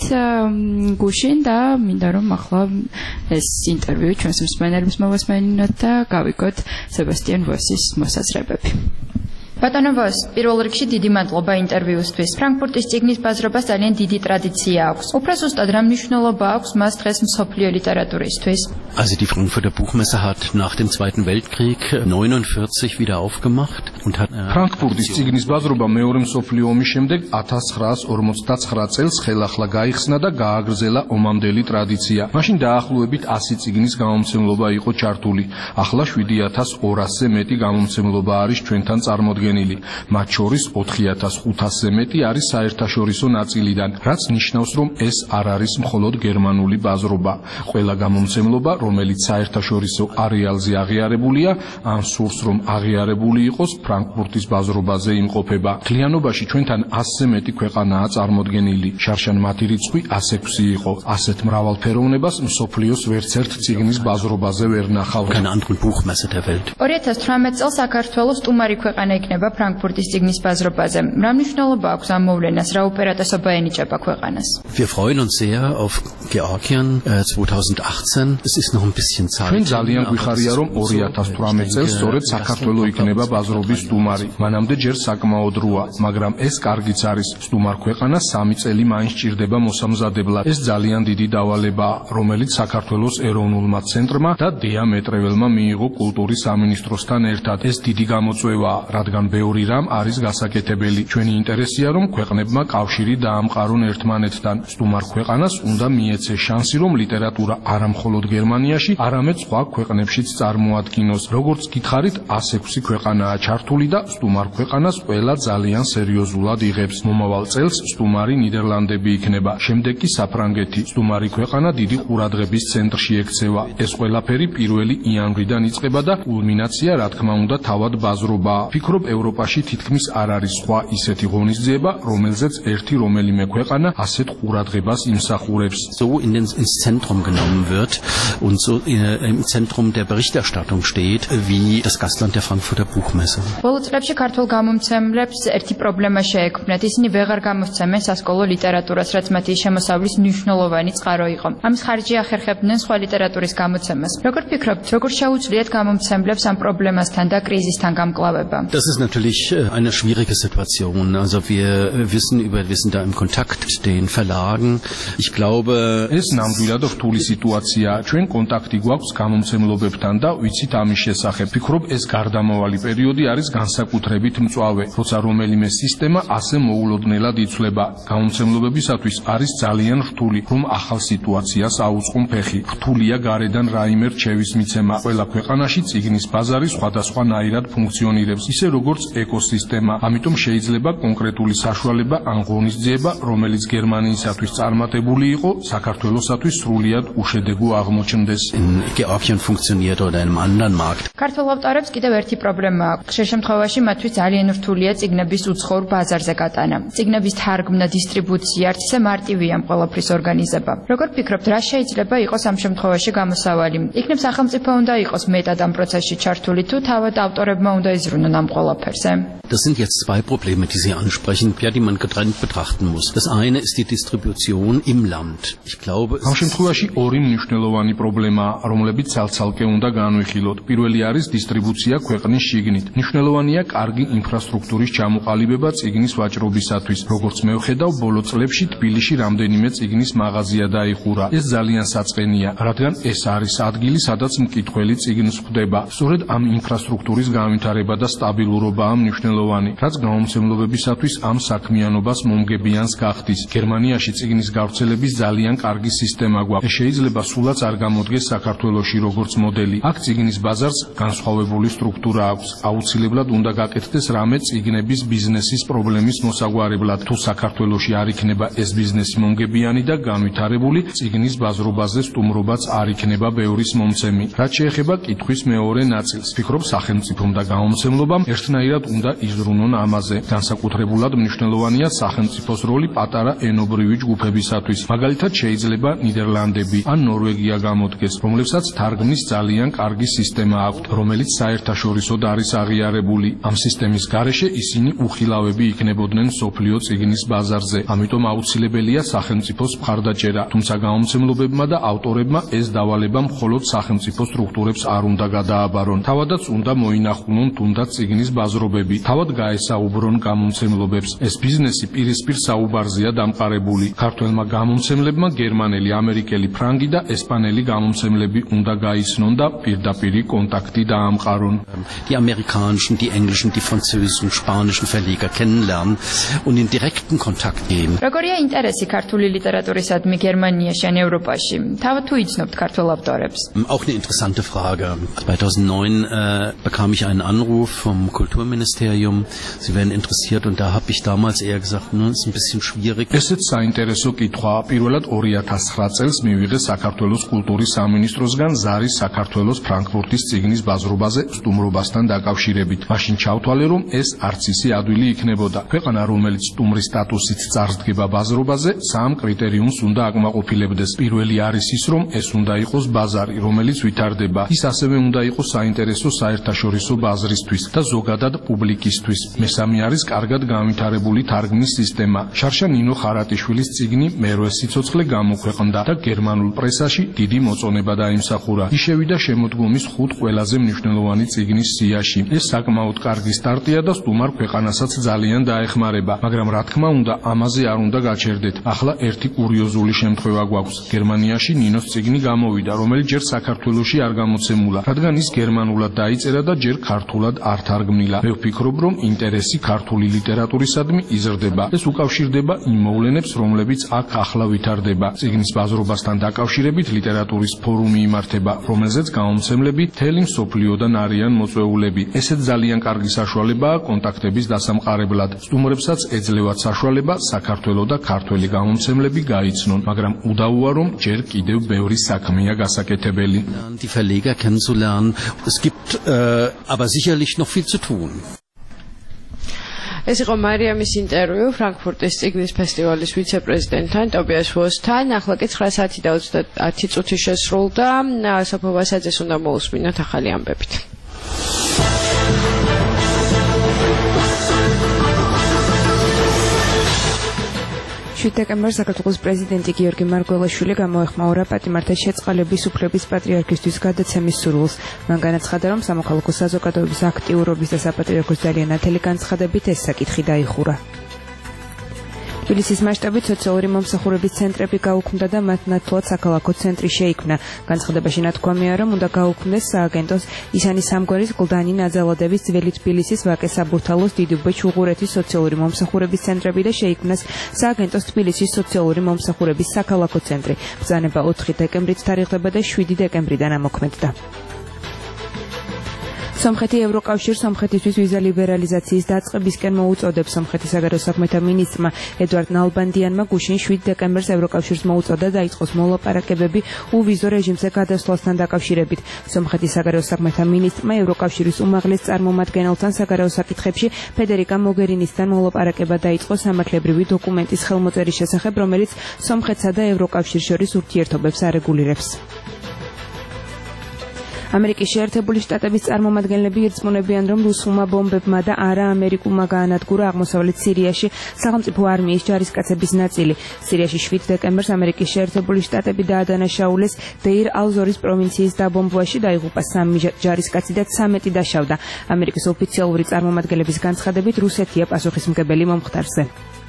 გუშინ და მინდა რომ ახლა ეს ინტერვიუ ჩვენს მსმენელებს მოვასმენინოთ და გავიგოთ სებასტიან ვოსის მოსაზრებები. ბატონო ვოს, პირველ რიგში დიდი მადლობა ინტერვიუსთვის. ფრანკფურტის ციგნის ბაზრობას ძალიან დიდი ტრადიცია აქვს. უფრო ზუსტად რა მნიშვნელობა აქვს მას დღეს მსოფლიო ლიტერატურისთვის? Also die Frankfurter Buchmesse hat nach dem Zweiten Weltkrieg neunundvierzig wieder aufgemacht und hat ფრანკფურტის ციგნის ბაზრობა მეორე მსოფლიო ომის შემდეგ ათას ცხრაას ორმოცდაცხრა წელს ხელახლა გაიხსნა და გააგრძელა ომამდელი ტრადიცია. მაშინ დაახლოებით ასი ციგნის გამომცემლობა იყო ჩართული. ახლა შვიდი ათას ორასზე მეტი გამომცემლობა არის ჩვენთან წარმოდგენილი. მათ შორის ოთხი ათას ხუთასზე მეტი არის საერთაშორისო ნაწილიდან, რაც ნიშნავს, რომ ეს არ არის მხოლოდ გერმანული ბაზრობა. ყველა გამომცემლობა, რომელიც საერთაშორისო არეალზე აღიარებულია, ან სურს რომ აღიარებული იყოს, ფრანკფურტის ბაზრობაზე იმყოფება. მთლიანობაში ჩვენთან ასზე მეტი ქვეყანაა წარმოდგენილი. შარშან მათი რიცხვი ას ექვსი იყო. ასეთ მრავალფეროვნებას მსოფლიოს ვერცერთ ციგნის ბაზრობაზე ვერ ნახავთ. ორი ათას თვრამეტ წელს საქართველოს სტუმარი ქვეყანა იქნება ფრანკფურტის ციგნის ბაზრობაზე. რა მნიშვნელობა აქვს ამ მოვლენას, რა უპირატესობა ენიჭება ქვეყანას? Wir freuen uns sehr auf Georgien zweitausendachtzehn. Es ist noch ein bisschen Zeit. ჩვენ ძალიან გვიხარია, რომ ორი ათას თვრამეტ წელს სწორედ საქართველო იქნება ბაზრობის სტუმარი. მანამდე ჯერ საკმაოდ დროა, მაგრამ ეს კარგიც არის. სტუმარ ქვეყანას სამი წელი მაინც ჭირდება მოსამზადებლად. ეს ძალიან დიდი დავალებაა, რომელიც საქართველოს ეროვნულმა ცენტრმა და დიამეტრეველმა მიიღო კულტურის სამინისტროსთან ერთად. ეს დიდი გამოწვევაა, რადგან ბევრი რამ არის გასაკეთებელი. ჩვენი ინტერესია რომ ქვეყნებმა კავშირი დაამყარონ ერთმანეთთან. სტუმარ ქვეყანას უნდა მიეცეს შანსი რომ ლიტერატურა არა მხოლოდ გერმანიაში, არამედ სხვა ქვეყნებშიც წარმოადგინოს. როგორც გითხარით, ას ექვსი ქვეყანაა ჩართული და სტუმარ ქვეყანას ყველა ძალიან სერიოზულად იღებს. მომავალ წელს სტუმარი ნიდერლანდები იქნება, შემდეგ კი საფრანგეთი. სტუმარი ქვეყანა დიდი ყურადღების ცენტრში ექცევა. ეს ყველაფერი პირველი იანვრიდან იწყება და კულმინაცია რა თქმა უნდა თავად ბაზრობაა. ვფიქრობ ევროპაში თითქმის არ არის სხვა ისეთი ღონისძიება, რომელზეც ერთი რომელიმე ქვეყანა ასეთ ყურადღებას იმსახურებს. So in den, ins Zentrum genommen wird und so im Zentrum der Berichterstattung steht, wie das Gastland der Frankfurter Buchmesse. ბოლო წლებში ქართულ გამომცემლებს ერთი პრობლემა შეექმნათ. ისინი ვეღარ გამოსცემენ სასკოლო ლიტერატურას, რაც მათი შემოსავლის მნიშვნელოვანი წყარო იყო. ამის ხარჯი ახერხებდნენ სხვა ლიტერატურის გამოცემას. როგორ ფიქრობთ, როგორ შეუძლიათ გამომცემლებს ამ პრობლემასთან და კრიზისთან გამკლავება? Das ist natürlich eine schwierige Situation. Also wir wissen über, wir sind da im Kontakt mit den Verlagen. Ich glaube, es ნამდვილად რთული სიტუაციაა. ჩვენ კონტაქტი გვაქვს გამომცემლობებთან და ვიცით ამის შესახებ. ვფიქრობ, ეს გარდამავალი პერიოდი არის განსაკუთრებით მწვავე, როცა რომელიმე სისტემა ასე მოულოდნელად იცვლება. Გამომცემლობებისათვის არის ძალიან რთული, რომ ახალ სიტუაციას აუწყონ ფეხი. რთულია გარედან რაიმე რჩევის მიცემა. ყველა ქვეყანაში წიგნის ბაზარი სხვადასხვანაირად ფუნქციონირებს, ისე როგორც ეკოსისტემა. ამიტომ შეიძლება კონკრეტული საშუალება ან ღონისძიება, რომელიც გერმანიისათვის წარმატებული იყო, საქართველოსათვის სრულიად უშედეგო აღმოჩნდეს. Georgien funktioniert oder in einem anderen Markt. ქართულ ავტორებს კიდევ ერთი პრობლემა აქვს. ხშირ შემთხვევაში მათთვის ძალიან რთულია წიგნების უცხოურ ბაზარზე გატანა. წიგნების თარგმნა, დისტრიბუცია, არც ისე მარტივია ამ ყველაფრის ორგანიზება. Როგორ ფიქრობთ, რა შეიძლება იყოს ამ შემთხვევაში გამოსავალი? იქნებ სახელმწიფო უნდა იყოს მეტად ამ პროცესში ჩართული თუ თავად ავტორებმა უნდა იზრუნონ ამ ყველაფერზე? Das sind jetzt zwei Probleme, die Sie ansprechen, ja, die man getrennt betrachten muss. Das eine ist die Distribution im Land. Ich glaube, ამ შემთხვევაში ორი მნიშვნელოვანი პრობლემაა, რომლებიც ცალ-ცალკე უნდა განვიხილოთ. პირველი არის დისტრიბუცია ქვეყნის შიგნით. მნიშვნელოვანია კარგი ინფრასტრუქტურის ჩამოყალიბება წიგნის ვაჭრობისათვის. როგორც მე ვხედავ, ბოლო წლებში თბილისში რამდენიმე წიგნის მაღაზია დაიხურა. ეს ძალიან საწყენია, რადგან ეს არის ადგილი, სადაც მკითხველი წიგნს ხვდება. სწორედ ამ ინფრასტრუქტურის განვითარება და სტაბილურობაა მნიშვნელოვანი, რაც გამომცემლობებისათვის ამ საქმიანობას მომგებიანს გახდის. გერმანიაში წიგნის გავრცელების ძალიან კარგი სისტემა გვაქვს. შეიძლება სულაც არ გამოდგეს საქართველოში როგორც მოდელი. აქ წიგნის ბაზარს განსხვავებული სტრუქტურა აქვს. აუცილებლად უნდა გაკეთდეს რამე წიგნების ბიზნესის პრობლემის მოსაგვარებლად. თუ საქართველოში არ იქნება ეს ბიზნესი მომგებიანი და განვითარებული, წიგნის ბაზრობაზე სტუმრობაც არ იქნება ბევრის მომცემი. რაც შეეხება კითხვის მეორე ნაწილს, ვფიქრობ სახელმწიფომ და გამომცემლობამ ერთნაირად უნდა იზრუნონ ამაზე. განსაკუთრებულად მნიშვნელოვანია სახელმწიფოს როლი პატარა ენობრივი ჯგუფებისათვის. მაგალითად შეიძლება ნიდერლანდები ან ნორვეგია გამოდგეს, რომლებსაც თარგმნის ძალიან კარგი სისტემა აქვთ, რომელიც საერთაშორისოდ არის აღიარებული. ამ სისტემის გარეშე ისინი უხილავები იქნებოდნენ სოფლიო წიგნის ბაზარზე. ამიტომ აუცილებელია სახელმწიფოს მხარდაჭერა, თუმცა გამომცემლობებმა და ავტორებმა ეს დავალება მხოლოდ სახელმწიფო სტრუქტურებს არ უნდა გადააბარონ. თავადაც უნდა მოინახულონ თუნდაც წიგნის ბაზრობები, თავად გაესაუბრონ გამომცემლობებს. ეს ბიზნესი პირისპირ საუბარზეა დამყარებული. ქართველმა გამომცემლებმა გერმანელი, ამერიკელი, ფრანგი და ესპანელი გამომცემლები უნდა გაიცნონ და პირდაპირი კონტაქტი დაამყარონ. Die amerikanischen, die englischen, die französischen, spanischen Verleger kennenlernen und in direkten Kontakt gehen. როგორია ინტერესი ქართული ლიტერატურისადმი გერმანიაში ან ევროპაში? თავად თუ იცნობთ ქართულ ავტორებს? Auch eine interessante Frage. zweitausendneun äh, bekam ich einen Anruf vom Kulturministerium. Sie werden interessiert und da habe ich damals eher gesagt, ne, ist ein bisschen schwierig. ესეც საინტერესო კითხვაა. პირველად ორი ათას ცხრა წელს მივიღე საქართველოს კულტურის სამინისტროსგან ზარის საქართველოს ფრანკფურტის წიგნის ბაზრობაზე სტუმრობასთან დაკავშირებით. მაშინ ჩავთვალე, რომ ეს არც ისე ადვილი იქნებოდა. ქვეყანა, რომელიც სტუმრის სტატუსით წარსდგება ბაზრობაზე, სამ კრიტერიუმს უნდა აკმაყოფილებდეს. პირველი არის ის, რომ ეს უნდა იყოს ბაზარი, რომელიც ვითარდება. ის ასევე უნდა იყოს საინტერესო საერთაშორისო ბაზრისთვის და ზოგადად პუბლიკისთვის. მესამე არის კარგად განვითარებული თარგმნის სისტემა. შარშა ნინო ხარატიშვილის წიგნი მერვე სიცოცხლე გამოქვეყნდა და გერმანულ პრესაში დიდი მოწონება დაიმსახურა. ის შევიდა შემოდგომის ხუთ ყველაზე მნიშვნელოვანი წიგნის სიაში. ეს საკმაოდ კარგი სტარტია და სტუმარ ქვეყანასაც ძალიან დაეხმარება, მაგრამ რა თქმა უნდა, ამაზე არ უნდა გაჩერდეთ. ახლა ერთი კურიოზული შემთხვევა გვაქვს. გერმანიაში ნინოს წიგნი გამოვიდა, რომელიც ჯერ საქართველოში არ გამოცემულა, რადგან ის გერმანულად დაიწერა და ჯერ ქართულად არ თარგმნილა. მე ვფიქრობ, რომ ინტერესი ქართული ლიტერატურისადმი იზრდება. ეს უკავშირდება იმ მოვლენებს, რომლებიც აქ ახლა ვითარდება. წიგნის ბაზრობასთან დაკავშირებით ლიტერატურის ფორუმი იმართება, რომელზეც გამომცემლები მთელი მსოფლიოდან არიან მოწვეულები. ესეც ძალიან კარგი საშუალებაა კონტაქტების დასამყარებლად. სტუმრებსაც ეძლევათ საშუალება საქართველო და ქართველი გამომცემლები გაიცნონ, მაგრამ უდავოა, რომ ჯერ კიდევ ბევრი საქმეა გასაკეთებელი. Die Verleger kennenzulernen. Es gibt äh, aber sicherlich noch viel zu tun. ეს იყო მარიამის ინტერვიუ ფრანკფურტის წიგნის ფესტივალის ვიცე-პრეზიდენტთან ტობიას ვოსთან. ახლა კი ცხრა საათი და ოცდაათი წუთი შესრულდა. სოფო ვასაძეს უნდა მოусმინოთ ახალი ამბებით. შვიდ დეკემბერს საქართველოს პრეზიდენტი გიორგი მარგველაშვილი გამოეხმაურა პატიმართა შეწყალების უფლების პატრიარქისთვის გადაცემის სურვილს. მან განაცხადა, რომ სამოქალაქო საზოგადოების აქტიურობის და საპატრიარქოს ძალიან ნათელი განცხადებით ეს საკითხი დაიხურა. თბილისის მასშტაბით სოციალური მომსახურების ცენტრები გაუქმდა და მათ ნათლად საქალაქო ცენტრი შეიქმნა. განცხადებაში ნათქვამია, რომ უნდა გაუქმდეს სააგენტოს ისანი სამგვარის, გლდანი, ნაძალადების, ძველი თბილისის, ვაკე საბურთალოს, დიდუბე, ჩუღურეთის სოციალური მომსახურების ცენტრები და შეიქმნას სააგენტოს თბილისის სოციალური მომსახურების საქალაქო ცენტრი. ბრძანება ოთხი დეკემბრით თარიღდება და შვიდი დეკემბრიდან ამოქმედდა. სომხეთი ევროკავშირს სომხეთისთვის ვიზა ლიბერალიზაციის დაწყებისკენ მოუწოდებს. სომხეთის საგარეო საქმეთა მინისტრმა ედვარდ ნალბანდიანმა გუშინ შვიდ დეკემბერს ევროკავშირს მოუწოდა დაიწყოს მოლაპარაკებები უვიზო რეჟიმზე გადასვლასთან დაკავშირებით. სომხეთის საგარეო საქმეთა მინისტრმა ევროკავშირის უმაღლეს წარმომადგენელთან საგარეო საკითხებში ფედერიკა მოგერინისთან მოლაპარაკება დაიწყო სამართლებრივი დოკუმენტის ხელმოწერის შესახებ, რომელიც სომხეთსა და ევროკავშირს შორის ურთიერთობებს არეგულირებს. ამერიკის შეერთებული შტატების წარმომადგენლები ირწმუნებიან, რომ რუსულმა ბომბებმა და არა ამერიკულმა გაანადგურა აღმოსავლეთ სირიაში სახელმწიფო არმიის ჯარისკაცების ნაწილი. სირიაში შვიდ დეკემბერს ამერიკის შეერთებული შტატები დაადანაშაულეს დეირ ალ-ზორის პროვინციის დაბომბვაში, დაიღუპა სამი ჯარისკაცი და ცამეტი დაშავდა. ამერიკის ოფიციალური წარმომადგენლების განცხადებით, რუსეთია პასუხისმგებელი მომხდარზე.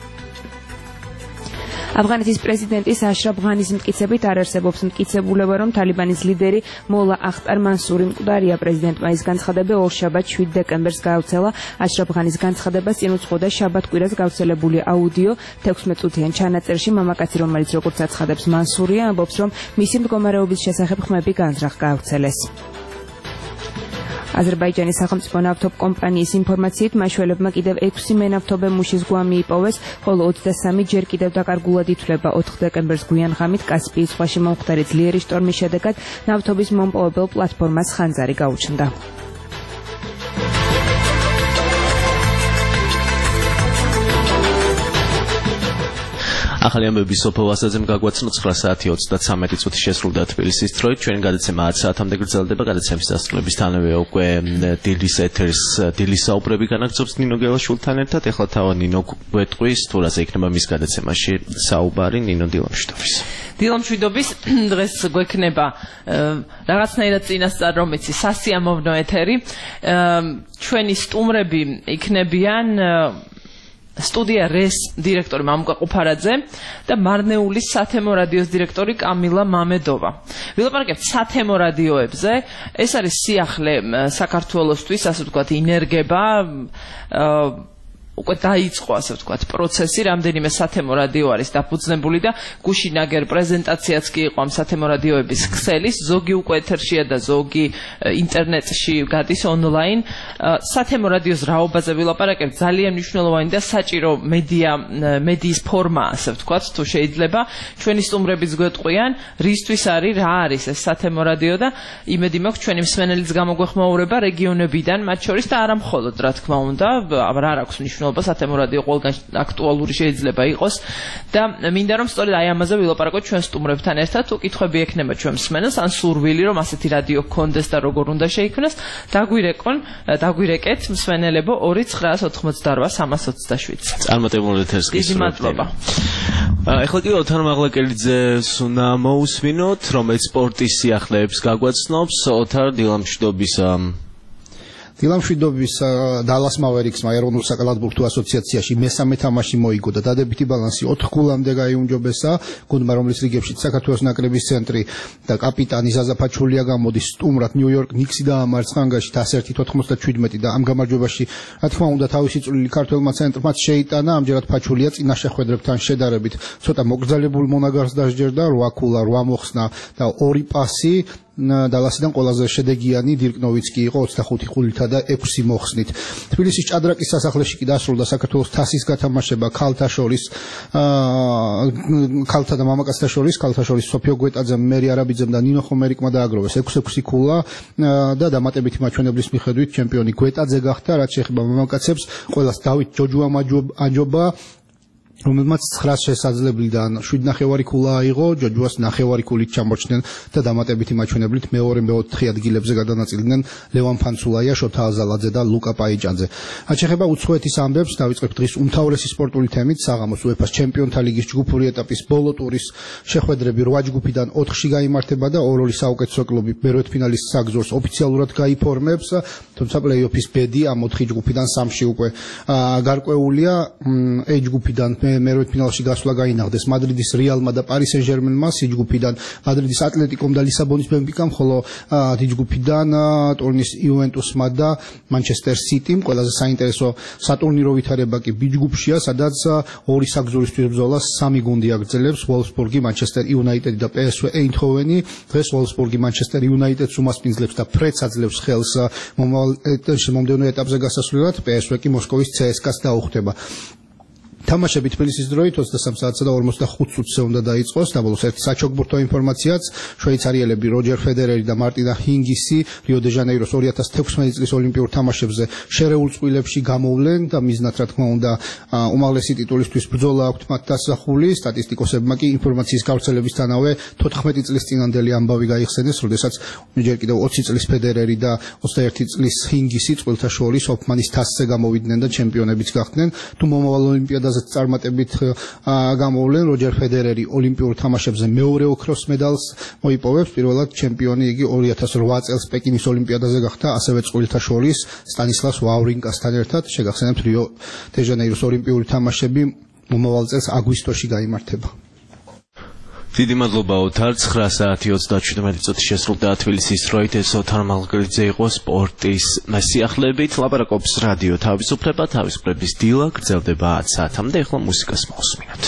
ავღანეთის პრეზიდენტის აშრაფ ღანის მტკიცებით არ არსებობს მტკიცებულება, რომ თალიბანის ლიდერი მოლა ახტარ მანსური მკვდარია. პრეზიდენტმა ის განცხადება ორშაბათ შვიდ დეკემბერს გაავრცელა. აშრაფ ღანის განცხადებას წინ უძღოდა შაბათ კვირას გავრცელებული აუდიო თექვსმეტ წუთიან ჩანაწერში. მამაკაცი, რომელიც როგორც აცხადებს მანსურია, ამბობს, რომ მისი მდგომარეობის შესახებ ხმები განზრახ გაავრცელეს. აზერბაიჯანის სახელმწიფო ნავთობ კომპანიის ინფორმაციით მაშველებმა კიდევ ექვსი მენავთობე მუშის გვამი იპოვეს, ხოლო ოცდასამი ჯერ კიდევ დაკარგულად ითვლება. ოთხ დეკემბერს გვიან ღამით კასპიის ზღვაში მომხდარი ძლიერი შტორმის შედეგად ნავთობის მომპოვებელ პლატფორმას ხანძარი გაუჩნდა. ახალი ამბები სოფო ვასაძემ გაგვაცნო ცხრა საათი ოცდაცამეტი წუთი შესრულდა თბილისის დროით. ჩვენი გადაცემა ათ საათამდე გრძელდება. გადაცემის დასრულებისთანავე უკვე დილის ეთერს დილის საუბრები განაგრძობს ნინო გელაშვილთან ერთად. ეხლა თავად ნინო გვეტყვის თუ რაზე იქნება მის გადაცემაში საუბარი. ნინო, დილამშვიდობის. დილამშვიდობის. დღეს გვექნება რაღაცნაირად წინასწარ რომ იცი სასიამოვნო ეთერი. ჩვენი სტუმრები იქნებიან სტუდია რეს დირექტორი მამუკა ყუფარაძე და მარნეულის სათემო რადიოს დირექტორი კამილა მამედოვა. ვილაპარაკებთ სათემო რადიოებზე. ეს არის სიახლე საქართველოსთვის, ასე ვთქვათ, ინერგება, უკვე დაიწყო, ასე ვთქვათ, პროცესი, რამდენიმე სათემო რადიო არის დაფუძნებული და გუშინ აგერ პრეზენტაციაც კი იყო ამ სათემო რადიოების ქსელის, ზოგი უკვე ეთერშია და ზოგი ინტერნეტში გადის ონლაინ. სათემო რადიოს რაობაზე ვილაპარაკებთ, ძალიან მნიშვნელოვანი და საჭირო მედია, მედიის ფორმა, ასე ვთქვათ, თუ შეიძლება. ჩვენი სტუმრებიც გვეტყვიან, რისთვის არის, რა არის ეს სათემო რადიო და იმედი მაქვს ჩვენი მსმენელიც გამოგვეხმაურება რეგიონებიდან, მათ შორის და არა მხოლოდ, რა თქმა უნდა, რა აქვს მნიშვნელობა სათემო რადიო ყველგან აქტუალური შეიძლება იყოს და მინდა რომ სწორედ აი ამაზე ვილაპარაკოთ ჩვენ სტუმრებთან ერთად. თუ კითხვები ექნება ჩვენ მსმენელს ან სურვილი რომ ასეთი რადიო გქონდეს და როგორ უნდა შეიქმნას, დაგვირეკონ, დაგვირეკეთ მსმენელებო ორი ცხრაას ოთხმოცდარვა სამას ოცდაშვიდს. წარმატებულ ეთერს გისურვებთ. დიდი მადლობა. ეხლა კი ოთარ მაღლაკელიძეს უნდა მოусვინოთ, რომელიც სპორტის სიახლეებს გაგვაცნობს. ოთარ, დილამშვიდობის. დილამშვიდობის დალას მავერიქსმა ეროვნულ საკალათბურთო ასოციაციაში მესამე თამაში მოიგო და დადებითი ბალანსი ოთხ გოლამდე გაიუმჯობესა. გუნდმა, რომლის რიგებში საქართველოს ნაკრების ცენტრი და კაპიტანი ზაზა ფაჩულია გამოდის, სტუმრად ნიუ-იორკ ნიქსი დაამარცხა ანგარიშით ათას ერთი ოცდაშვიდმეტი და ამ გამარჯვებაში, რა თქმა უნდა, თავისი წვლილი ქართველმა ცენტრმაც შეიტანა. ამჯერად ფაჩულია წინა შეხვედრებთან შედარებით ცოტა მოგრძალებულ მონაგარს დასჯერდა, რვა ქულა, რვა მოხსნა და ორი პასი. დალასიდან ყველაზე შედეგიანი დირკ ნოვიცკი იყო ოცდახუთი ყულითა და ექვსი მოხსნით. თბილისის ჭადრაკის სასახლეში კი დასრულდა საქართველოს თასის გათამაშება ქალთა შორის, ქალთა და მამაკაცთა შორის. ქალთა შორის სოფიო გვეტაძემ, მერი არაბიძემ და ნინო ხომერიკმა დააგროვეს ექვსი ექვსი ქულა და დამატებითი მაჩვენებლის მიხედვით ჩემპიონი გვეტაძე გახდა. რაც შეეხება მამაკაცებს, ყველას დავით ჯოჯუა აჯობა, რომელმაც ცხრას შესაძლებლიდან შვიდ ნახევარი ქულა აიღო, ჯოჯუას ნახევარი ქულით ჩამორჩნენ და დამატებითი მაჩვენებლით მეორე მეოთხე ადგილებზე გადანაწილიდნენ ლევან ფანცულაია, შოთა აზალაძე და ლუკა პაიჭაძე. რაც შეეხება უცხოეთის ამბებს, დავიწყებთ დღის უმთავრესი სპორტული თემით. საღამოს უეფა-ს ჩემპიონთა ლიგის ჯგუფური ეტაპის ბოლო ტურის შეხვედრები რვა ჯგუფიდან ოთხში გაიმართება და ორ-ორი საუკეთესო კლუბი მერვედფინალის საგზურს ოფიციალურად გაიფორმებს, თუმცა პლეი-ოფის ბედი ამ ოთხი ჯგუფიდან სამში უკვე გარკვეულია. A ჯგუფიდან მერვე ფინალში გასვლა გაინახდეს მადრიდის რეალმა და პარი სენ-ჟერმენმა სი ჯგუფიდან, მადრიდის ატლეტიკომ და ლისაბონის ბენფიკამ, ხოლო დი ჯგუფიდან ტურინის იუვენტუსმა და მანჩესტერ სიტიმ. ყველაზე საინტერესო სატურნირო ვითარება კი ბი ჯგუფშია, სადაც ორი საგზურისთვის ბრძოლა სამი გუნდი აგრძელებს: ვოლფსბურგი, მანჩესტერ იუნაიტედი და პე ეს ვე ეინდჰოვენი. დღეს ვოლფსბურგი მანჩესტერ იუნაიტედს უმასპინძლებს და ფრედს აძლევს ხელს მომავალ მომდევნო ეტაპზე გასასვლელად, პე ეს ვე კი მოსკოვის ცე ეს კას დაუხდება. თამაშები თბილისის დროით ოცდასამ საათსა და ორმოცდახუთ წუთზე უნდა დაიწყოს. დაბოლოს ერთი საჩოგბურთო ინფორმაციაც: შვეიცარიელები როჯერ ფედერერი და მარტინა ჰინგისი რიო-დე-ჟანეიროს ორი ათას თექვსმეტი წლის ოლიმპიურ თამაშებზე შერეულ წყვილებში გამოვლენ და მიზნად რა თქმა უნდა უმაღლესი ტიტულისთვის ბრძოლა აქვთ მათ დასახული. სტატისტიკოსებმა კი ინფორმაციის გავრცელებისთანავე თოთხმეტი წლის წინანდელი ამბავი გაიხსენეს, როდესაც ჯერ კიდევ ოცი წლის ფედერერი და ოცდაერთი წლის ჰინგისი წყვილთა შორის ჰოფმანის თასზე გამოვიდნენ და ჩემპიონებიც გახდნენ. თუ მომავალ ოლიმპიადაზე წარმატებით გამოვლენ, როჯერ ფედერერი ოლიმპიურ თამაშებზე მეორე ოქროს მედალს მოიპოვებს. პირველად ჩემპიონი იგი ორი ათას რვა წელს პეკინის ოლიმპიადაზე გახდა, ასევე წყვილთა შორის სტანისლავს ვავრინკასთან ერთად. შეგახსენებთ, რიო-დე-ჟანეიროს ოლიმპიური თამაშები მომავალ წელს აგვისტოში გაიმართება. დიდი მადლობა ოთარ. ცხრა საათი ოცდაშვიდმეტი წუთი შესრულდა თბილისის დროით. ეს ოთარ მალგერიძე იყო სპორტის სიახლეებით. ლაპარაკობს რადიო თავისუფლება, თავისუფლების დილა გრძელდება ათ საათამდე. ახლა მუსიკას მოვსმინოთ.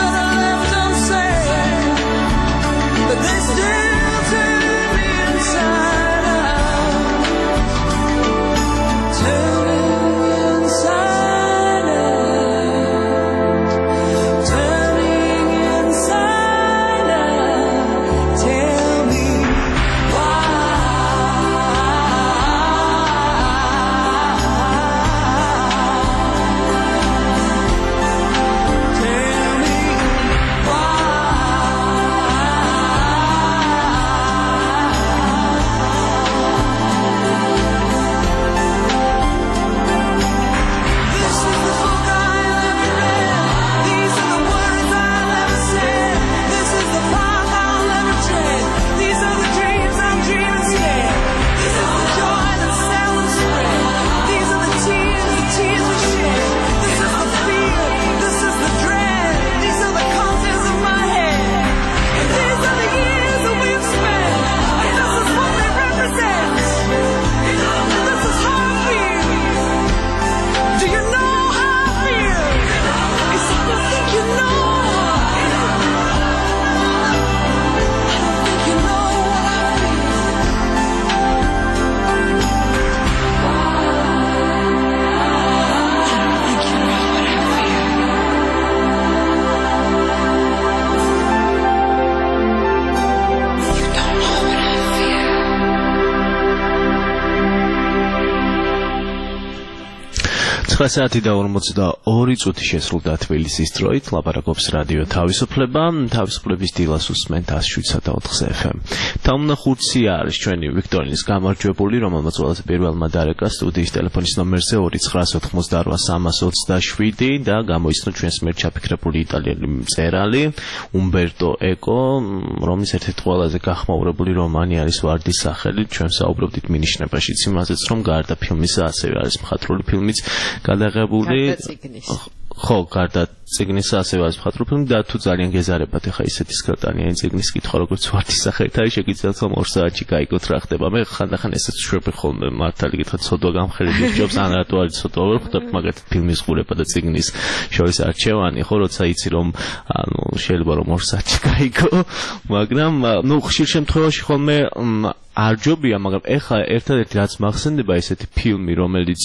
But they still turn me inside. ცხრა საათი და ორმოცდაორი წუთი შესრულდა თბილისის დროით, ლაპარაკობს რადიო თავისუფლება, თავისუფლების დილას უსმენთ ათს შვიდსა და ოთხზე ეფ ემ. თამნახუთი არის ჩვენი ვიქტორინის გამარჯვებული, რომელმაც ყველაზე პირველმა დარეკა სტუდიის ტელეფონის ნომერზე ორი ცხრა ოცდაოთხმოცდარბა სამას ოცდაშვიდი და გამოიცნო ჩვენს მიერ ჩაფიქრებული იტალიელი მწერალი უმბერტო ეკო, რომლის ერთ-ერთი ყველაზე გახმაურებული რომანი არის ვარდის სახელით. ჩვენ საუბრობდით მინიშნებაშიც იმაზეც, რომ გარდა ფილმისა ასევე არის მხატვრული ფილმიც გადაღებული. ხო, გარდა წიგნისა ასევე არის მხატვრული ფილმი და თუ ძალიან გეზარებათ ახლა ისეთი სკროტანიანი წიგნის კითხვა, როგორც ვარდის სახელით არის, შეგიძლიათ რომ ორ საათში გაიგოთ რა ხდება. მე ხანდახან ესეც შვები ხოლმე მართალი გითხრათ, ცოდვა გამხედი ჯობს, ან რატო არის ცოდვა ვერ ხვდები, მაგათ ფილმის ღურება და წიგნის შორის არჩევანი, ხო, როცა იცი რომ ანუ შეიძლება რომ ორ საათში გაიგო, მაგრამ ნუ ხშირ შემთხვევაში ხოლმე არ ჯობია, მაგრამ ეხლა ერთადერთი რაც მახსენდება ესეთი ფილმი, რომელიც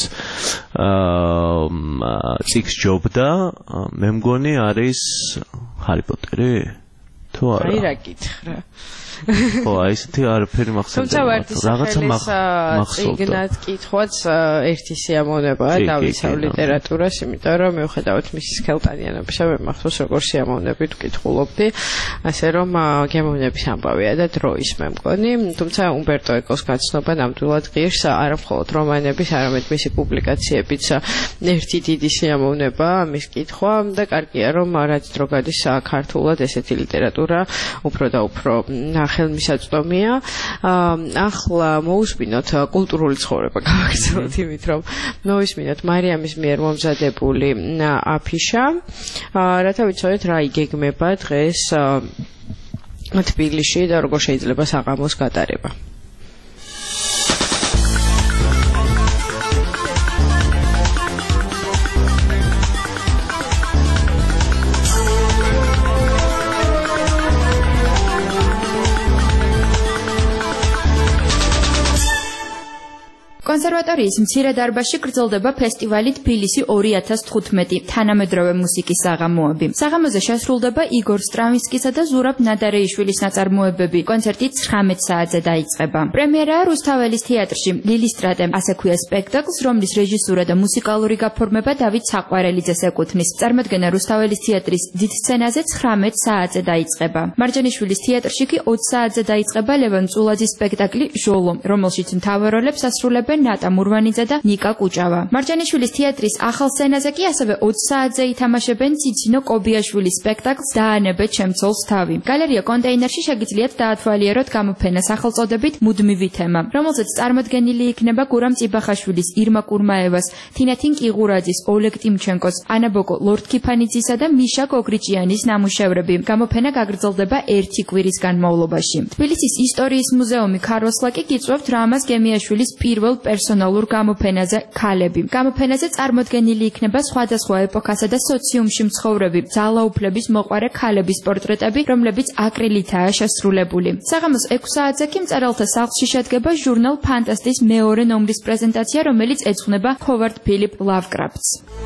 აა წიგს ჯობდა, მე მგონი არის ჰარი პოტერი? თუ არა? აი რა გითხრა. ხო, აი ესეთი არაფერი მახსენდება. რაღაცა მახსოვდა. კითხვაც ერთი სიამოვნებაა დავიცავ ლიტერატურას, იმიტომ რომ მიუხედავად მისი სქელტანიანობისა, მე მახსოვს როგორ სიამოვნებით ვკითხულობდი, ასე რომ გემოვნების ამბავია და დროის მე მგონი, თუმცა უმბერტო ეკოს გაცნობა ნამდვილად ღირს, არა მხოლოდ რომანების, არამედ მისი პუბლიკაციებიც ერთი დიდი სიამოვნებაა მის კითხვა და კარგია რომ რაც დრო გადის ქართულად ესეთი ლიტერატურა უფრო და უფრო ხელმისაწვდომია. ახლა მოусმინოთ კულტურული ცხოვრება გავაგრძელოთ იმით, რომ მოусმინოთ მარიამის მიერ მომზადებული აფიშა, რათა ვიცოდეთ რა იგეგმება დღეს თბილისში და როგორ შეიძლება საღამოს გატარება. კონსერვატორიის მცირე დარბაზში გრძელდება ფესტივალი თბილისი ორი ათას თხუთმეტი თანამედროვე მუსიკის საღამოები. საღამოზე შესრულდება იგორ სტრავინსკისა და ზურაბ ნადარეიშვილის ნაწარმოებები. კონცერტი ცხრამეტ საათზე დაიწყება. პრემიერაა რუსთაველის თეატრში ლილისტრატე, ასე ქვია სპექტაკლს, რომლის რეჟისურა და მუსიკალური გაფორმება დავით საყვარელიძეს ეკუთვნის. წარმოდგენა რუსთაველის თეატრის დიდ სცენაზე ცხრამეტ საათზე დაიწყება. მარჯანიშვილის თეატრში კი ოცი საათზე დაიწყება ლევან წულაძის სპექტაკლი ჟოლო, რომელშიც მთავარ როლებს ასრულებენ ნატა მურვანიძე და ნიკა კუჭავა. მარჯანიშვილის თეატრის ახალ სცენაზე კი ასევე ოცი საათზე ითამაშებენ ციცინო კობიაშვილის სპექტაკლს დაანებე ჩემცოლს თავი. გალერეა კონტეინერში შეგიძლიათ დაათვალიეროთ გამოფენა სახელწოდებით მუდმივი თემა, რომელზეც წარმოდგენილი იქნება გურამ წიბახაშვილის, ირმა კურმაევას, თინათინ კიღურაძის, ოლეგ ტიმჩენკოს, ანაბოკო ლორდ-ქიფანიძისა და მიშა გოგრიჭიანის ნამუშევრები. გამოფენა გაგრძელდება ერთი კვირის განმავლობაში. თბილისის ისტორიის მუზეუმი ქარვასლაკი გიწვევთ რამაზ გემიაშვილის პირველ პერსონალურ გამოფენაზე ქალები. გამოფენაზე წარმოდგენილი იქნება სხვადასხვა ეპოქასა და სოციუმში მცხოვრები ძალაუფლების მოყვარე ქალების პორტრეტები, რომლებიც აკრილითაა შესრულებული. საღამოს ექვსი საათზე კი მწერალთა სახლში შედგება ჟურნალ ფანტასტის მეორე ნომრის პრეზენტაცია, რომელიც ეძღვნება ჰოვარდ ფილიპ ლავკრაფტს.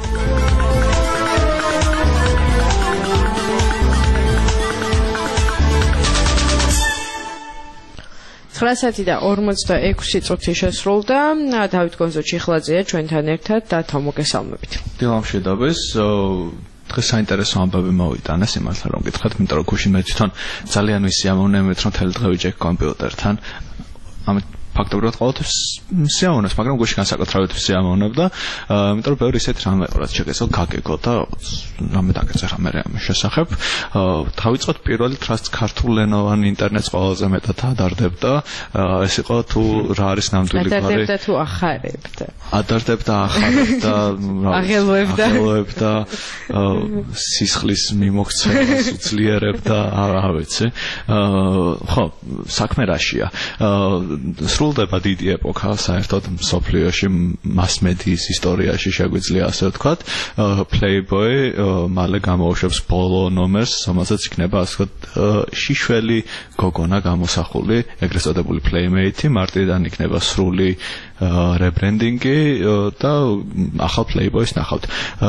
ცხრა საათი და ორმოცდაექვსი წუთი შესრულდა. დავით გონზო-ჩიხლაძეა ჩვენთან ერთად და თამოგესალმებით. დილამშვიდობის. დღეს საინტერესო ამბავი მოვიტანეს, იმართლა რომ გითხრათ, იმიტომ რომ გუშინ მე თვითონ ძალიან ვისიამოვნებთ, რომ თელი დღე ვიჯექ კომპიუტერთან. ამით ფაქტობრივად ყოველთვის სიამოვნებს, მაგრამ გუშინ განსაკუთრებით ვისიამოვნებდა, იმიტომ რომ ბევრი ისეთი რამე ყურაც შეგეძლო გაგეგო და რამე დაგეწერა რამე ამის შესახებ. დავიწყოთ პირველით, რაც ქართულენოვანი ინტერნეტს ყველაზე მეტად ადარდებდა, ეს იყო თუ რა არის ნამდვილი გვარი. ადარდებდა თუ ახარებდა. ადარდებდა, ახარებდა, აღელვებდა. აღელვებდა, სისხლის მიმოქცევას უძლიერებდა, რა ვიცი. ხო, საქმე რაშია. სრულდება დიდი ეპოქა საერთოდ მსოფლიოში მასმედიის ისტორიაში შეგვიძლია ასე ვთქვათ. Playboy მალე გამოუშვებს ბოლო ნომერს, რომელზეც იქნება ასე ვთქვათ შიშველი გოგონა გამოსახული, ეგრეთ წოდებული Playmate, მარტიდან იქნება სრული რებრენდინგი და ახალ Playboy-ს ნახავთ.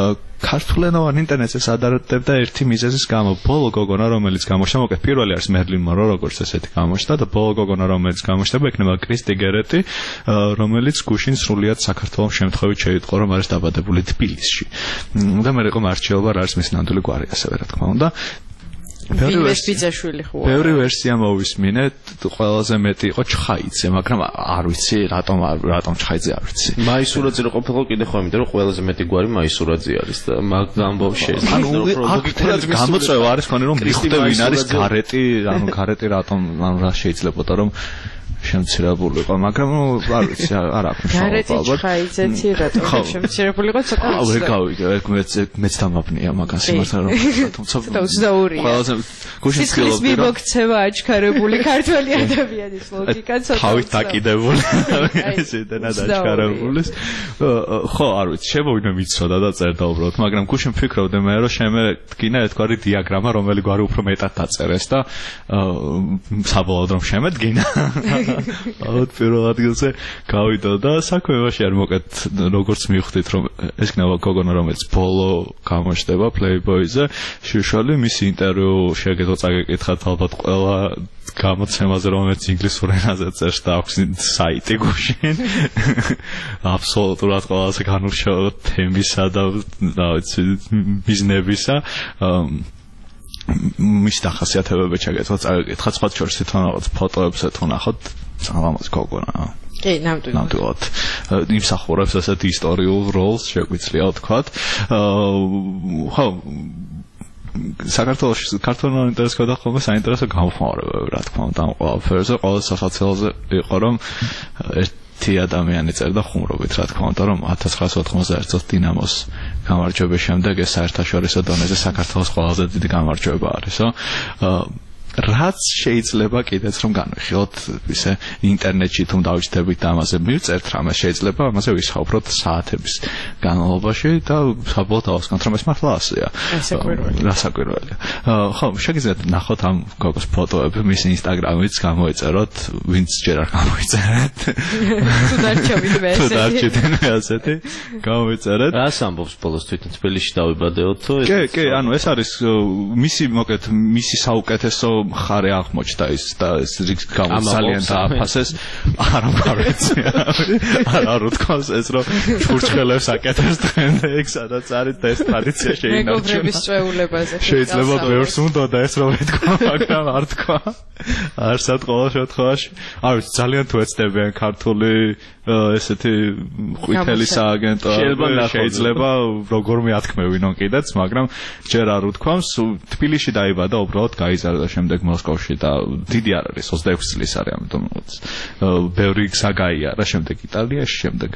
ქართულენოვან ინტერნეტზე სადარებდა ერთი მიზეზის გამო. ბოლო გოგონა, რომელიც გამოჩნდა, მოკლედ პირველი არის მერლინ მონრო, როგორც ესეთი გამოჩნდა და ბოლო გოგონა, რომელიც გამოჩნდა, იქნება კრისტი გერეტი, რომელიც გუშინ სრულიად საქართველოს შემთხვევით შეიტყო, რომ არის დაბადებული თბილისში. და მე იყო მარჩელობა, რა არის მის ნამდვილი გვარი, ასევე რა თქმა უნდა. ბილეს ბიძაშვილი ხო არა. ბევრი ვერსია მოვისმინეთ, ყველაზე მეტი იყო ჩხაიძე, მაგრამ არ ვიცი რატომ რატომ ჩხაიძე არ ვიცი. მაისურაძე რო ყოფილიყო კიდე ხო, იმიტომ რომ ყველაზე მეტი გვარი მაისურაძე არის და მაგ ამბავს შეიძლება. აქტიურად გამოწვევა არის ხონი რომ მიხვდე ვინ არის გარეტი, ანუ გარეტი რატომ ანუ რა შეიძლებოდა რომ შემცირებულიყო, მაგრამ არ ვიცი, არ აქვს მშრალობა. გარეთი ჩხაიძეთი რატომ შემცირებულიყო ცოტა აუ ვერ გავიგე, მეც მეც დამაბნია მაგას სიმართლე რომ თუმცა ყველაზე გუშინ ცდილობდი რომ მოქცევა აჩქარებული ქართველი ადამიანის ლოგიკა ცოტა თავით დაკიდებული ესეთანად აჩქარებული ხო არ ვიცი შემოვიდა მიცოდა და წერდა უბრალოდ მაგრამ გუშინ ფიქრობდი მე რომ შემედგინა ერთგვარი დიაგრამა რომელი გვარი უფრო მეტად დაწერეს და საბოლოოდ რომ შემედგინა აუთ პირველ ადგილზე გავიდა და საქმე მაშინ არ მოკეთ როგორც მივხვდით რომ ეს იქნება გოგონა რომელიც ბოლო გამოჩნდება Playboy-ზე შიშველი მის ინტერვიუ შეგეძლო წაგეკითხათ ალბათ ყველა გამოცემაზე რომელიც ინგლისურ ენაზე წერს და აქვს საიტი გუშინ აბსოლუტურად ყველაზე განუშავო თემისა და რა ვიცი ბიზნესისა მის დახასიათებები ჩაგეცხადოთ წაგეკითხათ სხვა შორის თვითონ რაღაც ფოტოებზე თუ ნახოთ ამას გოგონა კი ნამდვილად ნამდვილად იმსახურებს ასეთ ისტორიულ როლს შეგვიძლია ვთქვათ ხო საქართველოს ქართულენოვან ინტერესს გადახომა საინტერესო გამხმარებები რა თქმა უნდა ამ ყველაფერზე ყველა სახელმწიფოზე იყო რომ ერთი ადამიანი წერდა ხუმრობით რა თქმა უნდა რომ ათას ცხრაასი ოთხმოცდაერთი წელს დინამოს გამარჯვების შემდეგ ეს საერთაშორისო დონეზე საქართველოს ყველაზე დიდი გამარჯვება არისო რაც შეიძლება კიდეც რომ განვიხილოთ ისე ინტერნეტში თუ დავიჩნდებით და ამაზე მივწერთ რამე შეიძლება ამაზე ვისაუბროთ საათების განმავლობაში და საბოლოოდ ავსკვნოთ რომ ეს მართლა ასეა რასაკვირველია ხო შეგიძლიათ ნახოთ ამ გოგოს ფოტოები მის ინსტაგრამით გამოიწეროთ ვინც ჯერ არ გამოიწერეთ თუ დარჩებით მე თუ დარჩით მე ასეთი გამოიწერეთ რას ამბობს ბოლოს თვითონ თბილისში დავიბადეოთ თუ კი კი ანუ ეს არის მისი მოკეთ მისი საუკეთესო ხარე აღმოჩნდა ის და ეს რიგ ძალიან დააფასეს არ ამგვარებია არ არ უთქვას ეს რომ ჩურჩხელებს აკეთებს დღემდე ეგ სადაც არის და ეს ტრადიცია შეინარჩუნა მეგობრების წვეულებაზე შეიძლება ბევრს უნდა და ეს რომ ეთქვა მაგრამ არ თქვა არსად ყოველ შემთხვევაში არ ვიცი ძალიან თუ ეცდებიან ქართული ესეთი ყვითელი სააგენტო შეიძლება როგორმე ათქმევინონ კიდეც მაგრამ ჯერ არ უთქვამს თბილისში დაიბადა უბრალოდ გაიზარდა შემდეგ მოსკოვში და დიდი არ არის ოცდაექვსი წლის არის ამიტომ ბევრი გზა გაიარა შემდეგ იტალიაში შემდეგ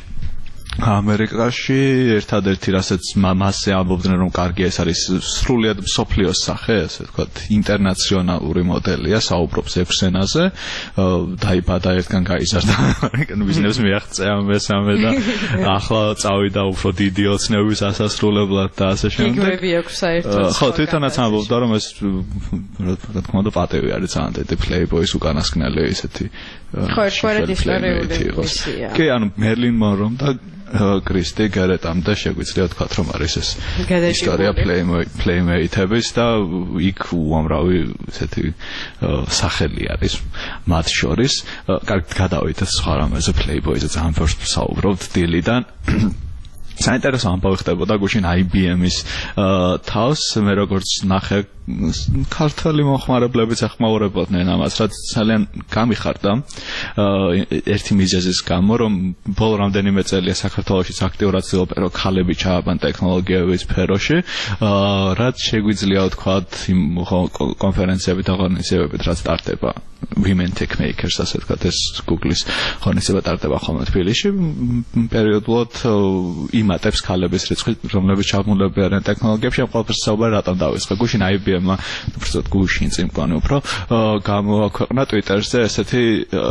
ამერიკაში ერთადერთი რასაც მასე ამბობდნენ რომ კარგი ეს არის სრულიად მსოფლიოს სახე ასე ვთქვათ ინტერნაციონალური მოდელია საუბრობს ექვს ენაზე დაიბადა ერთგან გაიზარდა ამერიკან ბიზნესს მიაღწია მესამე და ახლა წავიდა უფრო დიდი ოცნების ასასრულებლად და ასე შემდეგ იგივე აქვს საერთოდ ხო თვითონაც ამბობდა რომ ეს რა თქმა უნდა პატევი არის ძალიან დიდი Playboy-ის უკანასკნელი ესეთი ხო ერთგვარად ისტორიული მისია კი ანუ მერლინ მონრომ და კრისტი გერეტამდე შეგვიძლია თქვათ რომ არის ეს ისტორია Playmate-ების და იქ უამრავი ესეთი სახელი არის მათ შორის კარგად გადავიდეთ სხვა რამეზე Playboy-ზე ძალიან ბევრს საუბრობთ დილიდან საინტერესო ამბავი ხდებოდა გუშინ I B M-ის თავს მე როგორც ნახე ქართული მოხმარებლებიც ახმაურებოდნენ ამას რაც ძალიან გამიხარდა ერთი მიზეზის გამო რომ ბოლო რამდენიმე წელია საქართველოშიც აქტიურად ცდილობენ რომ ქალები ჩააბან ტექნოლოგიების სფეროში რაც შეგვიძლია ვთქვათ იმ კონფერენციებით და ღონისძიებებით რაც ტარდება Women Tech Makers ასე ვთქვათ ეს Google-ის ღონისძიება ტარდება ხოლმე თბილისში პერიოდულად იმატებს ქალების რიცხვი რომლებიც ჩაბმულები არიან ტექნოლოგიებში ამ ყველაფერს საუბარი რატომ დავიწყე გუშინ I B აი-ბი-ემ-მა უბრალოდ გუშინ წინყვანი უფრო გამოაქვეყნა Twitter-ზე ესეთი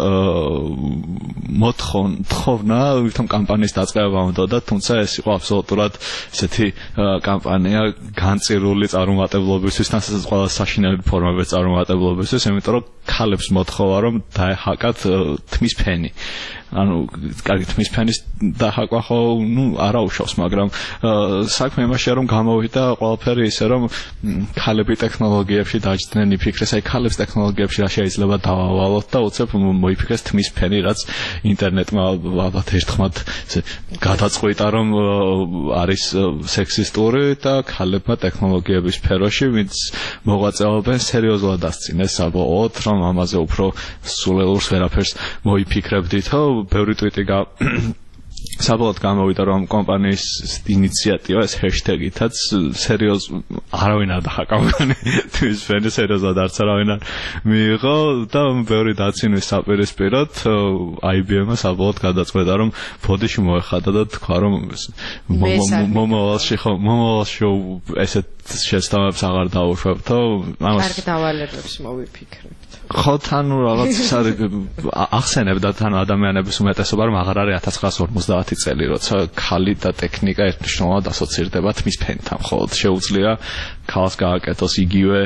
მოთხოვნა თვითონ კამპანიის დაწყება უნდოდა, თუმცა ეს იყო აბსოლუტურად ესეთი კამპანია განწირული წარმატებლობისთვის, თასასაც ყველა საშინელი ფორმების წარმატებლობისთვის, იმიტომ რომ ქალებს მოთხოვა რომ დაეჰაკათ თმის ფენი. ანუ კარგი თმის ფენის დაჰაკვა ხო, ნუ არა უშავს, მაგრამ საქმე იმაშია რომ გამოვიდა ყველაფერი ისე რომ ქალები ტექნოლოგიებში დაჯდნენ, იფიქრეს, აი ქალებს ტექნოლოგიებში რა შეიძლება დავავალოთ და უცებ მოიფიქრეს თმის ფენი, რაც ინტერნეტმა ალბათ ერთხმად გადაწყვიტა რომ არის სექსისტური და ქალებმა ტექნოლოგიების სფეროში ვინც მოღვაწეობენ სერიოზულად ასწინეს საბოლოოდ რომ ამაზე უფრო სულელურს ვერაფერს მოიფიქრებდითო ბევრი ტვიტი გა საბოლოოდ გამოვიდა რომ კომპანიის ინიციატივა ეს ჰეშტეგითაც სერიოზ არავინ არ დახაკავგანი თვის ფენი სერიოზად არც არავინ არ მიიღო და ბევრი დაცინვის საპირისპიროდ აი-ბი-ემ-მა საბოლოოდ გადაწყვეტა რომ ბოდიში მოეხადა და თქვა რომ მომავალში ხო მომავალში ესეთ შესთავებს აღარ დაუშვებთო ამას კარგ დავალებებს მოვიფიქრებთ ხო თან რაღაც ახსენებდა თან ადამიანების უმეტესობა რომ აღარ არის ათას ცხრაასი ორმოცდაათი წელი როცა ქალი და ტექნიკა ერთმნიშვნელოვნად ასოცირდება თმის ფენთან ხოლოდ შეუძლია ქალს გააკეთოს იგივე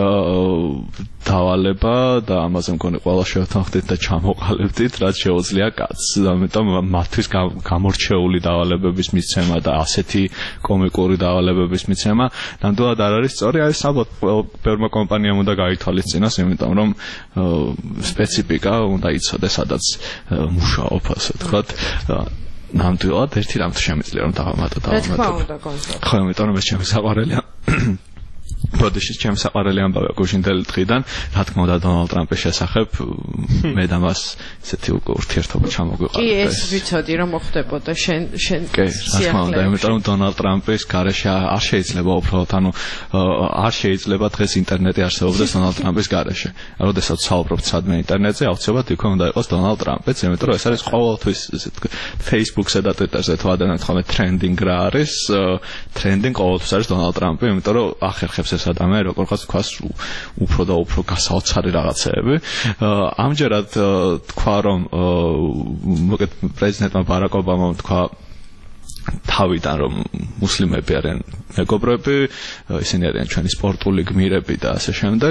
დავალება და ამაზე მგონი ყველა შევთანხმდით და ჩამოყალიბდით რაც შეუძლია კაცს ამიტომ მათთვის გამორჩეული დავალებების მიცემა და ასეთი კომიკური დავალებების მიცემა ნამდვილად არ არის სწორი აი საბოლოოდ ბევრმა კომპანიამ უნდა გაითვალისწინოს იმიტომ რომ სპეციფიკა უნდა იცოდეს სადაც მუშაობ ასე ვთქვათ ნამდვილად ერთი რამ შემიძლია რომ დავამატო დავამატო რა თქმა უნდა კონკრეტულად ხო იმიტომ რომ ეს ჩემი საყვარელია ბოდიშის ჩემს საყვარელი ამბავია გუშინდელი დღიდან რა თქმა უნდა დონალდ ტრამპის შესახებ მე და მას ესეთი ურთიერთობა ჩამოგვიყარა კი ეს ვიცოდი რომ მოხდებოდა შენ შენ კი რა თქმა უნდა იმიტომ რომ დონალდ ტრამპის გარეშე არ შეიძლება უბრალოდ ანუ არ შეიძლება დღეს ინტერნეტი არსებობდეს დონალდ ტრამპის გარეშე როდესაც საუბრობთ სადმე ინტერნეტზე აუცილებლად იქ უნდა იყოს დონალდ ტრამპიც იმიტომ რომ ეს არის ყოველთვის ესე თქვა Facebook-ზე და Twitter-ზე თუ ადამიანს ხოლმე ტრენდინგ რა არის ტრენდინგ ყოველთვის არის დონალდ ტრამპი იმიტომ რომ ახერხებს ეს ადამიანი როგორღაც თქვას უფრო და უფრო გასაოცარი რაღაცეები ამჯერად თქვა რომ მოკეთ პრეზიდენტმა ბარაკ ობამამ თქვა თავიდან რომ მუსლიმები არიან მეგობრები ისინი არიან ჩვენი სპორტული გმირები და ასე შემდეგ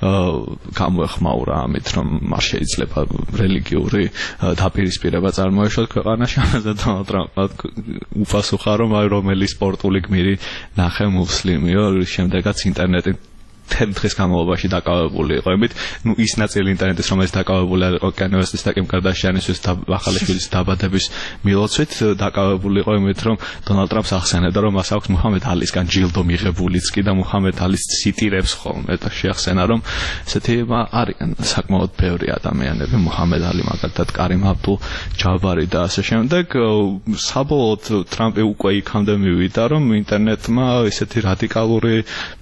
გამოეხმაურა ამით რომ არ შეიძლება რელიგიური დაპირისპირება წარმოეშვათ ქვეყანაში ამაზე დონალდ ტრამპმა უპასუხა რომ აი რომელი სპორტული გმირი ნახე მუსლიმიო შემდეგაც ინტერნეტი თემ დღის განმავლობაში დაკავებული იყო იმით, ნუ ის ნაწილი ინტერნეტის რომელიც დაკავებული იყო კენიე ვესტის და კიმ კარდაშიანის და ახალიშვილის დაბადების მილოცვით დაკავებული იყო იმით, რომ დონალდ ტრამპს ახსენებდა რომ მას აქვს მუჰამედ ალისგან ჯილდო მიღებულიც კი და მუჰამედ ალის ციტირებს ხოლმე და შეახსენა რომ ესეთი არიან საკმაოდ ბევრი ადამიანები მუჰამედ ალი მაგალითად კარიმ აბდულ ჯაბარი და ასე შემდეგ საბოლოოდ ტრამპი უკვე იქამდე მივიდა რომ ინტერნეტმა ესეთი რადიკალური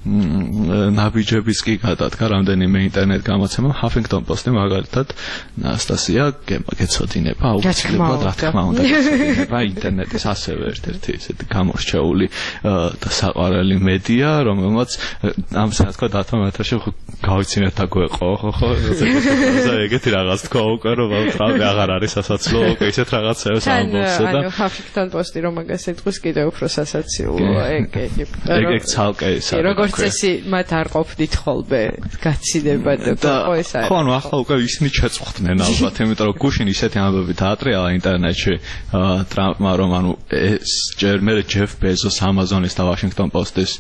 ნაბიჯების კი გადადგა რამდენიმე ინტერნეტ გამოცემა Huffington Post-ი მაგალითად ნასტასია გეცოდინება აუცილებლად რა თქმა უნდა გეცოდინება ინტერნეტის ასევე ერთ-ერთი ესეთი გამორჩეული და საყვარელი მედია რომელმაც ამ ასე თქვა დათო მეტრში გავიცინეთ და გვეყო ხო ხო ეგეთი რაღაც თქვა უკვე რომ ტრამპი აღარ არის სასაცილო უკვე ისეთ რაღაცებს ამბობს და ანუ Huffington Post-ი რომ მაგას ეთქვის კიდევ უფრო სასაცილოა ეგ ეგ ეგ ცალკე ისაა როგორც წესი მათ არ ყოფდით ხოლმე გაციდება და ხო ეს არის. ხო, ანუ ახლა უკვე ისინი შეწუხდნენ ალბათ, იმიტომ რომ გუშინ ისეთი ამბები დაატრიალა ინტერნეტში ტრამპმა რომ ანუ ეს ჯერ მე ჯეფ ბეზოს ამაზონის და ვაშინგტონ პოსტის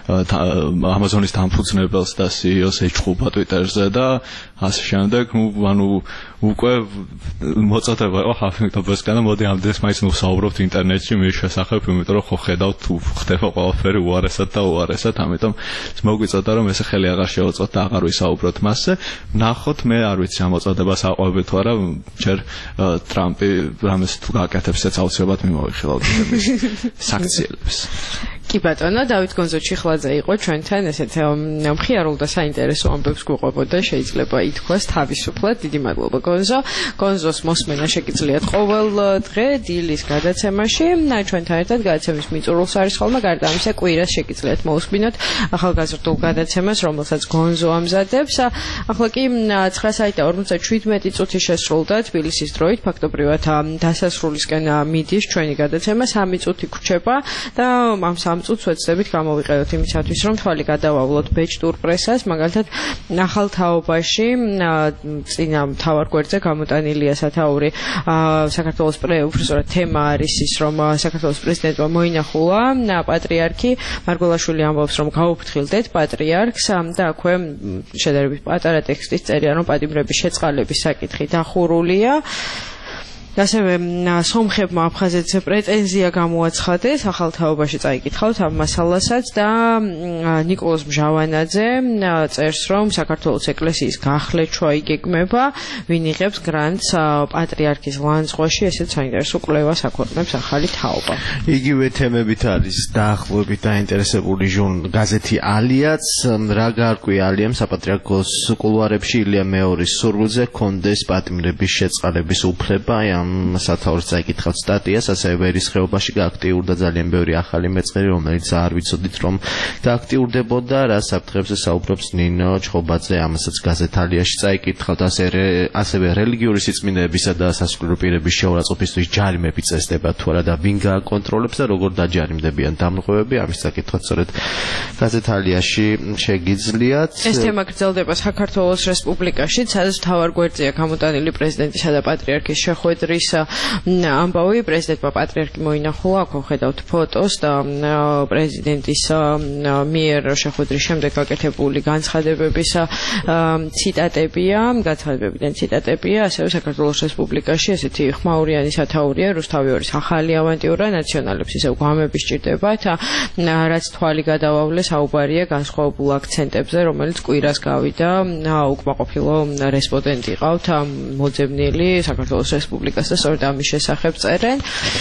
ამაზონის დამფუძნებელს და სი ი ოს ეჭხუბა Twitter-ზე და ასე შემდეგ, ანუ უკვე მოწოდება იყო Huffington Post-გან და მოდი ამდენს მაინც ნუსაუბრობთ ინტერნეტში მის შესახებ, იმიტომ რომ ხო ხედავთ თუ ხდება ყველაფერი უარესად და უარესად, ამიტომ მოგვიწოდა რომ ესე ხელი აღარ შევაწოთ და აღარ ვისაუბროთ მასზე. ნახოთ, მე არ ვიცი ამ მოწოდებას აყვებით თუ არა, ჯერ ტრამპი რამეს თუ გააკეთებს, ეს აუცილებლად მიმოვიხილავთ საკციელებს. კი ბატონო, დავით გონზო-ჩიხლაძე იყო ჩვენთან, ესეთ მხიარულ და საინტერესო ამბებს გვყვებოდა, შეიძლება ითქვას თავისუფლად. დიდი მადლობა გონზო. გონზოს მოსმენა შეგიძლიათ ყოველ დღე დილის გადაცემაში. ჩვენთან ერთად გადაცემის მიწურულს არის ხოლმე, გარდა ამისა კვირას შეგიძლიათ მოусმინოთ ახალგაზრდულ გადაცემას, რომელსაც გონზო ამზადებს. ახლა კი ცხრა საათი და ორმოცდაშვიდმეტი წუთი შესრულდა თბილისის დროით, ფაქტობრივად დასასრულისკენ მიდის ჩვენი გადაცემა, სამი წუთი გვრჩება და ამ სამ წუთს ვეცდებით გამოვიყენოთ იმისათვის, რომ თვალი გადავავლოთ ბეჭდურ პრესას, მაგალითად ახალ თაობაში წინა მთავარ გვერდზე გამოტანილია სათაური საქართველოს პრეზიდენტის თემა არის ის, რომ საქართველოს პრეზიდენტმა მოინახულა პატრიარქი მარგველაშვილი ამბობს, რომ გაუფრთხილდეთ პატრიარქს და აქვე შედარებით პატარა ტექსტის წერია, რომ პატიმრების შეწყალების საკითხი დახურულია. ასევე სომხებმა აფხაზეთზე პრეტენზია გამოაცხადეს, ახალ თაობაში წაიკითხავთ ამ მასალასაც და ნიკოლოზ მჟავანაძე წერს, რომ საქართველოს ეკლესიის გახლეჩვა იგეგმება, ვინ იღებს გრანტს პატრიარქის ლანძღვაში, ესეც საინტერესო კვლევას აქვეყნებს ახალი თაობა. იგივე თემებით არის დაახლოებით დაინტერესებული გაზეთი ალიაც, რა გარკვია ალიამ საპატრიარქოს კულუარებში ილია მეორის სურვილზე კონდეს პატიმრების შეწყალების უფლება. ამ სათაურს წაიკითხავთ სტატიას, ასევე ვერის ხეობაში გააქტიურდა ძალიან ბევრი ახალი მეწყერი, რომელიც არ ვიცოდით რომ გააქტიურდებოდა, რა საფრთხებზე საუბრობს ნინო ჩხობაძე, ამასაც გაზეთ ალიაში წაიკითხავთ, ასევე რელიგიური სიწმინდეებისა და სასულიერო პირების შეურაცხყოფისთვის ჯარიმები წესდება თუ არა და ვინ გააკონტროლებს და როგორ დაჯარიმდებიან დამრღვევები, ამის წაკითხვა სწორედ გაზეთ ალიაში შეგიძლიათ. ეს თემა გრძელდება საქართველოს რესპუბლიკაში, სადაც მთავარ გვერდზეა გამოტანილი პრეზიდენტისა და პატრიარქის შეხვედრი ამბავი. პრეზიდენტმა პატრიარქი მოინახულა, აქ ვხედავთ ფოტოს და პრეზიდენტის მიერ შეხვედრის შემდეგ გაკეთებული განცხადებების ციტატებია, განცხადებებიდან ციტატებია, ასევე საქართველოს რესპუბლიკაში ესეთი ხმაურიანი სათაურია, რუსთავი ორის ახალი ავანტიურა, ნაციონალებს ისევ გვამები სჭირდებათ, რაც თვალი გადავავლეს, აუბარია განსხვავებულ აქცენტებზე, რომელიც კვირას გავიდა, უკმაყოფილო რესპონდენტი ყავთ მოძებნილი საქართველოს რესპუბლიკას და სწორედ ამის შესახებ წერენ.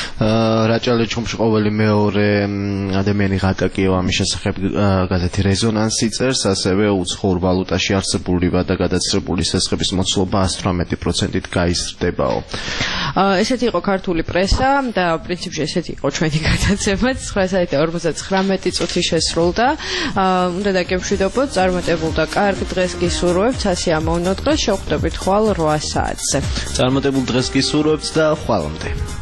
რაჭა ლეჩხუმში ყოველი მეორე ადამიანი ღატაკიო ამის შესახებ გაზეთი რეზონანსი წერს, ასევე უცხოურ ვალუტაში არსებული და გადაცრებული სესხების მოცულობა ათი პროცენტით გაიზრდებაო. ესეთი იყო ქართული პრესა და პრინციპში ესეთი იყო ჩვენი გადაცემა. ცხრა საათი და ორმოცდათხრამეტი წუთი შესრულდა. უნდა დაგემშვიდობოთ, წარმატებულ და კარგ დღეს გისურვებთ. ასე ამოვნო დღეს, შევხვდებით ხვალ რვა საათზე. წარმატებულ დღეს გისურვებთ და ხვალამდე.